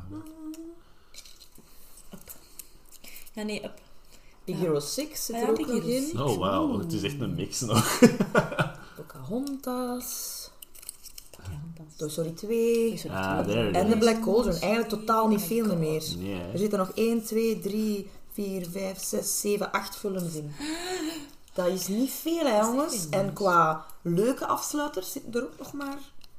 Speaker 1: Ja, nee, up.
Speaker 3: Big
Speaker 1: Ja.
Speaker 3: Hero zes zit
Speaker 1: Ah
Speaker 3: er
Speaker 1: ja,
Speaker 3: ook
Speaker 1: Big
Speaker 3: nog
Speaker 1: Hero
Speaker 3: in.
Speaker 1: zes.
Speaker 2: Oh, wauw. Het is echt een mix nog.
Speaker 3: Pocahontas.
Speaker 1: Ja, dat is...
Speaker 3: Toy Story twee.
Speaker 1: Sorry,
Speaker 2: Ah,
Speaker 1: twee.
Speaker 2: there it
Speaker 3: En
Speaker 2: is.
Speaker 3: de Black Cauldron. Eigenlijk totaal niet veel meer.
Speaker 2: Nee,
Speaker 3: Er
Speaker 2: hè.
Speaker 3: zitten nog één, twee, drie, vier, vijf, zes, zeven, acht films in. Dat is niet veel, hè, jongens.
Speaker 1: niet
Speaker 3: En qua leuke afsluiters zitten er ook nog maar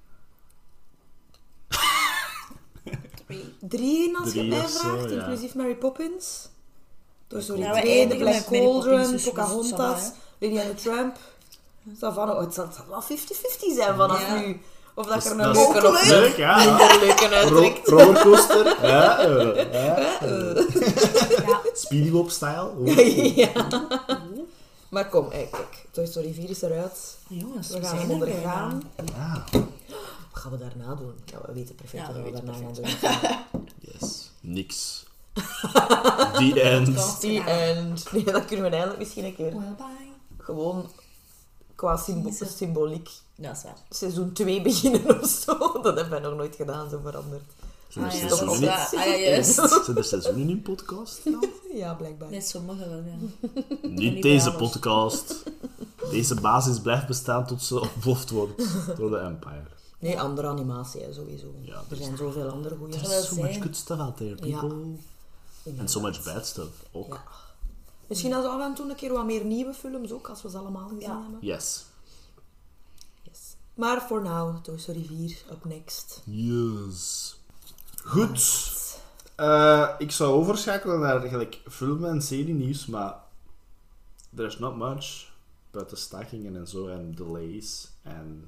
Speaker 1: Twee.
Speaker 3: drie in, als je het
Speaker 2: Drie
Speaker 3: mij
Speaker 2: of zo,
Speaker 3: vraagt.
Speaker 2: ja.
Speaker 3: Inclusief Mary Poppins. Toy Story
Speaker 1: Ja, we
Speaker 3: twee, The
Speaker 1: eindigen
Speaker 3: Black
Speaker 1: met Mary Poppins,
Speaker 3: Cauldron,
Speaker 1: dus we-
Speaker 3: Pocahontas,
Speaker 1: ça va,
Speaker 3: Lady and the Tramp. Savannah. Oh, het zal het zal wel vijftig vijftig zijn vanaf
Speaker 1: Ja.
Speaker 3: nu. Of dat,
Speaker 2: Dat
Speaker 3: je
Speaker 2: is-
Speaker 3: er een
Speaker 2: dat is
Speaker 3: leuke of
Speaker 2: leuk, ja.
Speaker 3: minder leuke uittrekt.
Speaker 2: Ro- rollercoaster. Ja, eh, ja, eh.
Speaker 1: Ja,
Speaker 2: Speedywop-style. Oeh.
Speaker 3: Ja. Maar kom, eh, kijk. Toy Story vier is eruit.
Speaker 1: jongens,
Speaker 3: We gaan
Speaker 1: zijn
Speaker 3: hem
Speaker 1: er
Speaker 3: ondergaan.
Speaker 2: Ja.
Speaker 3: Wat gaan we daarna doen? Ja, we weten perfect
Speaker 1: Ja,
Speaker 3: wat
Speaker 1: we
Speaker 3: we
Speaker 1: weten
Speaker 3: daarna gaan
Speaker 1: perfect.
Speaker 3: doen.
Speaker 2: Yes. Niks. The end.
Speaker 3: The end. Nee, dat kunnen we eigenlijk misschien een keer
Speaker 1: Well, bye.
Speaker 3: gewoon qua symbo-
Speaker 1: Kiezen.
Speaker 3: symboliek
Speaker 1: Dat is waar.
Speaker 3: seizoen twee beginnen of zo. Dat hebben wij nog nooit gedaan, zo veranderd.
Speaker 2: Zijn er
Speaker 1: Ah ja,
Speaker 2: seizoenen
Speaker 1: dat is
Speaker 2: in?
Speaker 1: waar. Ah ja, juist.
Speaker 2: Zijn er seizoenen in podcast?
Speaker 3: Ja, blijkbaar.
Speaker 1: Nee, sommige wel, ja.
Speaker 2: Niet
Speaker 1: niet
Speaker 2: deze
Speaker 1: bij alles.
Speaker 2: podcast. Deze basis blijft bestaan tot ze ontploft wordt door de Empire.
Speaker 3: Nee, andere animatie, hè, sowieso.
Speaker 2: Ja,
Speaker 3: er
Speaker 2: dus-
Speaker 3: zijn zoveel andere goede.
Speaker 1: wel
Speaker 2: There's so much
Speaker 1: zijn.
Speaker 2: good stuff out there, people. And so much bad stuff ook.
Speaker 3: Ja. Misschien als we af en toe een keer wat meer nieuwe films ook, als we ze allemaal gezien
Speaker 1: Ja.
Speaker 3: hebben.
Speaker 2: Yes.
Speaker 3: Yes. Maar voor now, Toy Story vier, up next.
Speaker 2: Yes. Goed. Eh, ik zou overschakelen naar gelijk film- en serie-nieuws, maar there's not much. Buiten stakingen en zo, en delays en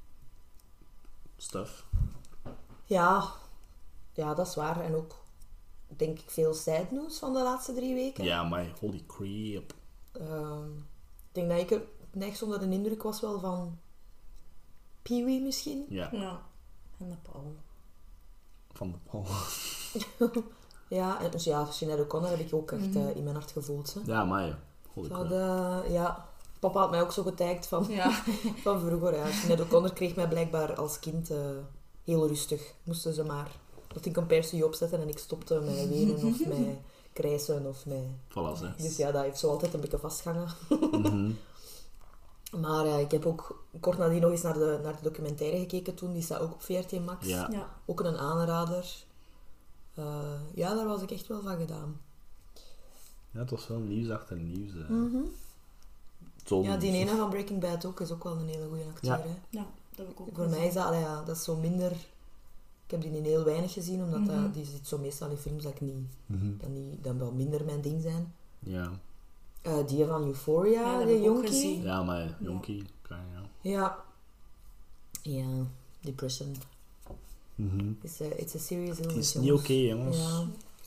Speaker 2: stuff.
Speaker 3: Ja, ja, dat is waar. En ook, denk ik, veel side news van de laatste drie weken.
Speaker 2: Ja, maar holy crap.
Speaker 3: Ehm, ik denk dat ik het nergens onder de indruk was wel van Pee-wee misschien.
Speaker 2: Ja,
Speaker 1: Ja. En de Paul.
Speaker 2: van de Paul.
Speaker 3: Ja, en dus ja, Sinead O'Connor heb ik ook echt eh, in mijn hart gevoeld. Hè.
Speaker 2: Ja, maar ja. Holy
Speaker 3: Dat,
Speaker 2: crap.
Speaker 3: eh, ja, papa had mij ook zo getagd van,
Speaker 1: Ja.
Speaker 3: van vroeger. Ja. Sinead O'Connor kreeg mij blijkbaar als kind eh, heel rustig. Moesten ze maar dat ik een persie opzetten en ik stopte met wenen of met krijsen of met...
Speaker 2: Voilà, zeg.
Speaker 3: Dus ja, dat heeft zo altijd een beetje vastgehangen.
Speaker 2: Mhm.
Speaker 3: Maar eh, ik heb ook kort nadien nog eens naar de, naar de documentaire gekeken toen. Die staat ook op V R T Max.
Speaker 2: Ja.
Speaker 1: Ja.
Speaker 3: Ook een aanrader. Eh, ja, daar was ik echt wel van gedaan.
Speaker 2: Ja, het was wel nieuws achter nieuws. hè.
Speaker 3: Mhm.
Speaker 2: Zon-
Speaker 3: Ja, die ene van Breaking Bad ook is ook wel een hele goede acteur.
Speaker 2: Ja.
Speaker 3: Hè?
Speaker 1: Ja, dat heb ik ook
Speaker 3: Voor
Speaker 1: gezien.
Speaker 3: mij is dat, allee, ja, dat is zo minder... Ik heb die in heel weinig gezien, omdat
Speaker 1: Mhm.
Speaker 3: dat, die zit zo meestal in films dat ik niet,
Speaker 2: Mhm.
Speaker 3: dat niet, dat wel minder mijn ding zijn.
Speaker 2: Ja.
Speaker 3: Eh, die van Euphoria,
Speaker 1: Ja, dat
Speaker 3: de
Speaker 1: heb ik ook
Speaker 3: jonkie.
Speaker 1: gezien.
Speaker 2: Ja, maar jonkie. Klein, ja.
Speaker 3: Ja. Ja, depression.
Speaker 2: Mhm.
Speaker 3: It's a, it's a serious
Speaker 2: Het
Speaker 3: illness.
Speaker 2: is niet oké, jongens.
Speaker 3: Ja.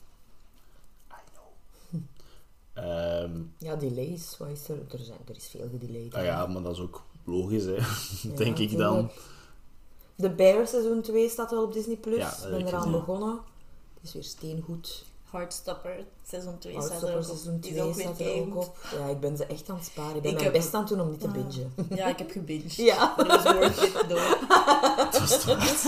Speaker 2: Ehm,
Speaker 3: Ja, delays. Wat is er? Er, zijn, er is veel gedelayed.
Speaker 2: ah ja, maar dat is ook logisch, hè.
Speaker 3: Ja,
Speaker 2: denk ik dan.
Speaker 3: natuurlijk. The Bear seizoen twee staat wel op Disney+. Plus.
Speaker 2: Ja, dat
Speaker 3: Ik
Speaker 2: heb
Speaker 3: ben
Speaker 2: ik
Speaker 3: eraan
Speaker 2: gezien.
Speaker 3: begonnen. Het is weer steengoed.
Speaker 1: Heartstopper, seizoen twee staat er
Speaker 3: Heartstopper
Speaker 1: ook op.
Speaker 3: seizoen
Speaker 1: Die is
Speaker 3: twee
Speaker 1: ook weer
Speaker 3: staat er ook
Speaker 1: keigoed.
Speaker 3: op. Ja, ik ben ze echt aan het sparen. Ik ben
Speaker 1: Ik
Speaker 3: mijn
Speaker 1: heb-
Speaker 3: best aan het doen om niet te
Speaker 1: Ah.
Speaker 3: bingen.
Speaker 1: Ja, ik heb gebinged.
Speaker 3: Ja.
Speaker 1: Dat was worth it, though.
Speaker 2: Het was toch-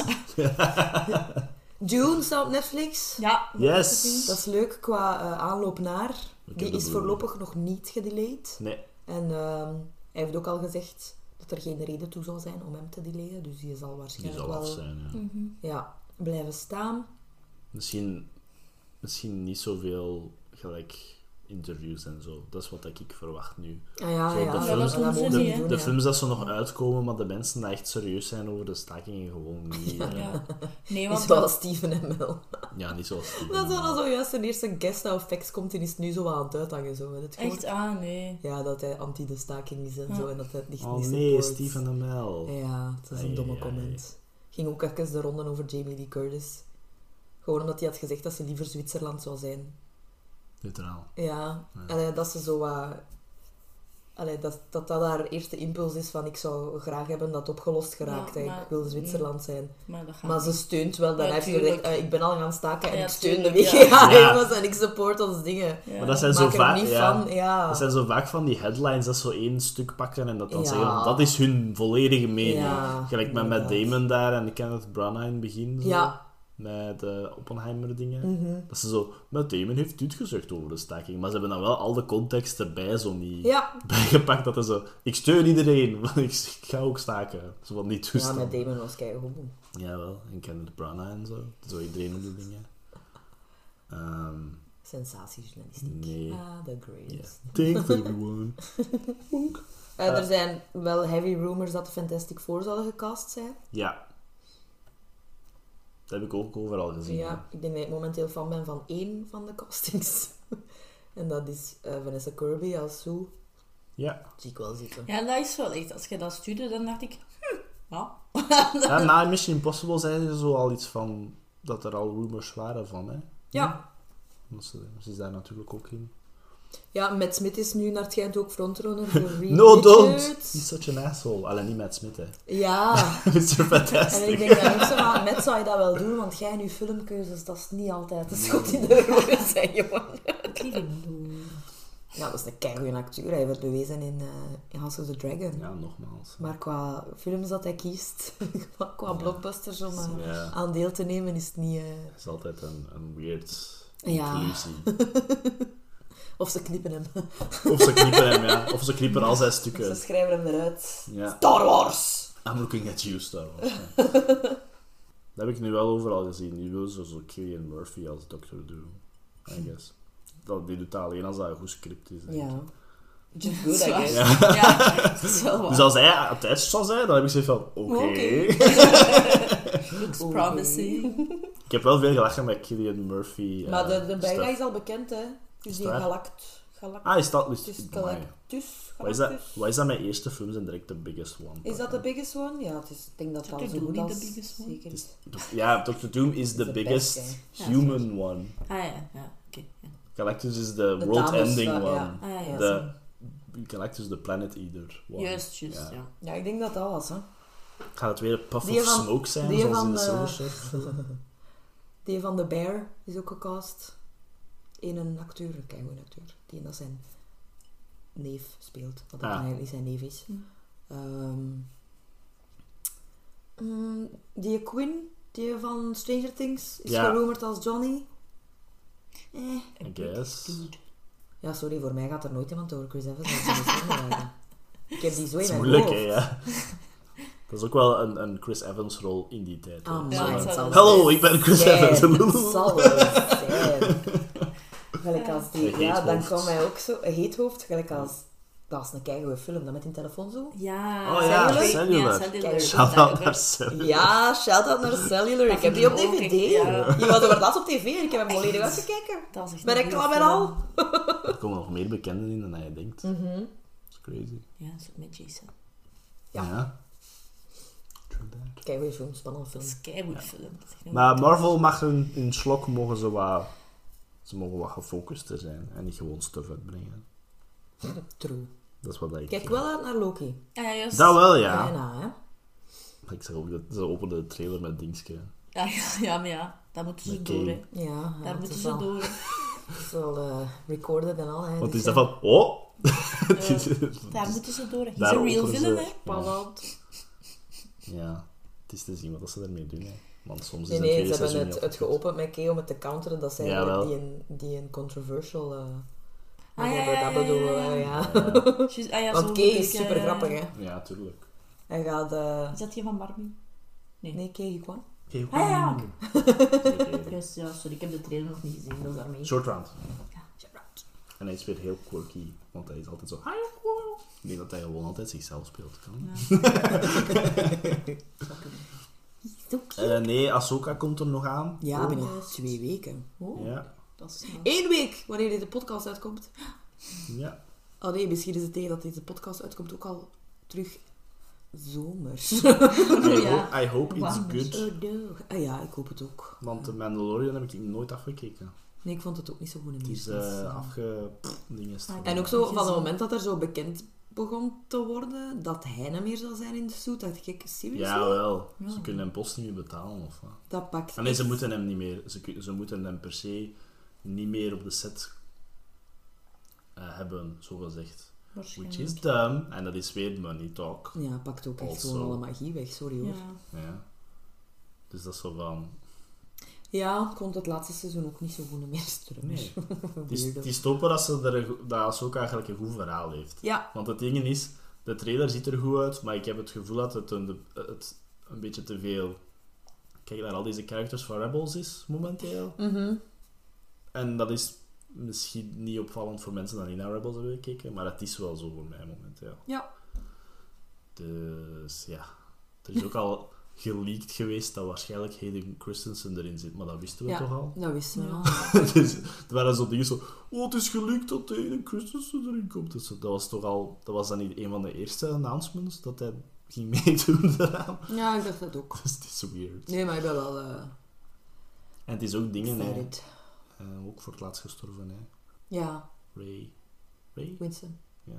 Speaker 3: Dune staat op Netflix.
Speaker 1: Ja.
Speaker 2: Yes!
Speaker 3: Dat is leuk qua eh, aanloop naar.
Speaker 2: heb
Speaker 3: Die
Speaker 2: de
Speaker 3: is
Speaker 2: Blu-ray.
Speaker 3: voorlopig nog niet gedelayed.
Speaker 2: Nee.
Speaker 3: En ehm, hij heeft ook al gezegd dat er geen reden toe zal zijn om hem te delayen. Dus die zal
Speaker 2: Die
Speaker 3: waarschijnlijk
Speaker 2: zal
Speaker 3: wel
Speaker 2: af zijn, ja.
Speaker 1: Mhm.
Speaker 3: ja, blijven staan.
Speaker 2: Misschien, misschien niet zoveel gelijk interviews en zo. Dat is wat ik verwacht nu.
Speaker 3: Ah, ja,
Speaker 2: Zo,
Speaker 3: ja,
Speaker 2: de
Speaker 3: ja,
Speaker 2: films-
Speaker 3: dat mogen
Speaker 1: de-
Speaker 3: ze
Speaker 1: de
Speaker 3: niet doen,
Speaker 2: De
Speaker 3: ja.
Speaker 2: films dat ze nog uitkomen, maar de mensen die echt serieus zijn over de stakingen gewoon niet. eh,
Speaker 1: Ja. Nee,
Speaker 3: Niet
Speaker 1: want
Speaker 3: zoals
Speaker 1: dat...
Speaker 3: Steven en Mel.
Speaker 2: ja, niet zoals Steven.
Speaker 3: Dat zo, dat zo juist zijn eerste guest of facts komt en is het nu zo aan het uithangen. Zo. Heb je het gehoord?
Speaker 1: Echt, ah, nee.
Speaker 3: Ja, dat hij anti de staking is en
Speaker 1: Ja.
Speaker 3: zo. En dat hij het niet,
Speaker 2: Oh
Speaker 3: niet
Speaker 2: nee,
Speaker 3: support.
Speaker 2: Steven en Mel.
Speaker 3: Ja, dat is een
Speaker 2: Ai,
Speaker 3: domme
Speaker 2: ai, ai.
Speaker 3: comment. Ging ook even de ronde over Jamie Lee Curtis. Gewoon omdat hij had gezegd dat ze liever Zwitserland zou zijn.
Speaker 2: Neutraal.
Speaker 3: Ja,
Speaker 2: Ja.
Speaker 3: allee, dat ze zo wat... Allee, dat, dat dat haar eerste impuls is van ik zou graag hebben dat het opgelost geraakt.
Speaker 1: Ja,
Speaker 3: hè.
Speaker 1: maar-
Speaker 3: Ik wil Zwitserland zijn.
Speaker 1: Maar dat gaat
Speaker 3: Maar ze
Speaker 1: niet.
Speaker 3: steunt wel. Dan
Speaker 1: Ja,
Speaker 3: heeft ze
Speaker 1: tuurlijk.
Speaker 3: gezegd, eh, ik ben al gaan staken en
Speaker 1: Ja,
Speaker 3: ik steun de
Speaker 1: tuurlijk,
Speaker 3: W G H
Speaker 2: ja.
Speaker 3: jongens en ik support ons dingen.
Speaker 1: Ja.
Speaker 2: Maar dat zijn
Speaker 3: Maak
Speaker 2: zo
Speaker 3: er
Speaker 2: vaak...
Speaker 3: niet
Speaker 2: Ja,
Speaker 3: van, ja.
Speaker 2: dat zijn zo vaak van die headlines dat zo één stuk pakken en dat dan
Speaker 3: Ja.
Speaker 2: zeggen, dat is hun volledige mening.
Speaker 3: Ja,
Speaker 2: Gelijk met Matt
Speaker 3: inderdaad.
Speaker 2: Damon daar en Kenneth Branagh in het begin. Zo,
Speaker 3: Ja.
Speaker 2: Met de Oppenheimer dingen.
Speaker 3: Mhm.
Speaker 2: Dat ze zo, Matt Damon heeft dit gezegd over de staking. Maar ze hebben dan wel al de context erbij zo niet
Speaker 3: Ja.
Speaker 2: bijgepakt. Dat er zo, ik steun iedereen, want ik ga ook staken. Zo van die
Speaker 3: Ja,
Speaker 2: toestand.
Speaker 3: met Damon was keigoed.
Speaker 2: Jawel, en Kenneth Branagh en zo. Zo iedereen op die dingen. Ehm
Speaker 3: Sensatiejournalistiek.
Speaker 2: Nee.
Speaker 3: Ah, the
Speaker 2: ja.
Speaker 3: greatest.
Speaker 2: Thanks everyone.
Speaker 3: Eh, er zijn wel heavy rumors dat de Fantastic Four zouden gecast zijn.
Speaker 2: Ja. Dat heb ik ook overal gezien.
Speaker 3: Ja, ik denk dat ik momenteel fan ben van één van de castings. En dat is eh, Vanessa Kirby als Sue.
Speaker 2: Ja.
Speaker 3: Zie ik wel zitten.
Speaker 1: Ja, dat is wel echt. Als je dat stuurde, dan dacht ik... Hm, ja.
Speaker 2: Ja, na Mission Impossible zeiden ze zo al iets van dat er al rumors waren van, hè.
Speaker 3: Ja.
Speaker 2: Want Ze, ze is daar natuurlijk ook in.
Speaker 3: Ja, Matt Smith is nu naar het schijnt ook frontrunner voor Reed
Speaker 2: No, don't!
Speaker 3: Richards.
Speaker 2: He's such an asshole. Alleen niet Matt Smith, hè.
Speaker 3: Ja.
Speaker 2: mister Fantastic.
Speaker 3: En ik denk dat mensen van, Matt zou je dat wel doen, want jij en je filmkeuzes, dat is niet altijd de schot in de roer zijn, jongen.
Speaker 1: Ik lief hem doen.
Speaker 3: Ja, dat is een keigoede acteur. Hij werd bewezen in, uh, in House of the Dragon.
Speaker 2: Ja, nogmaals.
Speaker 3: Maar qua films dat hij kiest, qua, qua blockbusters om uh,
Speaker 2: Ja.
Speaker 3: aan deel te nemen, is het niet... Uh...
Speaker 2: Het is altijd een, een weird
Speaker 3: Ja.
Speaker 2: inclusie.
Speaker 3: Of ze knippen hem.
Speaker 2: Of ze knippen hem, ja. Of ze knippen al zijn
Speaker 3: Ze
Speaker 2: stukken.
Speaker 3: schrijven hem eruit.
Speaker 2: Ja.
Speaker 3: Star Wars!
Speaker 2: I'm looking at you, Star Wars. Ja. Dat heb ik nu wel overal gezien. Die wil zo, zo Cillian Murphy als doctor Doom, I guess. Dat, die doet dat alleen als dat een goed script is. denk ik.
Speaker 3: Ja. Just good, I
Speaker 1: Zwaar.
Speaker 3: guess.
Speaker 2: Ja.
Speaker 1: Ja, dat is wel waar.
Speaker 2: Dus als hij op tijd zou zijn, dan heb ik zoiets van, oké.
Speaker 3: Oké.
Speaker 1: Looks
Speaker 3: Oké.
Speaker 1: promising.
Speaker 2: Ik heb wel veel gelachen met Cillian Murphy. eh,
Speaker 3: Maar de, de bad
Speaker 2: stuff.
Speaker 3: guy is al bekend, hè. Dus
Speaker 2: Is
Speaker 3: die
Speaker 2: het waar?
Speaker 3: Galact... Galact...
Speaker 2: Ah, is dat... Is,
Speaker 3: Dus
Speaker 2: amai.
Speaker 3: Galactus...
Speaker 2: Wat is dat,
Speaker 3: Galactus.
Speaker 2: wat is dat mijn eerste films en direct de biggest one?
Speaker 3: Is dat de biggest one? Ja, het is, ik denk dat dat
Speaker 1: Doctor
Speaker 3: zo
Speaker 1: Doom
Speaker 3: goed
Speaker 1: niet
Speaker 3: als
Speaker 1: de biggest one?
Speaker 3: zeker is.
Speaker 2: Ja, doctor Doom is the
Speaker 3: the
Speaker 2: biggest
Speaker 3: best,
Speaker 1: hè.
Speaker 2: human one.
Speaker 1: Ah ja, ja, oké. ja.
Speaker 2: Galactus is the
Speaker 3: De
Speaker 2: world-ending
Speaker 3: Thanos,
Speaker 2: one.
Speaker 3: ja.
Speaker 1: Ah ja,
Speaker 2: De
Speaker 1: zo.
Speaker 2: Galactus the Planet Eater one.
Speaker 1: Juist, juist,
Speaker 2: Ja.
Speaker 1: ja.
Speaker 3: Ja, ik denk dat dat was, hè.
Speaker 2: Gaat het weer een Puff
Speaker 3: Die
Speaker 2: of
Speaker 3: van-
Speaker 2: Smoke zijn,
Speaker 3: die
Speaker 2: zoals
Speaker 3: van
Speaker 2: in de
Speaker 3: de-
Speaker 2: Silver Surfer?
Speaker 3: Die van The Bear is ook gecast. In een acteur, een keigoede acteur. Die dat zijn neef speelt. Dat dat
Speaker 2: Ah.
Speaker 3: eigenlijk zijn neef is.
Speaker 1: Hm.
Speaker 3: Ehm, mm, die Quinn, die van Stranger Things, is
Speaker 2: Ja.
Speaker 3: geroemerd als Johnny. Eh.
Speaker 2: I guess.
Speaker 1: Dude.
Speaker 3: Ja, sorry, voor mij gaat er nooit iemand over Chris Evans. Dat is niet zo. Ik heb die zo
Speaker 2: Dat
Speaker 3: in
Speaker 2: is
Speaker 3: mijn
Speaker 2: moeilijk,
Speaker 3: hoofd.
Speaker 2: hè, ja. Dat is ook wel een, een Chris Evans rol in die tijd. hè.
Speaker 3: Ah,
Speaker 1: Ja,
Speaker 2: Zo
Speaker 1: het
Speaker 2: van,
Speaker 1: zal wel
Speaker 2: Hallo,
Speaker 1: zijn.
Speaker 2: ik ben Chris
Speaker 3: Zijn.
Speaker 2: Evans.
Speaker 3: Het zal wel zijn. Gelijk als die...
Speaker 2: Een
Speaker 3: Ja,
Speaker 2: heet
Speaker 3: dan
Speaker 2: hoofd.
Speaker 3: kwam mij ook zo... Een heet hoofd, gelijk als... Dat was een keigoede film, dat met die telefoon zo.
Speaker 1: Ja,
Speaker 2: Oh
Speaker 3: ja,
Speaker 1: Cellular.
Speaker 2: Cellular.
Speaker 1: Ja, Cellular.
Speaker 3: Kijk,
Speaker 2: Shout-out naar Cellular.
Speaker 3: Ja, shout-out naar Cellular. Ik heb die op
Speaker 1: vond ik
Speaker 3: D V D.
Speaker 1: ook echt, ja.
Speaker 3: Die was over laatst op tv en ik heb hem volledig uitgekeken.
Speaker 1: Dat is echt
Speaker 3: Met
Speaker 1: een
Speaker 3: reclame
Speaker 1: goeie
Speaker 3: en
Speaker 1: film.
Speaker 3: al.
Speaker 2: Er komen nog meer bekenden in dan je denkt. Dat
Speaker 3: Mhm.
Speaker 2: is crazy.
Speaker 1: Ja, dat is ook met Jason.
Speaker 3: Ja.
Speaker 2: Ja. True that.
Speaker 3: Keigoede film, spannende
Speaker 1: Dat
Speaker 3: film.
Speaker 1: is een keigoed film. Dat is echt een
Speaker 2: Maar
Speaker 1: goeie
Speaker 2: Marvel mag hun, in slok mogen ze wat... Ze mogen wat gefocuster zijn en niet gewoon stuff uitbrengen.
Speaker 3: True.
Speaker 2: Dat is wat ik...
Speaker 3: Kijk wel uit naar Loki.
Speaker 1: film. Ah, ja, juist.
Speaker 2: Dat wel, ja.
Speaker 3: Bijna, hè.
Speaker 2: Ik zeg ook dat ze openen de trailer met Dingske.
Speaker 1: Ja, ja, ja, maar ja, daar moeten ze
Speaker 2: Met
Speaker 1: door,
Speaker 2: Kane.
Speaker 1: hè.
Speaker 3: Ja, ja,
Speaker 1: Daar
Speaker 3: het
Speaker 1: moeten
Speaker 3: is
Speaker 1: ze
Speaker 3: al-
Speaker 1: door.
Speaker 3: Het is al uh, recorded en al, hè.
Speaker 2: Want
Speaker 3: dus
Speaker 2: is dat
Speaker 3: ja.
Speaker 2: van... Oh!
Speaker 1: Ja. Daar moeten ze door. Hij is
Speaker 2: Daar
Speaker 1: een real
Speaker 2: openen ze-
Speaker 1: villain, hè.
Speaker 2: Ja.
Speaker 3: Spannend.
Speaker 2: Ja, het is te zien wat ze ermee doen. Hè. Want soms
Speaker 3: Nee,
Speaker 2: is
Speaker 3: nee,
Speaker 2: een
Speaker 3: ze
Speaker 2: tweede
Speaker 3: hebben
Speaker 2: seizoen
Speaker 3: het,
Speaker 2: niet
Speaker 3: het geopend met Kay om het te counteren dat zij
Speaker 2: Jawel.
Speaker 3: die een, die een controversial... Uh,
Speaker 1: Ah, ja,
Speaker 3: dat
Speaker 1: ja,
Speaker 3: bedoelen
Speaker 1: ja,
Speaker 3: we,
Speaker 1: ja.
Speaker 3: ja.
Speaker 2: afgepakt.
Speaker 1: Juist, ah, ja,
Speaker 3: Want
Speaker 1: zo
Speaker 3: Kay
Speaker 1: bedoel
Speaker 3: is
Speaker 1: ik,
Speaker 3: super
Speaker 1: ja, ja.
Speaker 3: grappig, hè.
Speaker 2: Ja, tuurlijk.
Speaker 3: Hij gaat... Uh,
Speaker 1: Is dat die van Barbie?
Speaker 3: nee, Kay kwam.
Speaker 2: Okay,
Speaker 1: Ah, ja.
Speaker 2: oké.
Speaker 1: Juist, ja, sorry, ik heb de trailer nog niet gezien, dat is daarmee.
Speaker 2: Short round.
Speaker 1: Ja, shout out.
Speaker 2: En hij is weer heel quirky, want hij is altijd zo... Ik denk dat hij gewoon altijd zichzelf speelt. Kan.
Speaker 1: Ja.
Speaker 2: Uh, nee, Ahsoka komt er nog aan.
Speaker 3: Ja,
Speaker 2: Oh.
Speaker 3: binnen twee weken.
Speaker 1: Oh,
Speaker 2: Ja.
Speaker 1: dat is snel.
Speaker 3: Eén week, wanneer deze podcast uitkomt.
Speaker 2: Ja.
Speaker 3: Oh nee, misschien is het tegen dat deze podcast uitkomt ook al terug zomer.
Speaker 2: I,
Speaker 1: Ja.
Speaker 2: hope, I hope it's
Speaker 1: Warm.
Speaker 2: good.
Speaker 3: Oh no. Ah ja, ik hoop het ook.
Speaker 2: Want The Mandalorian heb ik nooit afgekeken.
Speaker 3: Nee, ik vond het ook niet zo goed in
Speaker 2: Het is
Speaker 3: dus,
Speaker 2: uh,
Speaker 3: eh,
Speaker 2: afge... pff, dinges.
Speaker 1: Ah,
Speaker 3: En ook zo, van het
Speaker 1: Gezien.
Speaker 3: moment dat er zo bekend begon te worden, dat hij niet meer zou zijn in de suit, dacht ik, seriously?
Speaker 2: Ja, wel.
Speaker 1: Ja.
Speaker 2: Ze kunnen hem post niet meer betalen, of wat?
Speaker 3: Dat pakt
Speaker 2: Ah, nee, ze
Speaker 3: echt-
Speaker 2: moeten hem niet meer... Ze, kun- ze moeten hem per se niet meer op de set uh, hebben, zo gezegd. Which
Speaker 1: Waarschijnlijk.
Speaker 2: is dumb. En dat is weer money talk.
Speaker 3: Ja, pakt ook echt
Speaker 2: Also.
Speaker 3: gewoon alle magie weg, sorry hoor.
Speaker 1: Ja.
Speaker 2: Ja. Dus dat is zo van...
Speaker 3: Ja, ik vond het laatste seizoen ook niet zo goed meer terug.
Speaker 2: Nee. Het is, het is toppen dat ze er een go- dat Ahsoka eigenlijk een goed verhaal heeft.
Speaker 3: Ja,
Speaker 2: Want het ding is, de trailer ziet er goed uit, maar ik heb het gevoel dat het een, het een beetje te veel... Kijk naar al deze characters van Rebels is, momenteel.
Speaker 3: mhm.
Speaker 2: En dat is misschien niet opvallend voor mensen die niet naar Rebels hebben gekeken, maar het is wel zo voor mij momenteel.
Speaker 3: Ja.
Speaker 2: Dus ja, er is ook al geleakt geweest dat waarschijnlijk Hayden Christensen erin zit, maar dat wisten we
Speaker 3: Ja.
Speaker 2: toch al?
Speaker 3: Dat wisten we
Speaker 1: Ja.
Speaker 3: al.
Speaker 2: Dus er waren zo dingen zo, oh, het is geleakt dat Hayden Christensen erin komt. Dus dat was toch al, dat was dan niet een van de eerste announcements, dat hij ging meedoen eraan.
Speaker 3: Ja, ik dacht dat ook.
Speaker 2: Dus het is weird.
Speaker 3: Nee, maar ik ben wel uh,
Speaker 2: En het is ook dingen, hè.
Speaker 3: excited.
Speaker 2: Uh, ook voor het laatst gestorven, hè.
Speaker 3: Ja,
Speaker 2: Ray. Ray?
Speaker 3: Winston.
Speaker 2: Ja.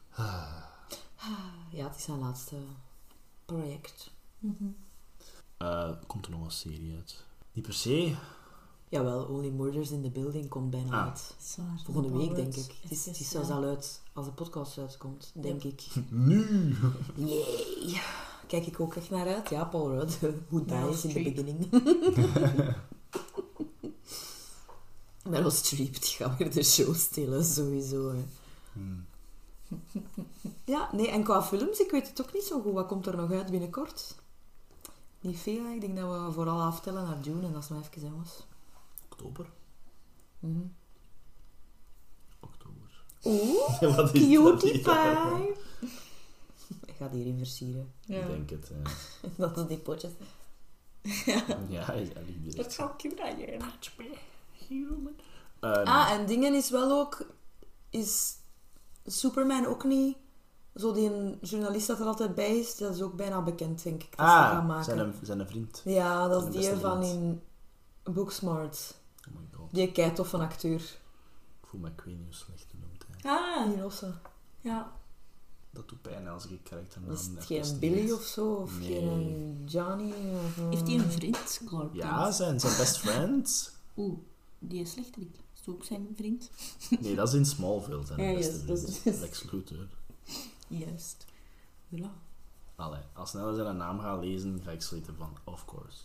Speaker 3: Ja, het is zijn laatste project.
Speaker 1: Mhm.
Speaker 2: Uh, komt er nog een serie uit? Niet per se.
Speaker 3: Jawel, Only Murders in the Building komt bijna
Speaker 2: Ah.
Speaker 3: uit.
Speaker 1: Zwaar.
Speaker 3: Volgende
Speaker 1: Dat
Speaker 3: week,
Speaker 1: al
Speaker 3: denk
Speaker 1: uit.
Speaker 3: ik. Het is, het is
Speaker 1: ja.
Speaker 3: zelfs al uit als de podcast uitkomt, denk ik.
Speaker 2: Nu!
Speaker 3: Yay! Kijk ik ook echt naar uit. Ja, Paul Rudd, who
Speaker 1: Meryl
Speaker 3: dies in the
Speaker 1: Streep.
Speaker 3: beginning. Meryl Streep, die gaat weer de show stelen, sowieso. Hè.
Speaker 2: Hmm.
Speaker 3: Ja, nee, en qua films, ik weet het ook niet zo goed. Wat komt er nog uit binnenkort? Niet veel, hè. Ik denk dat we vooral aftellen naar June en dat is nog even, jongens.
Speaker 2: Oktober?
Speaker 3: Mhm.
Speaker 2: Oktober.
Speaker 3: Oeh,
Speaker 2: Wat is dat
Speaker 3: cutie
Speaker 2: hier?
Speaker 3: pie! Ik ga die hierin versieren.
Speaker 1: Ja.
Speaker 2: Ik denk het, ja.
Speaker 3: Dat is die potjes.
Speaker 2: Ja, ja, ik direct.
Speaker 1: Dat zou ik brengen.
Speaker 2: Um,
Speaker 3: Ah, en dingen is wel ook... Is Superman ook niet... Zo die een journalist dat er altijd bij is, dat is ook bijna bekend, denk ik. Dat ze gaan
Speaker 2: ah
Speaker 3: maken.
Speaker 2: zijn, een, zijn een vriend.
Speaker 3: Ja, dat is
Speaker 2: Zijn
Speaker 3: die
Speaker 2: beste
Speaker 3: van
Speaker 2: vriend.
Speaker 3: in Booksmart.
Speaker 2: Oh my god.
Speaker 3: Die kei tof van acteur.
Speaker 2: Ik voel me ik weet niet hoe slecht genoemd. Hè.
Speaker 1: Ah,
Speaker 3: Die rosse.
Speaker 1: ja.
Speaker 2: Dat doet pijn als ik een karakternaam
Speaker 3: Is het
Speaker 2: even
Speaker 3: geen
Speaker 2: niet
Speaker 3: Billy
Speaker 2: weet.
Speaker 3: of zo? Of
Speaker 2: Nee.
Speaker 3: geen Johnny? Of, uh,
Speaker 1: Heeft hij een vriend? Clark
Speaker 2: Ja,
Speaker 1: Kent?
Speaker 2: zijn, zijn best friends.
Speaker 1: Oeh, die is slechterik. Is het ook zijn vriend?
Speaker 2: Nee, dat is in Smallville zijn
Speaker 1: Ja,
Speaker 2: beste
Speaker 1: juist, dat
Speaker 2: vriend.
Speaker 1: is-
Speaker 2: Lex Luthor.
Speaker 1: Juist. Voilà.
Speaker 2: Allee, als snel als zijn naam ga lezen, ga ik sleten van, of course.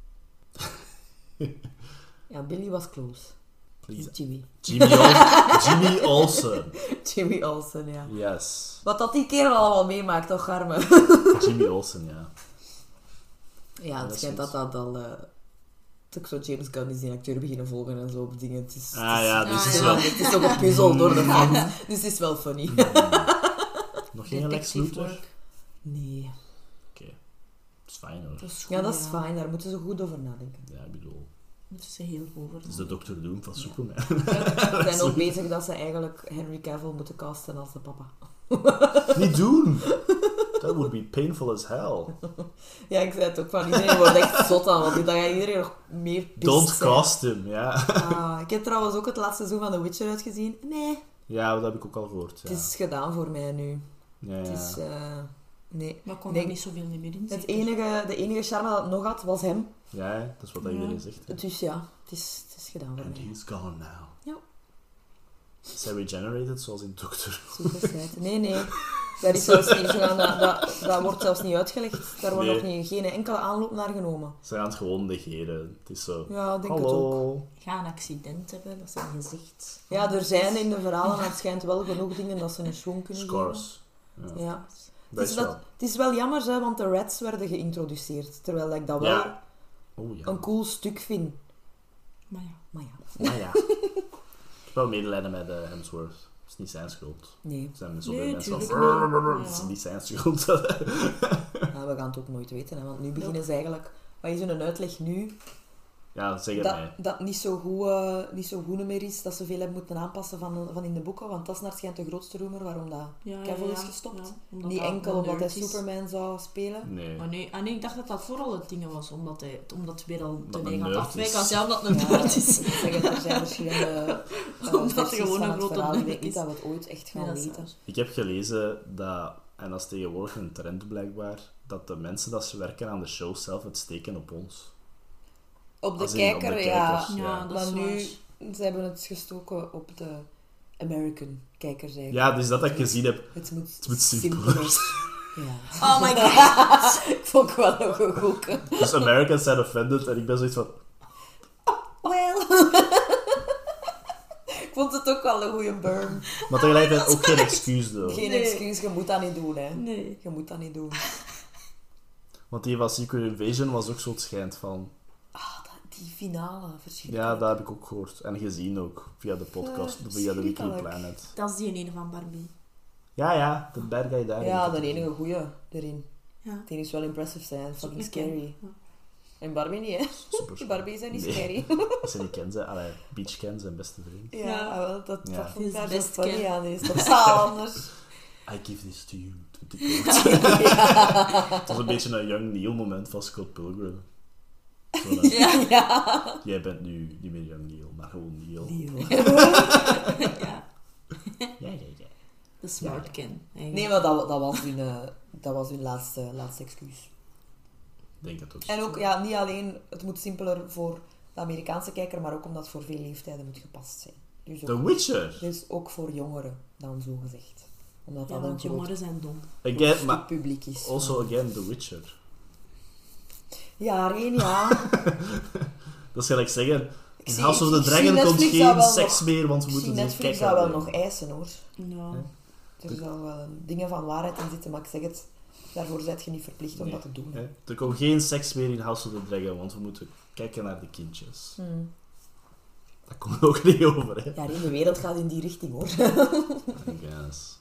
Speaker 3: Ja, Billy was close. Het is Jimmy.
Speaker 2: Jimmy, Ol- Jimmy Olsen.
Speaker 3: Jimmy Olsen, ja.
Speaker 2: Yes.
Speaker 3: Wat dat die kerel allemaal meemaakt, toch, Garme?
Speaker 2: Jimmy Olsen, ja.
Speaker 3: Ja,
Speaker 2: dat
Speaker 3: het
Speaker 2: is
Speaker 3: schijnt dat
Speaker 2: goed.
Speaker 3: dat al... Uh, ook zo James Gunn is die acteur beginnen volgen en zo op dingen. Het is,
Speaker 2: Ah
Speaker 3: het is,
Speaker 2: ja,
Speaker 3: het
Speaker 2: dus
Speaker 1: Ah,
Speaker 2: het is
Speaker 1: ja.
Speaker 2: wel...
Speaker 3: het is toch een puzzel door de fans. Dus het is wel funny.
Speaker 2: Nog geen Lex
Speaker 1: Detective
Speaker 2: Luthor?
Speaker 1: work.
Speaker 3: Nee.
Speaker 2: Oké. Dat is fijn hoor.
Speaker 1: Dat is goed,
Speaker 3: Ja, dat is fijn. Daar moeten ze goed over nadenken.
Speaker 2: Ja, ik bedoel...
Speaker 1: Moeten ze heel over.
Speaker 2: Het is de dokter Doom van
Speaker 1: Ja.
Speaker 2: Superman.
Speaker 3: Ze zijn ook bezig dat ze eigenlijk Henry Cavill moeten casten als de papa.
Speaker 2: Niet doen! That would be painful as hell.
Speaker 3: Ja, ik zei het ook van iedereen wordt echt zot aan, want dan gaat iedereen nog meer pist
Speaker 2: Don't
Speaker 3: zijn.
Speaker 2: cast him, ja.
Speaker 3: Ah, ik heb trouwens ook het laatste seizoen van The Witcher uitgezien. Nee,
Speaker 2: Ja, dat heb ik ook al gehoord. Ja.
Speaker 3: het is gedaan voor mij nu.
Speaker 2: Ja,
Speaker 3: Het
Speaker 2: ja.
Speaker 3: is... eh, nee.
Speaker 1: Maar kon
Speaker 3: Denk-
Speaker 1: er niet zoveel meer in
Speaker 3: Het
Speaker 1: zitten.
Speaker 3: enige, de enige charme dat het nog had, was hem.
Speaker 2: Ja, hè, dat is wat
Speaker 1: Ja.
Speaker 2: iedereen zegt. hè.
Speaker 3: Dus ja, het is, het is gedaan voor
Speaker 2: And
Speaker 3: mij.
Speaker 2: he's gone now.
Speaker 3: Ja.
Speaker 2: Is hij regenerated zoals in Doctor?
Speaker 3: Super feit. Nee, nee. Dat is zelfs niet gedaan. Dat, dat, dat wordt zelfs niet uitgelegd. Daar wordt
Speaker 2: Nee.
Speaker 3: nog niet, geen enkele aanloop naar genomen.
Speaker 2: Ze gaan het gewoon negeren. Het is zo...
Speaker 3: Ja, ik denk het ook.
Speaker 2: Hallo.
Speaker 1: Ga een accident hebben, dat is een gezicht.
Speaker 3: Ja, er zijn in de verhalen, het schijnt wel genoeg dingen dat ze een schwung kunnen
Speaker 2: Scars. Ja.
Speaker 3: geven. Ja.
Speaker 2: Dat
Speaker 3: Het
Speaker 2: is
Speaker 3: is, wel,
Speaker 2: wel...
Speaker 3: het is wel jammer, hè, want de Reds werden geïntroduceerd. Terwijl ik dat wel
Speaker 2: Ja. Oh ja.
Speaker 3: een cool stuk vind.
Speaker 1: Maar ja.
Speaker 3: Maar ja.
Speaker 2: Maar ja. heb wel medelijden met uh, Hemsworth. Het is niet zijn schuld.
Speaker 3: Nee.
Speaker 2: Er zijn zoveel
Speaker 1: Nee,
Speaker 2: mensen
Speaker 1: tuurlijk
Speaker 2: van...
Speaker 1: niet.
Speaker 2: Het is
Speaker 1: Ja.
Speaker 2: niet zijn schuld.
Speaker 3: Ja, we gaan het ook nooit weten, hè, want nu beginnen ze eigenlijk... Wat is hun uitleg nu?
Speaker 2: Ja, zeg het
Speaker 3: Dat
Speaker 2: mij.
Speaker 3: dat niet zo goed, uh, niet zo goed meer is, dat ze veel hebben moeten aanpassen van, van in de boeken, want dat is naar schijnt de grootste rumor waarom dat
Speaker 1: Ja,
Speaker 3: Cavill
Speaker 1: ja,
Speaker 3: is
Speaker 1: ja.
Speaker 3: gestopt.
Speaker 1: Ja, omdat
Speaker 3: niet
Speaker 1: dat
Speaker 3: enkel
Speaker 1: een
Speaker 3: omdat hij
Speaker 1: nerd is.
Speaker 3: Superman zou spelen.
Speaker 2: Nee.
Speaker 1: Oh nee. Ah, nee, ik dacht dat dat vooral het ding was, omdat hij omdat het weer al
Speaker 2: Omdat
Speaker 1: te
Speaker 2: een
Speaker 1: neig aan
Speaker 2: nerd
Speaker 1: het afwijken
Speaker 2: is.
Speaker 1: was. Ja, omdat het een
Speaker 3: Ja,
Speaker 1: nerd is.
Speaker 3: ik zeg het, er zijn verschillende uh,
Speaker 1: Omdat hij
Speaker 3: versies
Speaker 1: gewoon
Speaker 3: van
Speaker 1: een
Speaker 3: het
Speaker 1: grote
Speaker 3: verhaal. Ik
Speaker 1: nerd
Speaker 3: denk niet
Speaker 1: is.
Speaker 3: dat we het ooit echt gaan
Speaker 1: Nee, dat is
Speaker 3: weten.
Speaker 1: waar.
Speaker 2: Ik heb gelezen dat, en dat is tegenwoordig een trend blijkbaar, dat de mensen dat ze werken aan de show zelf het steken op ons.
Speaker 3: Op de
Speaker 2: Als in op de
Speaker 3: kijker, ja.
Speaker 2: kijkers,
Speaker 1: Ja,
Speaker 2: ja.
Speaker 1: dat is
Speaker 3: Maar nu,
Speaker 1: waar.
Speaker 3: ze hebben het gestoken op de American kijkers eigenlijk.
Speaker 2: Ja, dus dat ik gezien heb.
Speaker 3: Het moet,
Speaker 2: Het moet
Speaker 3: simpeler.
Speaker 2: simpeler.
Speaker 3: Ja.
Speaker 1: Oh my god.
Speaker 3: Ik vond het wel nog een goeie.
Speaker 2: Dus Americans zijn offended en ik ben zoiets van...
Speaker 3: Well. Ik vond het ook wel een goede burn.
Speaker 2: Maar tegelijkertijd ook geen excuus, though.
Speaker 3: Geen
Speaker 1: Nee.
Speaker 3: excuus, je moet dat niet doen, hè.
Speaker 1: Nee.
Speaker 3: Je moet dat niet doen.
Speaker 2: Want die van Secret Invasion was ook zo het schijnt van...
Speaker 3: Ah, dat, die finale, verschrikkelijk.
Speaker 2: Ja, dat heb ik ook gehoord. En gezien ook, via de podcast,
Speaker 3: Ja,
Speaker 2: via de Weekly
Speaker 3: verschrikkelijk.
Speaker 2: Planet.
Speaker 1: Dat is die ene van Barbie.
Speaker 2: Ja, ja, de bad guy daar.
Speaker 3: Ja, de enige goeie erin.
Speaker 1: Ja.
Speaker 3: Die is wel impressive zijn, fucking
Speaker 1: Oké.
Speaker 3: scary.
Speaker 1: Ja.
Speaker 3: En Barbie niet, hè.
Speaker 2: Super
Speaker 3: Die Barbie zijn niet
Speaker 2: Nee.
Speaker 3: scary.
Speaker 2: Als ze niet kennen, ze... Allee, Beach Ken, zijn beste vriend.
Speaker 3: Ja,
Speaker 1: Ja.
Speaker 3: wel, dat,
Speaker 2: Ja.
Speaker 3: dat vond
Speaker 1: Die
Speaker 3: ik
Speaker 1: is
Speaker 3: daar zo
Speaker 1: best
Speaker 3: funny
Speaker 1: ken.
Speaker 3: aan. Die is totaal anders.
Speaker 2: I give this to you, to the quote. Het was een beetje een Young Neil moment van Scott Pilgrim. Zo dan,
Speaker 1: Ja.
Speaker 3: Ja.
Speaker 2: Jij bent nu niet meer Young Neil, maar gewoon Neil.
Speaker 1: Ja.
Speaker 2: Ja, ja, ja.
Speaker 1: De smart
Speaker 2: Ja.
Speaker 1: ken.
Speaker 3: Nee, maar dat, dat was hun, uh, dat was hun laatste, laatste excuus.
Speaker 2: Ik denk het ook.
Speaker 3: En ook, ja, niet alleen, het moet simpeler voor de Amerikaanse kijker, maar ook omdat het voor veel leeftijden moet gepast zijn. Dus ook,
Speaker 2: The Witcher.
Speaker 3: dus ook voor jongeren, dan zo gezegd. Omdat
Speaker 1: Ja,
Speaker 3: dat een
Speaker 1: want
Speaker 3: groot
Speaker 1: jongeren zijn dom.
Speaker 2: Again,
Speaker 3: stuk
Speaker 2: maar
Speaker 3: publiek is.
Speaker 2: also again, The Witcher.
Speaker 3: Ja, één, ja.
Speaker 2: Dat is gelijk zeggen,
Speaker 3: Ik
Speaker 2: in
Speaker 3: zie-
Speaker 2: House of
Speaker 3: ik
Speaker 2: the
Speaker 3: zie
Speaker 2: Dragon komt
Speaker 3: Netflix dat
Speaker 2: geen
Speaker 3: wel
Speaker 2: seks
Speaker 3: nog-
Speaker 2: meer, want we
Speaker 3: Ik zie
Speaker 2: moeten zo
Speaker 3: Netflix
Speaker 2: kijken.
Speaker 3: dat wel nog eisen, hoor.
Speaker 1: Ja.
Speaker 3: Er zal wel dingen van waarheid in zitten, maar ik zeg het, daarvoor ben je niet verplicht om
Speaker 2: Nee.
Speaker 3: dat te doen.
Speaker 2: Hè? Er komt geen seks meer in House of the Dragon, want we moeten kijken naar de kindjes.
Speaker 3: Hmm.
Speaker 2: Dat komt ook niet over, hè.
Speaker 3: Ja, in de wereld gaat in die richting, hoor.
Speaker 2: I guess.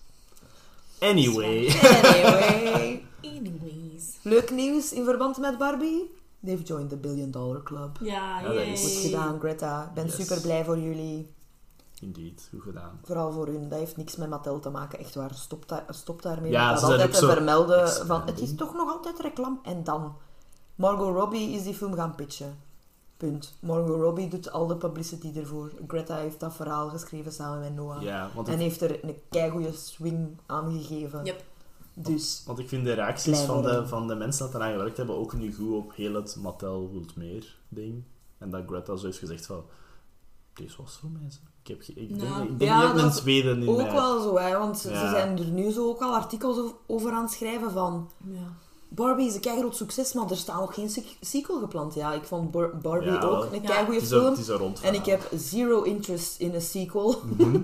Speaker 2: Anyway.
Speaker 3: Anyway.
Speaker 1: Anyways.
Speaker 3: Leuk nieuws in verband met Barbie. They've joined the Billion Dollar Club.
Speaker 1: Ja,
Speaker 2: Ja, dat
Speaker 1: yay.
Speaker 2: is-
Speaker 3: Goed gedaan, Greta. Ik ben
Speaker 2: Yes.
Speaker 3: super blij voor jullie.
Speaker 2: Indeed, goed gedaan.
Speaker 3: Vooral voor hun. Dat heeft niks met Mattel te maken. Echt waar. Stop, da stop daarmee.
Speaker 2: Ja,
Speaker 3: met
Speaker 2: ze
Speaker 3: dat
Speaker 2: zijn
Speaker 3: altijd
Speaker 2: ook
Speaker 3: te
Speaker 2: zo
Speaker 3: vermelden van...
Speaker 2: expanding.
Speaker 3: Het is toch nog altijd reclame. En dan... Margot Robbie is die film gaan pitchen. Punt. Margot Robbie doet al de publicity ervoor. Greta heeft dat verhaal geschreven samen met Noah.
Speaker 2: Ja, want
Speaker 3: En
Speaker 2: ik,
Speaker 3: heeft er een keigoede swing aangegeven.
Speaker 1: Yep.
Speaker 3: Dus...
Speaker 2: want ik vind de reacties van
Speaker 3: Kleine
Speaker 2: de, van de mensen dat eraan gewerkt hebben ook nu goed op heel het Mattel wilt meer ding. En dat Greta zo heeft gezegd van... Deze was voor mij, zo. Ik, heb ge- ik denk,
Speaker 1: Nou,
Speaker 2: ik denk
Speaker 3: ja,
Speaker 2: dat ik
Speaker 3: dat
Speaker 2: een
Speaker 3: is
Speaker 2: tweede in
Speaker 3: Ook
Speaker 2: mij...
Speaker 3: wel zo, hè. Want ze
Speaker 2: Ja.
Speaker 3: zijn er nu zo ook al artikels o- over aan het schrijven van...
Speaker 1: Ja.
Speaker 3: Barbie is een keigroot succes, maar er staat nog geen sequ- sequel gepland. Ja, ik vond Bar- Barbie
Speaker 2: Ja,
Speaker 3: ook
Speaker 2: wel.
Speaker 3: een
Speaker 1: Ja.
Speaker 3: keigoede
Speaker 2: Het is een,
Speaker 3: film.
Speaker 2: het is een rond
Speaker 3: En ik
Speaker 2: verhaal.
Speaker 3: heb zero interest in een sequel.
Speaker 2: Mhm.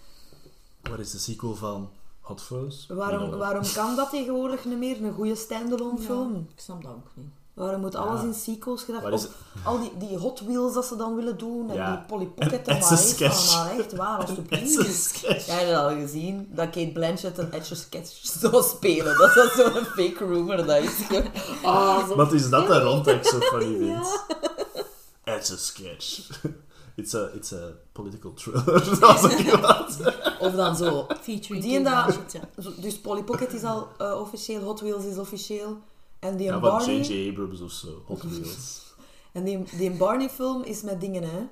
Speaker 2: Wat is de sequel van Hot Fuzz?
Speaker 3: Waarom,
Speaker 2: Nee,
Speaker 3: waarom kan dat tegenwoordig niet meer? Een goede standalone
Speaker 1: Ja,
Speaker 3: film.
Speaker 1: ik snap dat ook niet.
Speaker 3: Waarom moet alles
Speaker 2: Ja.
Speaker 3: in sequels gedacht
Speaker 2: Waar is
Speaker 3: worden? Al die, die Hot Wheels dat ze dan willen doen. En
Speaker 2: Ja.
Speaker 3: die Polly Pocket
Speaker 2: En
Speaker 3: en
Speaker 2: Etch a
Speaker 3: maar
Speaker 2: Sketch.
Speaker 3: echt, maar echt waar,
Speaker 2: Het is
Speaker 3: alsjeblieft.
Speaker 2: een sketch.
Speaker 3: Ja, je hebt al gezien dat Kate Blanchett een Etch a Sketch zou spelen. Dat is zo'n fake rumor. Dat is ah, zo.
Speaker 2: Wat is dat de rond dat ik zo funny vind? It's a sketch. It's a, it's a political thriller. Dat was ook iemand.
Speaker 3: Of dan zo.
Speaker 1: Featuring
Speaker 3: Die en
Speaker 1: Kate
Speaker 3: dat-
Speaker 1: Blanchett, ja.
Speaker 3: Zo, dus Polly Pocket is al eh, officieel, Hot Wheels is officieel. En die
Speaker 2: Ja, van
Speaker 3: Barney...
Speaker 2: J J Abrams of zo. Hot Wheels.
Speaker 3: En die, die Barney film is met dingen, hè.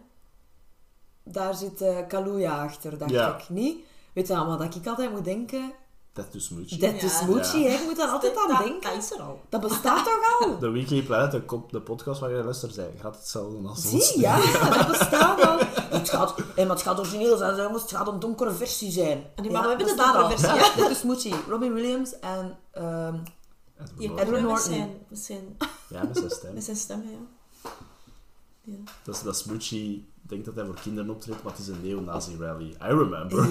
Speaker 3: Daar zit uh, Kaluuya achter, dacht
Speaker 2: Ja.
Speaker 3: ik. Niet? Weet je wat dat ik altijd moet denken?
Speaker 2: That to Smoochie.
Speaker 3: Dat is
Speaker 1: Ja.
Speaker 3: Smoochie,
Speaker 2: Ja.
Speaker 3: hè. Je moet daar altijd aan
Speaker 1: Dat-
Speaker 3: denken.
Speaker 1: Dat is er al.
Speaker 3: Dat bestaat toch al?
Speaker 2: De Weekly Planet, de, kop- de podcast waar je luistert, zei, gaat hetzelfde als ons.
Speaker 3: Zie, ja, dat bestaat al. Het gaat, en het gaat origineel zijn, jongens. Het gaat een donkere versie zijn.
Speaker 1: Ah, nee, maar we hebben
Speaker 3: het
Speaker 1: de donkere versie,
Speaker 3: Ja, dat is Smoochie. Robin Williams en... ehm,
Speaker 2: Edward
Speaker 1: Die
Speaker 2: Norton.
Speaker 3: Edward
Speaker 1: met
Speaker 3: Norton.
Speaker 1: zijn, met zijn,
Speaker 2: Ja, met zijn stem.
Speaker 1: met zijn stemmen, ja. Ja.
Speaker 2: Dat is dat Smoochie denkt dat hij voor kinderen optreedt, maar het is een neo-nazi-rally. I remember.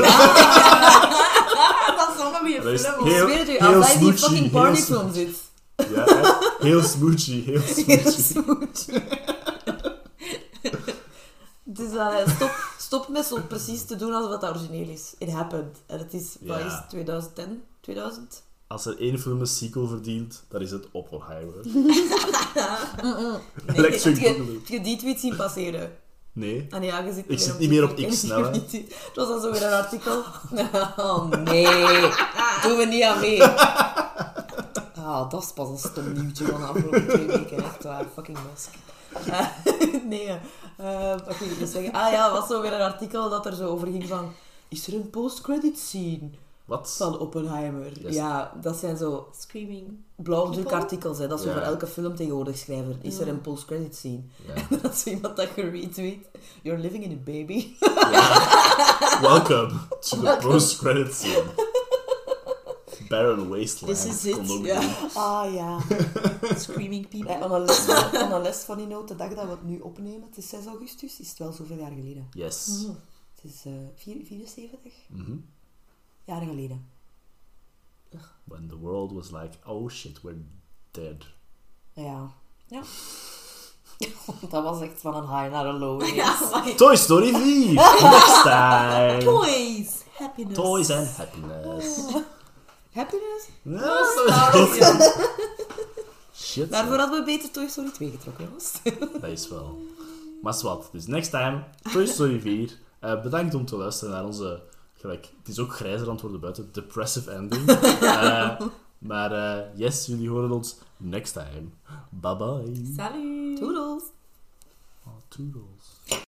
Speaker 1: Dat is zo'n goede
Speaker 2: Dat is
Speaker 1: film.
Speaker 3: ik
Speaker 2: heel-
Speaker 3: zweer het u,
Speaker 2: heel
Speaker 3: als hij in die
Speaker 2: Smoochie,
Speaker 3: fucking
Speaker 2: heel
Speaker 3: Barney
Speaker 2: Smoochie.
Speaker 3: film zit.
Speaker 2: Ja, hè? Heel Smoochie, heel
Speaker 3: Heel
Speaker 2: Smoochie.
Speaker 3: Smoochie. Dus uh, stop, Stop met zo precies te doen alsof het origineel is. It happened. En het is, wat
Speaker 2: Ja.
Speaker 3: is het, twintig tien? tweeduizend?
Speaker 2: Als er één film een sequel verdient, dan is het Oppenheimer.
Speaker 3: Nee,
Speaker 2: Electric
Speaker 3: heb je,
Speaker 2: Boogaloo.
Speaker 3: heb je die tweet zien passeren?
Speaker 2: Nee.
Speaker 3: En ja, je zit
Speaker 2: Ik zit niet meer op X, snel, hè.
Speaker 3: Het was dan zo weer een artikel. Oh nee, doen we niet aan mee. Ah, dat is pas een stom nieuwtje van de afgelopen twee weken. Echt waar, fucking Musk. Uh, nee, uh, wat ging ik dus zeggen? Ah ja, was zo weer een artikel dat er zo over ging van... Is er een post-credit scene
Speaker 2: Wat?
Speaker 3: van Oppenheimer?
Speaker 2: Yes.
Speaker 3: Ja, dat zijn zo
Speaker 1: Screaming.
Speaker 3: blauwdrukartikels. Hè. Dat is
Speaker 2: Ja.
Speaker 3: over elke film tegenwoordig schrijver. Is er
Speaker 1: Ja.
Speaker 3: een post-credit scene?
Speaker 2: Ja.
Speaker 3: En dat is zo iemand dat geretweet. You're living in it, baby.
Speaker 2: Welcome to the post-credit scene. Barren Wasteland.
Speaker 1: This is it,
Speaker 2: Kon ook
Speaker 3: Ja.
Speaker 2: doen.
Speaker 3: Ah ja.
Speaker 1: Screaming people.
Speaker 3: Hey, aan, een les van, aan een les van die noot, de dag dat we het nu opnemen, het is zes augustus, is het wel zoveel jaar geleden.
Speaker 2: Yes.
Speaker 3: Het is uh, vier, vierenzeventig
Speaker 2: Mhm.
Speaker 3: jaar geleden.
Speaker 2: When the world was like, oh shit, we're dead.
Speaker 3: Ja. Ja. Dat was echt van een high naar een low. ineens.
Speaker 1: Ja, maar...
Speaker 2: Toy Story vier! Next time!
Speaker 1: Toys. Happiness.
Speaker 2: Toys and happiness.
Speaker 3: Happiness?
Speaker 2: Ja, dat is wel goed. Shit.
Speaker 3: Daarvoor hadden we beter Toy Story twee getrokken, jongens.
Speaker 2: Dat is wel. Maar zwart. Dus next time, Toy Story vier. Uh, bedankt om te luisteren naar onze... Gelijk, het is ook grijzer aan het worden buiten. Depressive ending. Uh, maar uh, yes, jullie horen ons next time. Bye bye.
Speaker 1: Salut.
Speaker 3: Toodles!
Speaker 2: Oh, toodles.